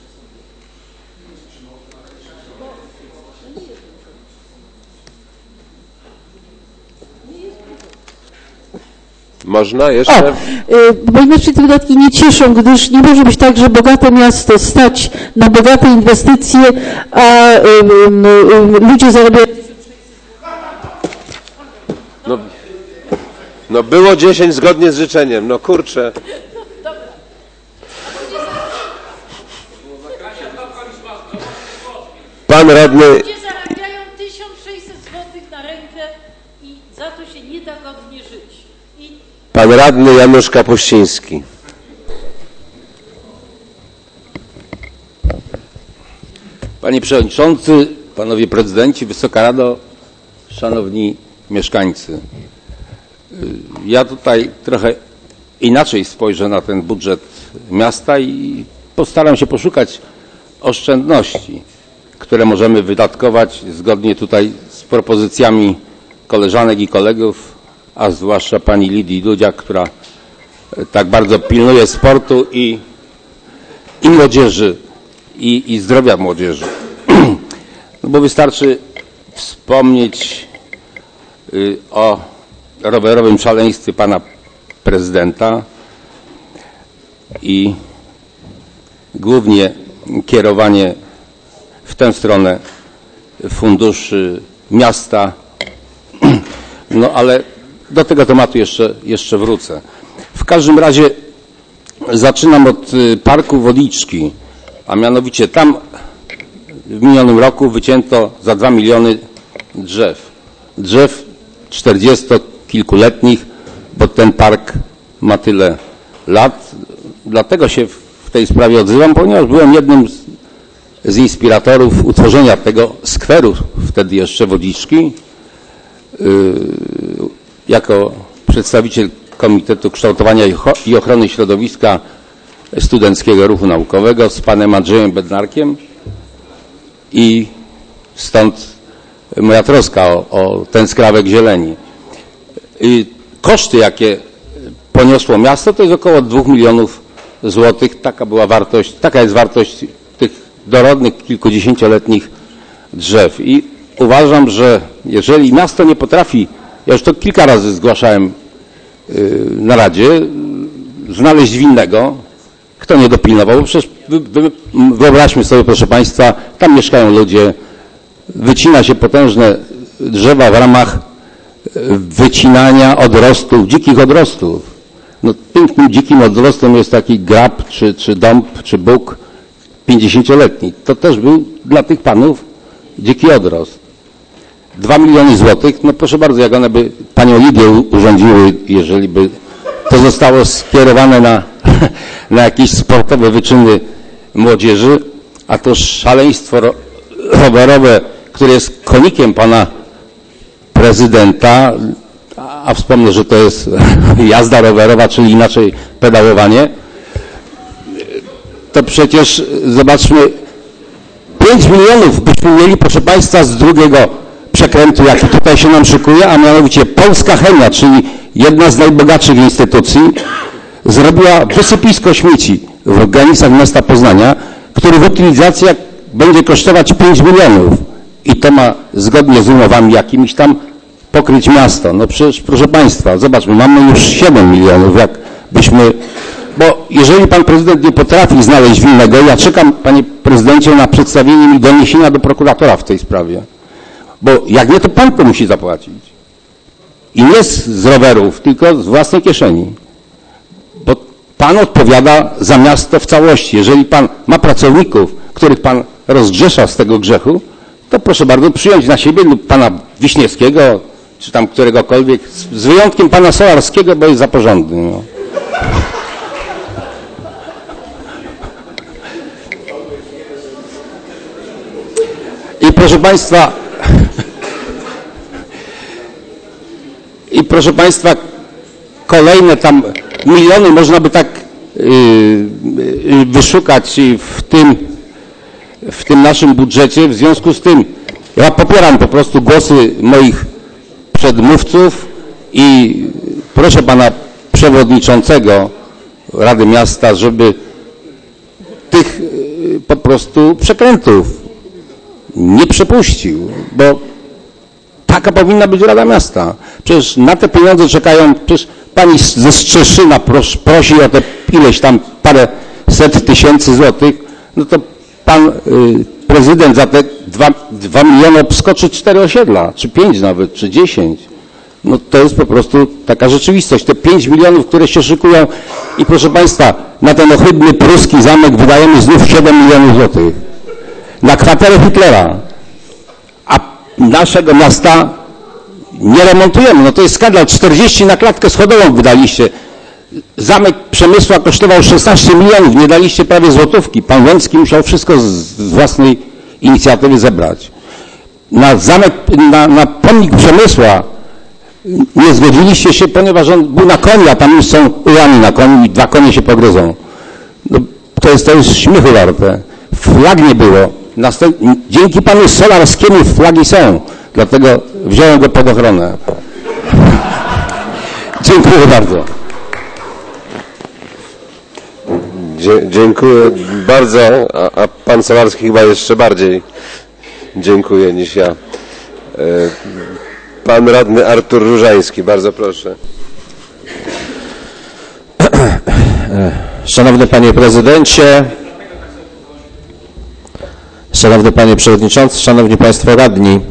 Można jeszcze? Bo inaczej te wydatki nie cieszą, gdyż nie może być tak, że bogate miasto stać na bogate inwestycje, a ludzie zarabiają. No było 10 zgodnie z życzeniem, no kurczę. Pan radny... Ludzie zarabiają 1600 zł na rękę Pan radny Janusz Kapuściński. Panie Przewodniczący, Panowie Prezydenci, Wysoka Rado, Szanowni Mieszkańcy. Ja tutaj trochę inaczej spojrzę na ten budżet miasta i postaram się poszukać oszczędności, które możemy wydatkować zgodnie tutaj z propozycjami koleżanek i kolegów, a zwłaszcza pani Lidii Dudziak, która tak bardzo pilnuje sportu i młodzieży, i zdrowia młodzieży. No bo wystarczy wspomnieć o rowerowym szaleństwie pana prezydenta i głównie kierowanie w tę stronę funduszy miasta. No ale do tego tematu jeszcze wrócę. W każdym razie zaczynam od Parku Wodliczki, a mianowicie tam w minionym roku wycięto za 2 miliony drzew. Drzew 40-kilkuletnich, bo ten park ma tyle lat. Dlatego się w tej sprawie odzywam, ponieważ byłem jednym z inspiratorów utworzenia tego skweru, wtedy jeszcze Wodliczki, jako przedstawiciel Komitetu Kształtowania i Ochrony Środowiska Studenckiego Ruchu Naukowego z panem Andrzejem Bednarkiem i stąd moja troska o ten skrawek zieleni. Koszty, jakie poniosło miasto, to jest około 2 milionów złotych. Taka jest wartość tych dorodnych, kilkudziesięcioletnich drzew. I uważam, że jeżeli miasto nie potrafi, ja już to kilka razy zgłaszałem na Radzie, znaleźć winnego, kto nie dopilnował, bo przecież wyobraźmy sobie, proszę Państwa, tam mieszkają ludzie, wycina się potężne drzewa w ramach wycinania odrostów, dzikich odrostów. No, pięknym dzikim odrostem jest taki grab, czy dąb, czy bóg 50-letni. To też był dla tych panów dziki odrost. 2 miliony złotych, no proszę bardzo, jak one by panią Lidię urządziły, jeżeli by to zostało skierowane na jakieś sportowe wyczyny młodzieży, a to szaleństwo rowerowe, które jest konikiem pana prezydenta, a wspomnę, że to jest jazda rowerowa, czyli inaczej pedałowanie, to przecież zobaczmy, 5 milionów byśmy mieli, proszę Państwa, z drugiego przekrętu, jaki tutaj się nam szykuje, a mianowicie Polska Chemia, czyli jedna z najbogatszych instytucji, zrobiła wysypisko śmieci w granicach miasta Poznania, który w utylizacjach będzie kosztować 5 milionów. I to ma zgodnie z umowami jakimiś tam pokryć miasto. No przecież, proszę Państwa, zobaczmy, mamy już 7 milionów, jakbyśmy... Bo jeżeli pan prezydent nie potrafi znaleźć winnego, ja czekam, panie prezydencie, na przedstawienie mi doniesienia do prokuratora w tej sprawie. Bo jak nie, to pan to musi zapłacić. I nie z rowerów, tylko z własnej kieszeni. Bo pan odpowiada za miasto w całości. Jeżeli pan ma pracowników, których pan rozgrzesza z tego grzechu, to proszę bardzo przyjąć na siebie lub pana Wiśniewskiego, czy tam któregokolwiek, z wyjątkiem pana Solarskiego, bo jest za porządny. No. I proszę Państwa, kolejne tam miliony można by tak wyszukać w tym naszym budżecie. W związku z tym ja popieram po prostu głosy moich przedmówców i proszę pana przewodniczącego Rady Miasta, żeby tych po prostu przekrętów nie przepuścił, bo taka powinna być Rada Miasta. Przecież na te pieniądze czekają, przecież pani ze Strzeszyna prosi o te ileś tam parę set tysięcy złotych, no to pan prezydent za te 2 miliony obskoczy 4 osiedla, czy 5 nawet, czy 10. No to jest po prostu taka rzeczywistość. Te 5 milionów, które się szykują i proszę Państwa, na ten ohydny pruski zamek wydajemy znów 7 milionów złotych. Na kwaterę Hitlera. A naszego miasta nie remontujemy. No to jest skandal. 40 na klatkę schodową wydaliście. Zamek Przemysła kosztował 16 milionów. Nie daliście prawie złotówki. Pan Łęcki musiał wszystko z własnej inicjatywy zebrać. Na zamek, na pomnik Przemysła nie zgodziliście się, ponieważ on był na koni, a tam już są urany na koni i 2 konie się pogryzą. No, to jest śmiechu warte. Flag nie było. Dzięki panu Solarskiemu flagi są. Dlatego wziąłem go pod ochronę. Dziękuję bardzo. Dziękuję bardzo, a pan Solarski chyba jeszcze bardziej dziękuję niż ja. Pan radny Artur Różański, bardzo proszę. Szanowny panie prezydencie, szanowny panie przewodniczący, szanowni państwo radni,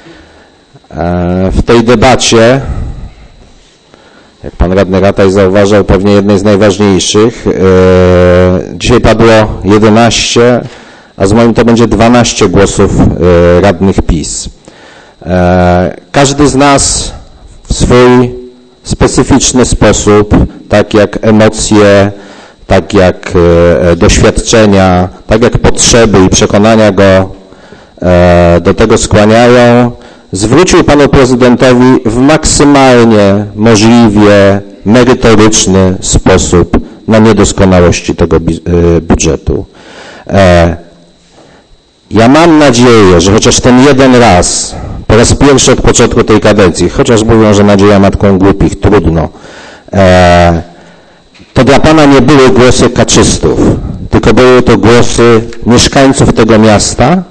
w tej debacie, jak pan radny Rataj zauważał, pewnie jednej z najważniejszych, dzisiaj padło 11, a z moim to będzie 12 głosów radnych PiS. Każdy z nas w swój specyficzny sposób, tak jak emocje, tak jak doświadczenia, tak jak potrzeby i przekonania go do tego skłaniają, zwrócił panu prezydentowi w maksymalnie możliwie merytoryczny sposób na niedoskonałości tego budżetu. Ja mam nadzieję, że chociaż ten jeden raz, po raz pierwszy od początku tej kadencji, chociaż mówią, że nadzieja matką głupich, trudno, to dla pana nie były głosy kaczystów, tylko były to głosy mieszkańców tego miasta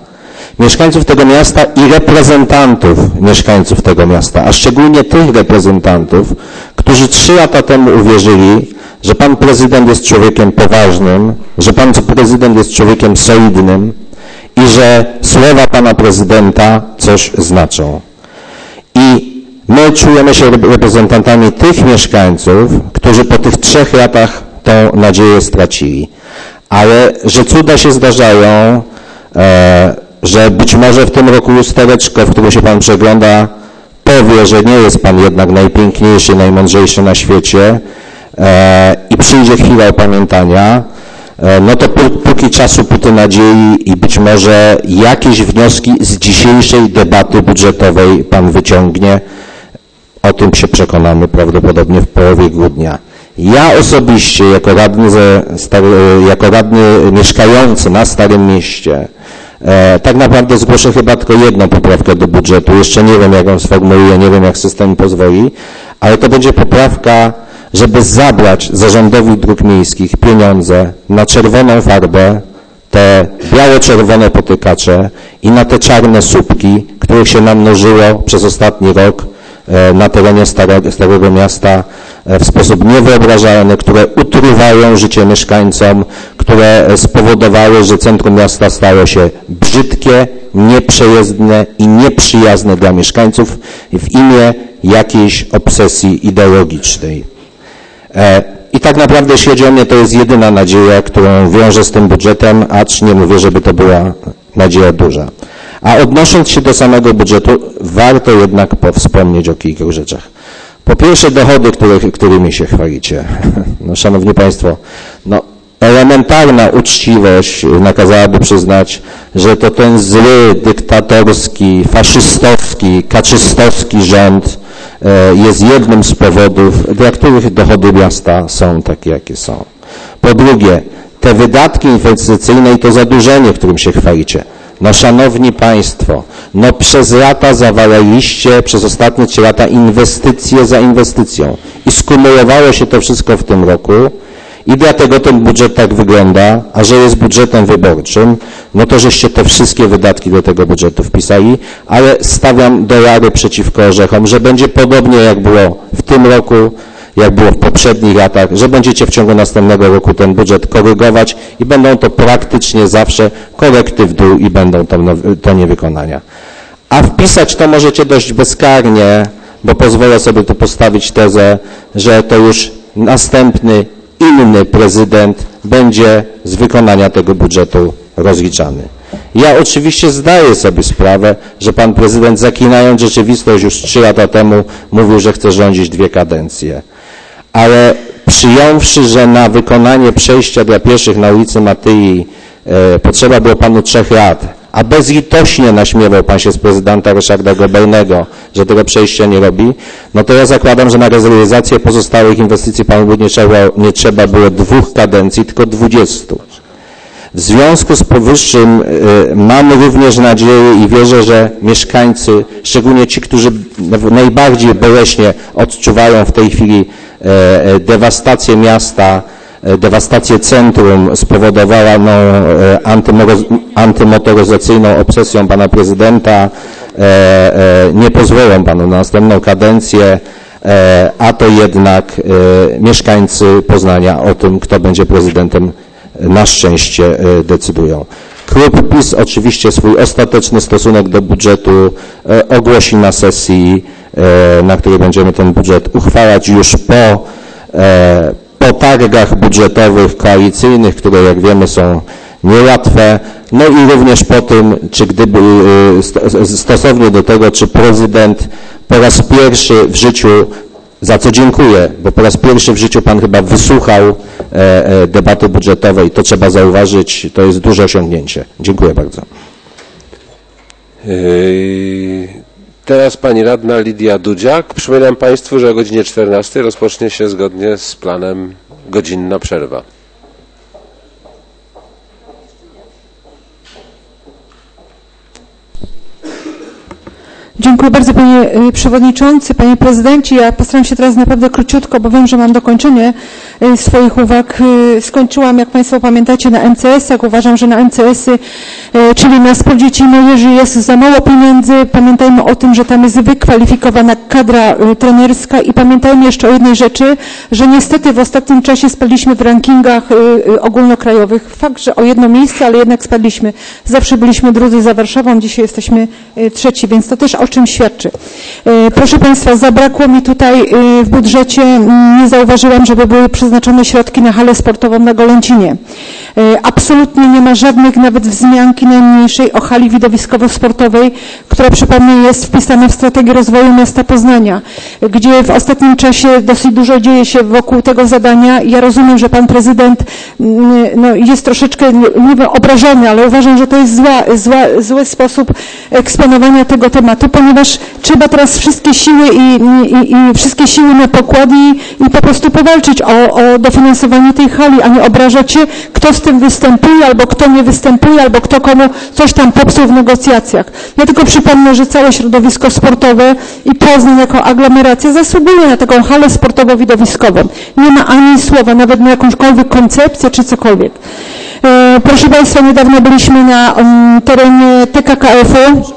i reprezentantów mieszkańców tego miasta, a szczególnie tych reprezentantów, którzy 3 lata temu uwierzyli, że pan prezydent jest człowiekiem poważnym, że pan prezydent jest człowiekiem solidnym i że słowa pana prezydenta coś znaczą. I my czujemy się reprezentantami tych mieszkańców, którzy po tych 3 latach tą nadzieję stracili. Ale że cuda się zdarzają, że być może w tym roku lustereczko, w którym się pan przegląda, powie, że nie jest pan jednak najpiękniejszy, najmądrzejszy na świecie i przyjdzie chwila opamiętania, no to póki czasu, póty nadziei i być może jakieś wnioski z dzisiejszej debaty budżetowej pan wyciągnie. O tym się przekonamy prawdopodobnie w połowie grudnia. Ja osobiście, jako radny mieszkający na Starym Mieście, tak naprawdę zgłoszę chyba tylko jedną poprawkę do budżetu. Jeszcze nie wiem, jak ją sformułuję, nie wiem, jak system mi pozwoli, ale to będzie poprawka, żeby zabrać Zarządowi Dróg Miejskich pieniądze na czerwoną farbę, te biało-czerwone potykacze i na te czarne słupki, których się namnożyło przez ostatni rok na terenie Starego Miasta w sposób niewyobrażalny, które utruwają życie mieszkańcom, które spowodowały, że centrum miasta stało się brzydkie, nieprzejezdne i nieprzyjazne dla mieszkańców w imię jakiejś obsesji ideologicznej. I tak naprawdę, jeśli chodzi o mnie, to jest jedyna nadzieja, którą wiążę z tym budżetem, acz nie mówię, żeby to była nadzieja duża. A odnosząc się do samego budżetu, warto jednak wspomnieć o kilku rzeczach. Po pierwsze, dochody, którymi się chwalicie. No, szanowni państwo, no, elementarna uczciwość nakazałaby przyznać, że to ten zły, dyktatorski, faszystowski, kaczystowski rząd jest jednym z powodów, dla których dochody miasta są takie, jakie są. Po drugie, te wydatki inwestycyjne i to zadłużenie, którym się chwalicie. No szanowni państwo, no przez lata zawalaliście, przez ostatnie 3 lata inwestycje za inwestycją i skumulowało się to wszystko w tym roku i dlatego ten budżet tak wygląda, a że jest budżetem wyborczym, no to żeście te wszystkie wydatki do tego budżetu wpisali, ale stawiam dolary przeciwko orzechom, że będzie podobnie jak było w tym roku, jak było w poprzednich latach, że będziecie w ciągu następnego roku ten budżet korygować i będą to praktycznie zawsze korekty w dół i będą to niewykonania. A wpisać to możecie dość bezkarnie, bo pozwolę sobie tu postawić tezę, że to już następny, inny prezydent będzie z wykonania tego budżetu rozliczany. Ja oczywiście zdaję sobie sprawę, że pan prezydent, zaklinając rzeczywistość, już 3 lata temu mówił, że chce rządzić 2 kadencje. Ale przyjąwszy, że na wykonanie przejścia dla pieszych na ulicy Matyi potrzeba było panu 3 lat, a bezlitośnie naśmiewał pan się z prezydenta Ryszarda Gobernego, że tego przejścia nie robi, no to ja zakładam, że na realizację pozostałych inwestycji panu nie trzeba było 2 kadencji, tylko 20. W związku z powyższym mamy również nadzieję i wierzę, że mieszkańcy, szczególnie ci, którzy najbardziej boleśnie odczuwają w tej chwili dewastację miasta, dewastację centrum spowodowaną antymotoryzacyjną obsesją pana prezydenta, nie pozwolą panu na następną kadencję, a to jednak mieszkańcy Poznania o tym, kto będzie prezydentem, na szczęście decydują. Klub PiS oczywiście swój ostateczny stosunek do budżetu ogłosi na sesji, na której będziemy ten budżet uchwalać już po targach budżetowych koalicyjnych, które jak wiemy są niełatwe, no i również po tym, czy gdyby stosownie do tego, czy prezydent po raz pierwszy w życiu, za co dziękuję, bo po raz pierwszy w życiu pan chyba wysłuchał debaty budżetowej, to trzeba zauważyć, to jest duże osiągnięcie. Dziękuję bardzo. Teraz pani radna Lidia Dudziak. Przypominam państwu, że o godzinie 14 rozpocznie się zgodnie z planem godzinna przerwa. Dziękuję bardzo panie przewodniczący, panie prezydencie. Ja postaram się teraz naprawdę króciutko, bo wiem, że mam dokończenie swoich uwag. Skończyłam, jak państwo pamiętacie, na MCS-ach. Uważam, że na MCS-y, czyli na sport dzieci i młodzieży, jest za mało pieniędzy. Pamiętajmy o tym, że tam jest wykwalifikowana kadra trenerska i pamiętajmy jeszcze o jednej rzeczy, że niestety w ostatnim czasie spadliśmy w rankingach ogólnokrajowych. Fakt, że o 1 miejsce, ale jednak spadliśmy. Zawsze byliśmy drudzy za Warszawą, dzisiaj jesteśmy 3, więc to też o czym świadczy. Proszę państwa, zabrakło mi tutaj w budżecie, nie zauważyłam, żeby były przeznaczone środki na halę sportową na Golęcinie. Absolutnie nie ma żadnych nawet wzmianki najmniejszej o hali widowiskowo-sportowej, która, przypomnę, jest wpisana w strategię rozwoju miasta Poznania, gdzie w ostatnim czasie dosyć dużo dzieje się wokół tego zadania. Ja rozumiem, że pan prezydent jest troszeczkę, nie wiem, obrażony, ale uważam, że to jest zły sposób eksponowania tego tematu, ponieważ trzeba teraz wszystkie siły i wszystkie siły na pokład i po prostu powalczyć o dofinansowanie tej hali, a nie obrażać się, kto z tym występuje, albo kto nie występuje, albo kto komu coś tam popsuł w negocjacjach. Ja tylko przypomnę, że całe środowisko sportowe i Poznań jako aglomeracja zasługuje na taką halę sportowo-widowiskową. Nie ma ani słowa, nawet na jakąśkolwiek koncepcję czy cokolwiek. Proszę państwa, niedawno byliśmy na terenie TKKF-u,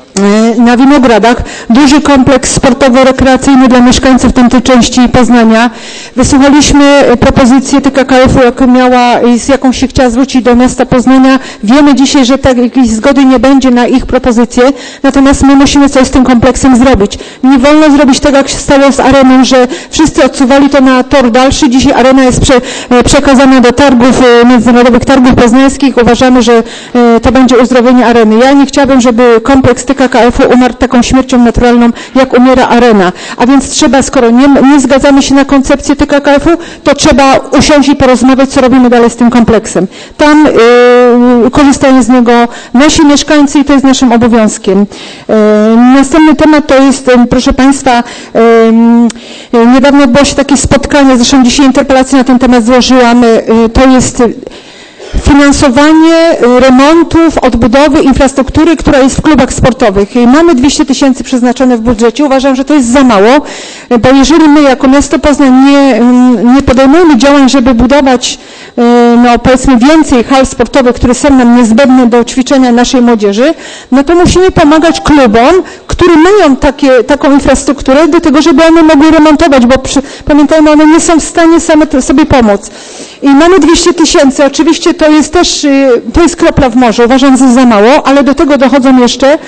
na Winogradach, duży kompleks sportowo-rekreacyjny dla mieszkańców tamtej części Poznania. Wysłuchaliśmy propozycję TKKF-u, jaką miała i z jaką się chciała zwrócić do miasta Poznania. Wiemy dzisiaj, że jakiejś zgody nie będzie na ich propozycję, natomiast my musimy coś z tym kompleksem zrobić. Nie wolno zrobić tego, jak się stało z areną, że wszyscy odsuwali to na tor dalszy. Dzisiaj arena jest przekazana do targów, międzynarodowych targów poznańskich. Uważamy, że to będzie uzdrowienie areny. Ja nie chciałabym, żeby kompleks TKKF-u umarł taką śmiercią naturalną, jak umiera arena. A więc trzeba, skoro nie zgadzamy się na koncepcję TKKF-u, to trzeba usiąść i porozmawiać, co robimy dalej z tym kompleksem. Tam korzystają z niego nasi mieszkańcy i to jest naszym obowiązkiem. Następny temat to jest, proszę państwa, niedawno odbyło się takie spotkanie, zresztą dzisiaj interpelację na ten temat złożyłam, to jest finansowanie remontów, odbudowy infrastruktury, która jest w klubach sportowych. Mamy 200 000 przeznaczone w budżecie. Uważam, że to jest za mało, bo jeżeli my jako miasto Poznań nie podejmujemy działań, żeby budować powiedzmy więcej hal sportowych, które są nam niezbędne do ćwiczenia naszej młodzieży, no to musimy pomagać klubom, które mają taką infrastrukturę do tego, żeby one mogły remontować, bo pamiętajmy, one nie są w stanie same sobie pomóc. I mamy 200 000, oczywiście to jest też, to jest kropla w morzu, uważam, że za mało, ale do tego dochodzą jeszcze...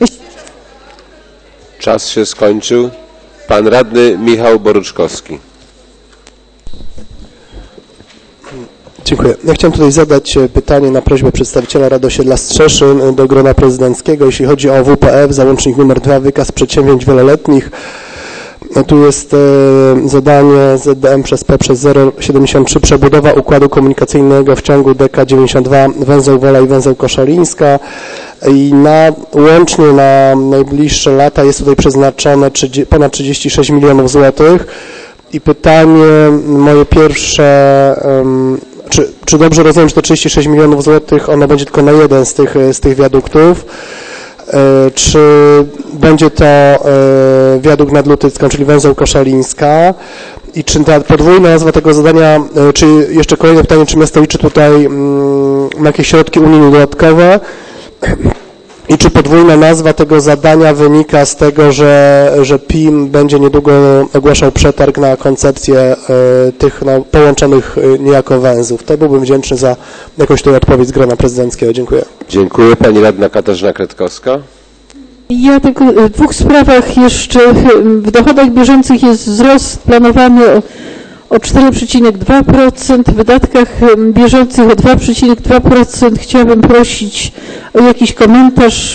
Czas się skończył. Pan radny Michał Boruczkowski. Dziękuję. Ja chciałem tutaj zadać pytanie na prośbę przedstawiciela Rady Osiedla Strzeszyn do grona prezydenckiego. Jeśli chodzi o WPF, załącznik nr 2, wykaz przedsięwzięć wieloletnich. Tu jest zadanie ZDM przez P przez 073, przebudowa układu komunikacyjnego w ciągu DK92, węzeł Wola i węzeł Koszalińska. I łącznie na najbliższe lata jest tutaj przeznaczone ponad 36 milionów złotych. I pytanie moje pierwsze, czy dobrze rozumiem, że te 36 milionów złotych ono będzie tylko na jeden z tych wiaduktów? Czy będzie to wiadukt nad Lutycką, czyli węzeł Koszalińska? I czy ta podwójna nazwa tego zadania, czy jeszcze kolejne pytanie, czy miasto liczy tutaj na jakieś środki unijne dodatkowe? I czy podwójna nazwa tego zadania wynika z tego, że PIM będzie niedługo ogłaszał przetarg na koncepcję tych połączonych niejako węzłów? To byłbym wdzięczny za jakąś tutaj odpowiedź z grona prezydenckiego. Dziękuję. Dziękuję. Pani radna Katarzyna Kretkowska. Ja tylko w dwóch sprawach jeszcze. W dochodach bieżących jest wzrost planowany o 4,2%, w wydatkach bieżących o 2,2%. Chciałabym prosić o jakiś komentarz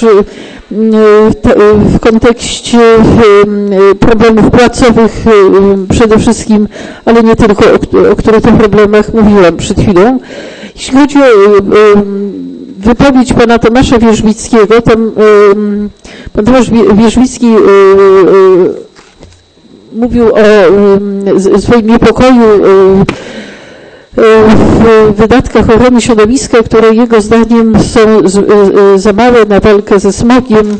w kontekście problemów płacowych przede wszystkim, ale nie tylko, o których to problemach mówiłam przed chwilą. Jeśli chodzi o wypowiedź pana Tomasza Wierzbickiego, tam pan Tomasz Wierzbicki mówił o swoim niepokoju w wydatkach ochrony środowiska, które jego zdaniem są za małe na walkę ze smogiem.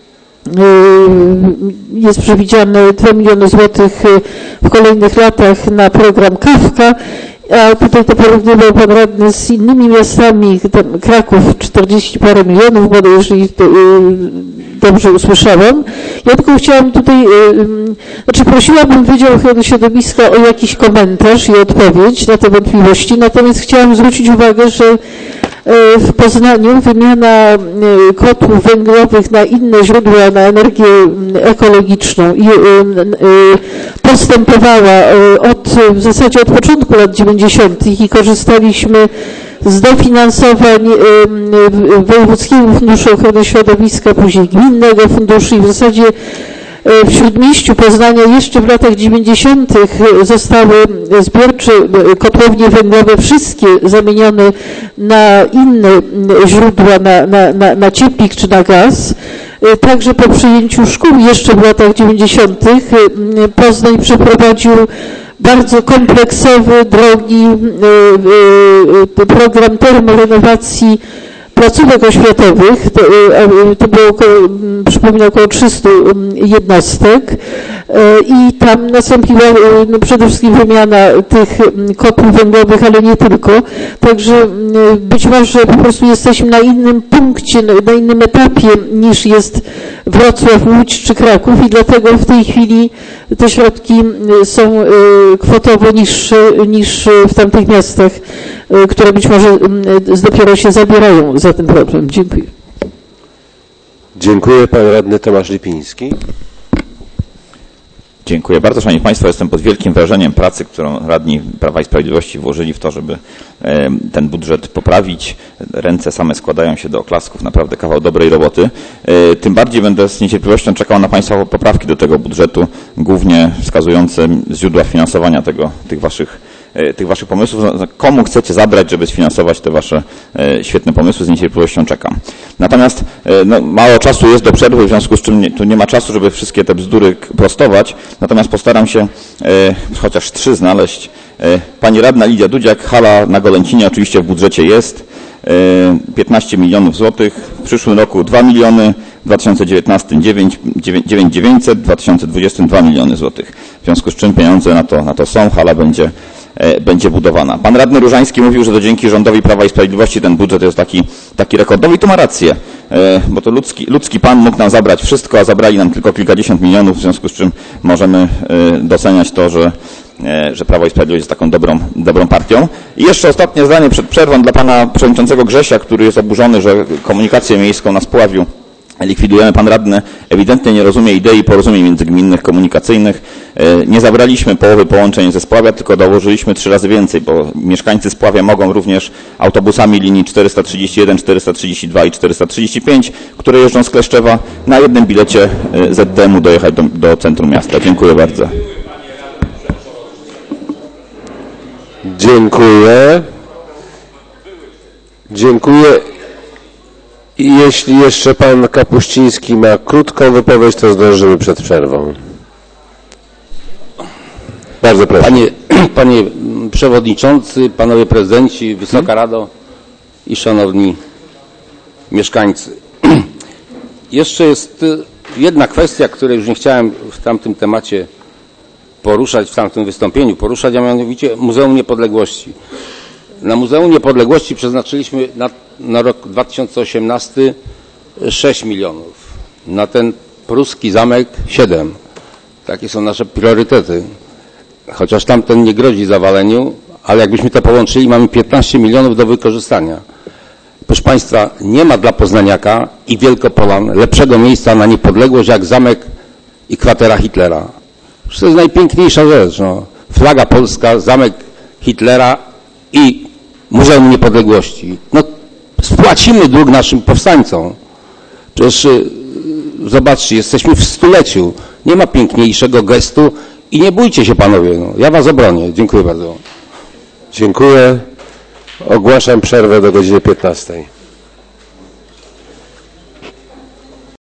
Jest przewidziane 2 miliony złotych w kolejnych latach na program Kawka, a tutaj to porównywał pan radny z innymi miastami, tam Kraków 40 parę milionów, bo jeżeli dobrze usłyszałam. Ja tylko chciałam tutaj, prosiłabym Wydział Ochrony Środowiska o jakiś komentarz i odpowiedź na te wątpliwości, natomiast chciałam zwrócić uwagę, że w Poznaniu wymiana kotłów węglowych na inne źródła, na energię ekologiczną postępowała w zasadzie od początku lat 90. i korzystaliśmy z dofinansowań Wojewódzkiego Funduszu Ochrony Środowiska, później Gminnego Funduszu i w zasadzie w Śródmieściu Poznania jeszcze w latach 90. zostały zbiorcze kotłownie węglowe wszystkie zamienione na inne źródła, na cieplik czy na gaz. Także po przyjęciu szkół jeszcze w latach 90. Poznań przeprowadził bardzo kompleksowy, drogi program termorenowacji placówek oświatowych. To było przypominam, około 300 jednostek i tam nastąpiła przede wszystkim wymiana tych kotłów węglowych, ale nie tylko. Także być może po prostu jesteśmy na innym punkcie, na innym etapie niż jest Wrocław, Łódź czy Kraków i dlatego w tej chwili te środki są kwotowo niższe niż w tamtych miastach, które być może dopiero się zabierają za ten problem. Dziękuję. Dziękuję. Pan radny Tomasz Lipiński. Dziękuję bardzo. Szanowni Państwo, jestem pod wielkim wrażeniem pracy, którą radni Prawa i Sprawiedliwości włożyli w to, żeby ten budżet poprawić. Ręce same składają się do oklasków, naprawdę kawał dobrej roboty. Tym bardziej będę z niecierpliwością czekał na Państwa poprawki do tego budżetu, głównie wskazujące źródła finansowania tych Waszych pomysłów. Komu chcecie zabrać, żeby sfinansować te Wasze świetne pomysły, z niecierpliwością czekam. Natomiast mało czasu jest do przerwy, w związku z czym tu nie ma czasu, żeby wszystkie te bzdury prostować. Natomiast postaram się chociaż 3 znaleźć. Pani radna Lidia Dudziak, hala na Golęcinie oczywiście w budżecie jest. 15 milionów złotych, w przyszłym roku 2 miliony, w 2019 900, w 2020 2 miliony złotych. W związku z czym pieniądze na to są, hala będzie budowana. Pan radny Różański mówił, że to dzięki rządowi Prawa i Sprawiedliwości ten budżet jest taki rekordowy i to ma rację, bo to ludzki pan mógł nam zabrać wszystko, a zabrali nam tylko kilkadziesiąt milionów, w związku z czym możemy doceniać to, że Prawo i Sprawiedliwość jest taką dobrą partią. I jeszcze ostatnie zdanie przed przerwą dla pana przewodniczącego Grzesia, który jest oburzony, że komunikację miejską na Spławiu likwidujemy. Pan radny ewidentnie nie rozumie idei porozumień międzygminnych, komunikacyjnych. Nie zabraliśmy połowy połączeń ze Spławia, tylko dołożyliśmy 3 razy więcej, bo mieszkańcy Spławia mogą również autobusami linii 431, 432 i 435, które jeżdżą z Kleszczewa, na jednym bilecie ZDM-u dojechać do centrum miasta. Dziękuję bardzo. Dziękuję. Dziękuję. I jeśli jeszcze pan Kapuściński ma krótką wypowiedź, to zdążymy przed przerwą. Bardzo proszę. Panie Przewodniczący, Panowie Prezydenci, Wysoka Rado i Szanowni Mieszkańcy. Jeszcze jest jedna kwestia, której już nie chciałem w tamtym temacie poruszać, w tamtym wystąpieniu poruszać, a mianowicie Muzeum Niepodległości. Na Muzeum Niepodległości przeznaczyliśmy na rok 2018 6 milionów. Na ten pruski zamek 7. Takie są nasze priorytety. Chociaż tamten nie grozi zawaleniu, ale jakbyśmy to połączyli, mamy 15 milionów do wykorzystania. Proszę Państwa, nie ma dla Poznaniaka i Wielkopolan lepszego miejsca na niepodległość jak zamek i kwatera Hitlera. To jest najpiękniejsza rzecz. No. Flaga polska, zamek Hitlera i Muzeum Niepodległości. No, spłacimy dług naszym powstańcom. Przecież zobaczcie, jesteśmy w 100-leciu. Nie ma piękniejszego gestu i nie bójcie się panowie. No. Ja was obronię. Dziękuję bardzo. Dziękuję. Ogłaszam przerwę do godziny 15.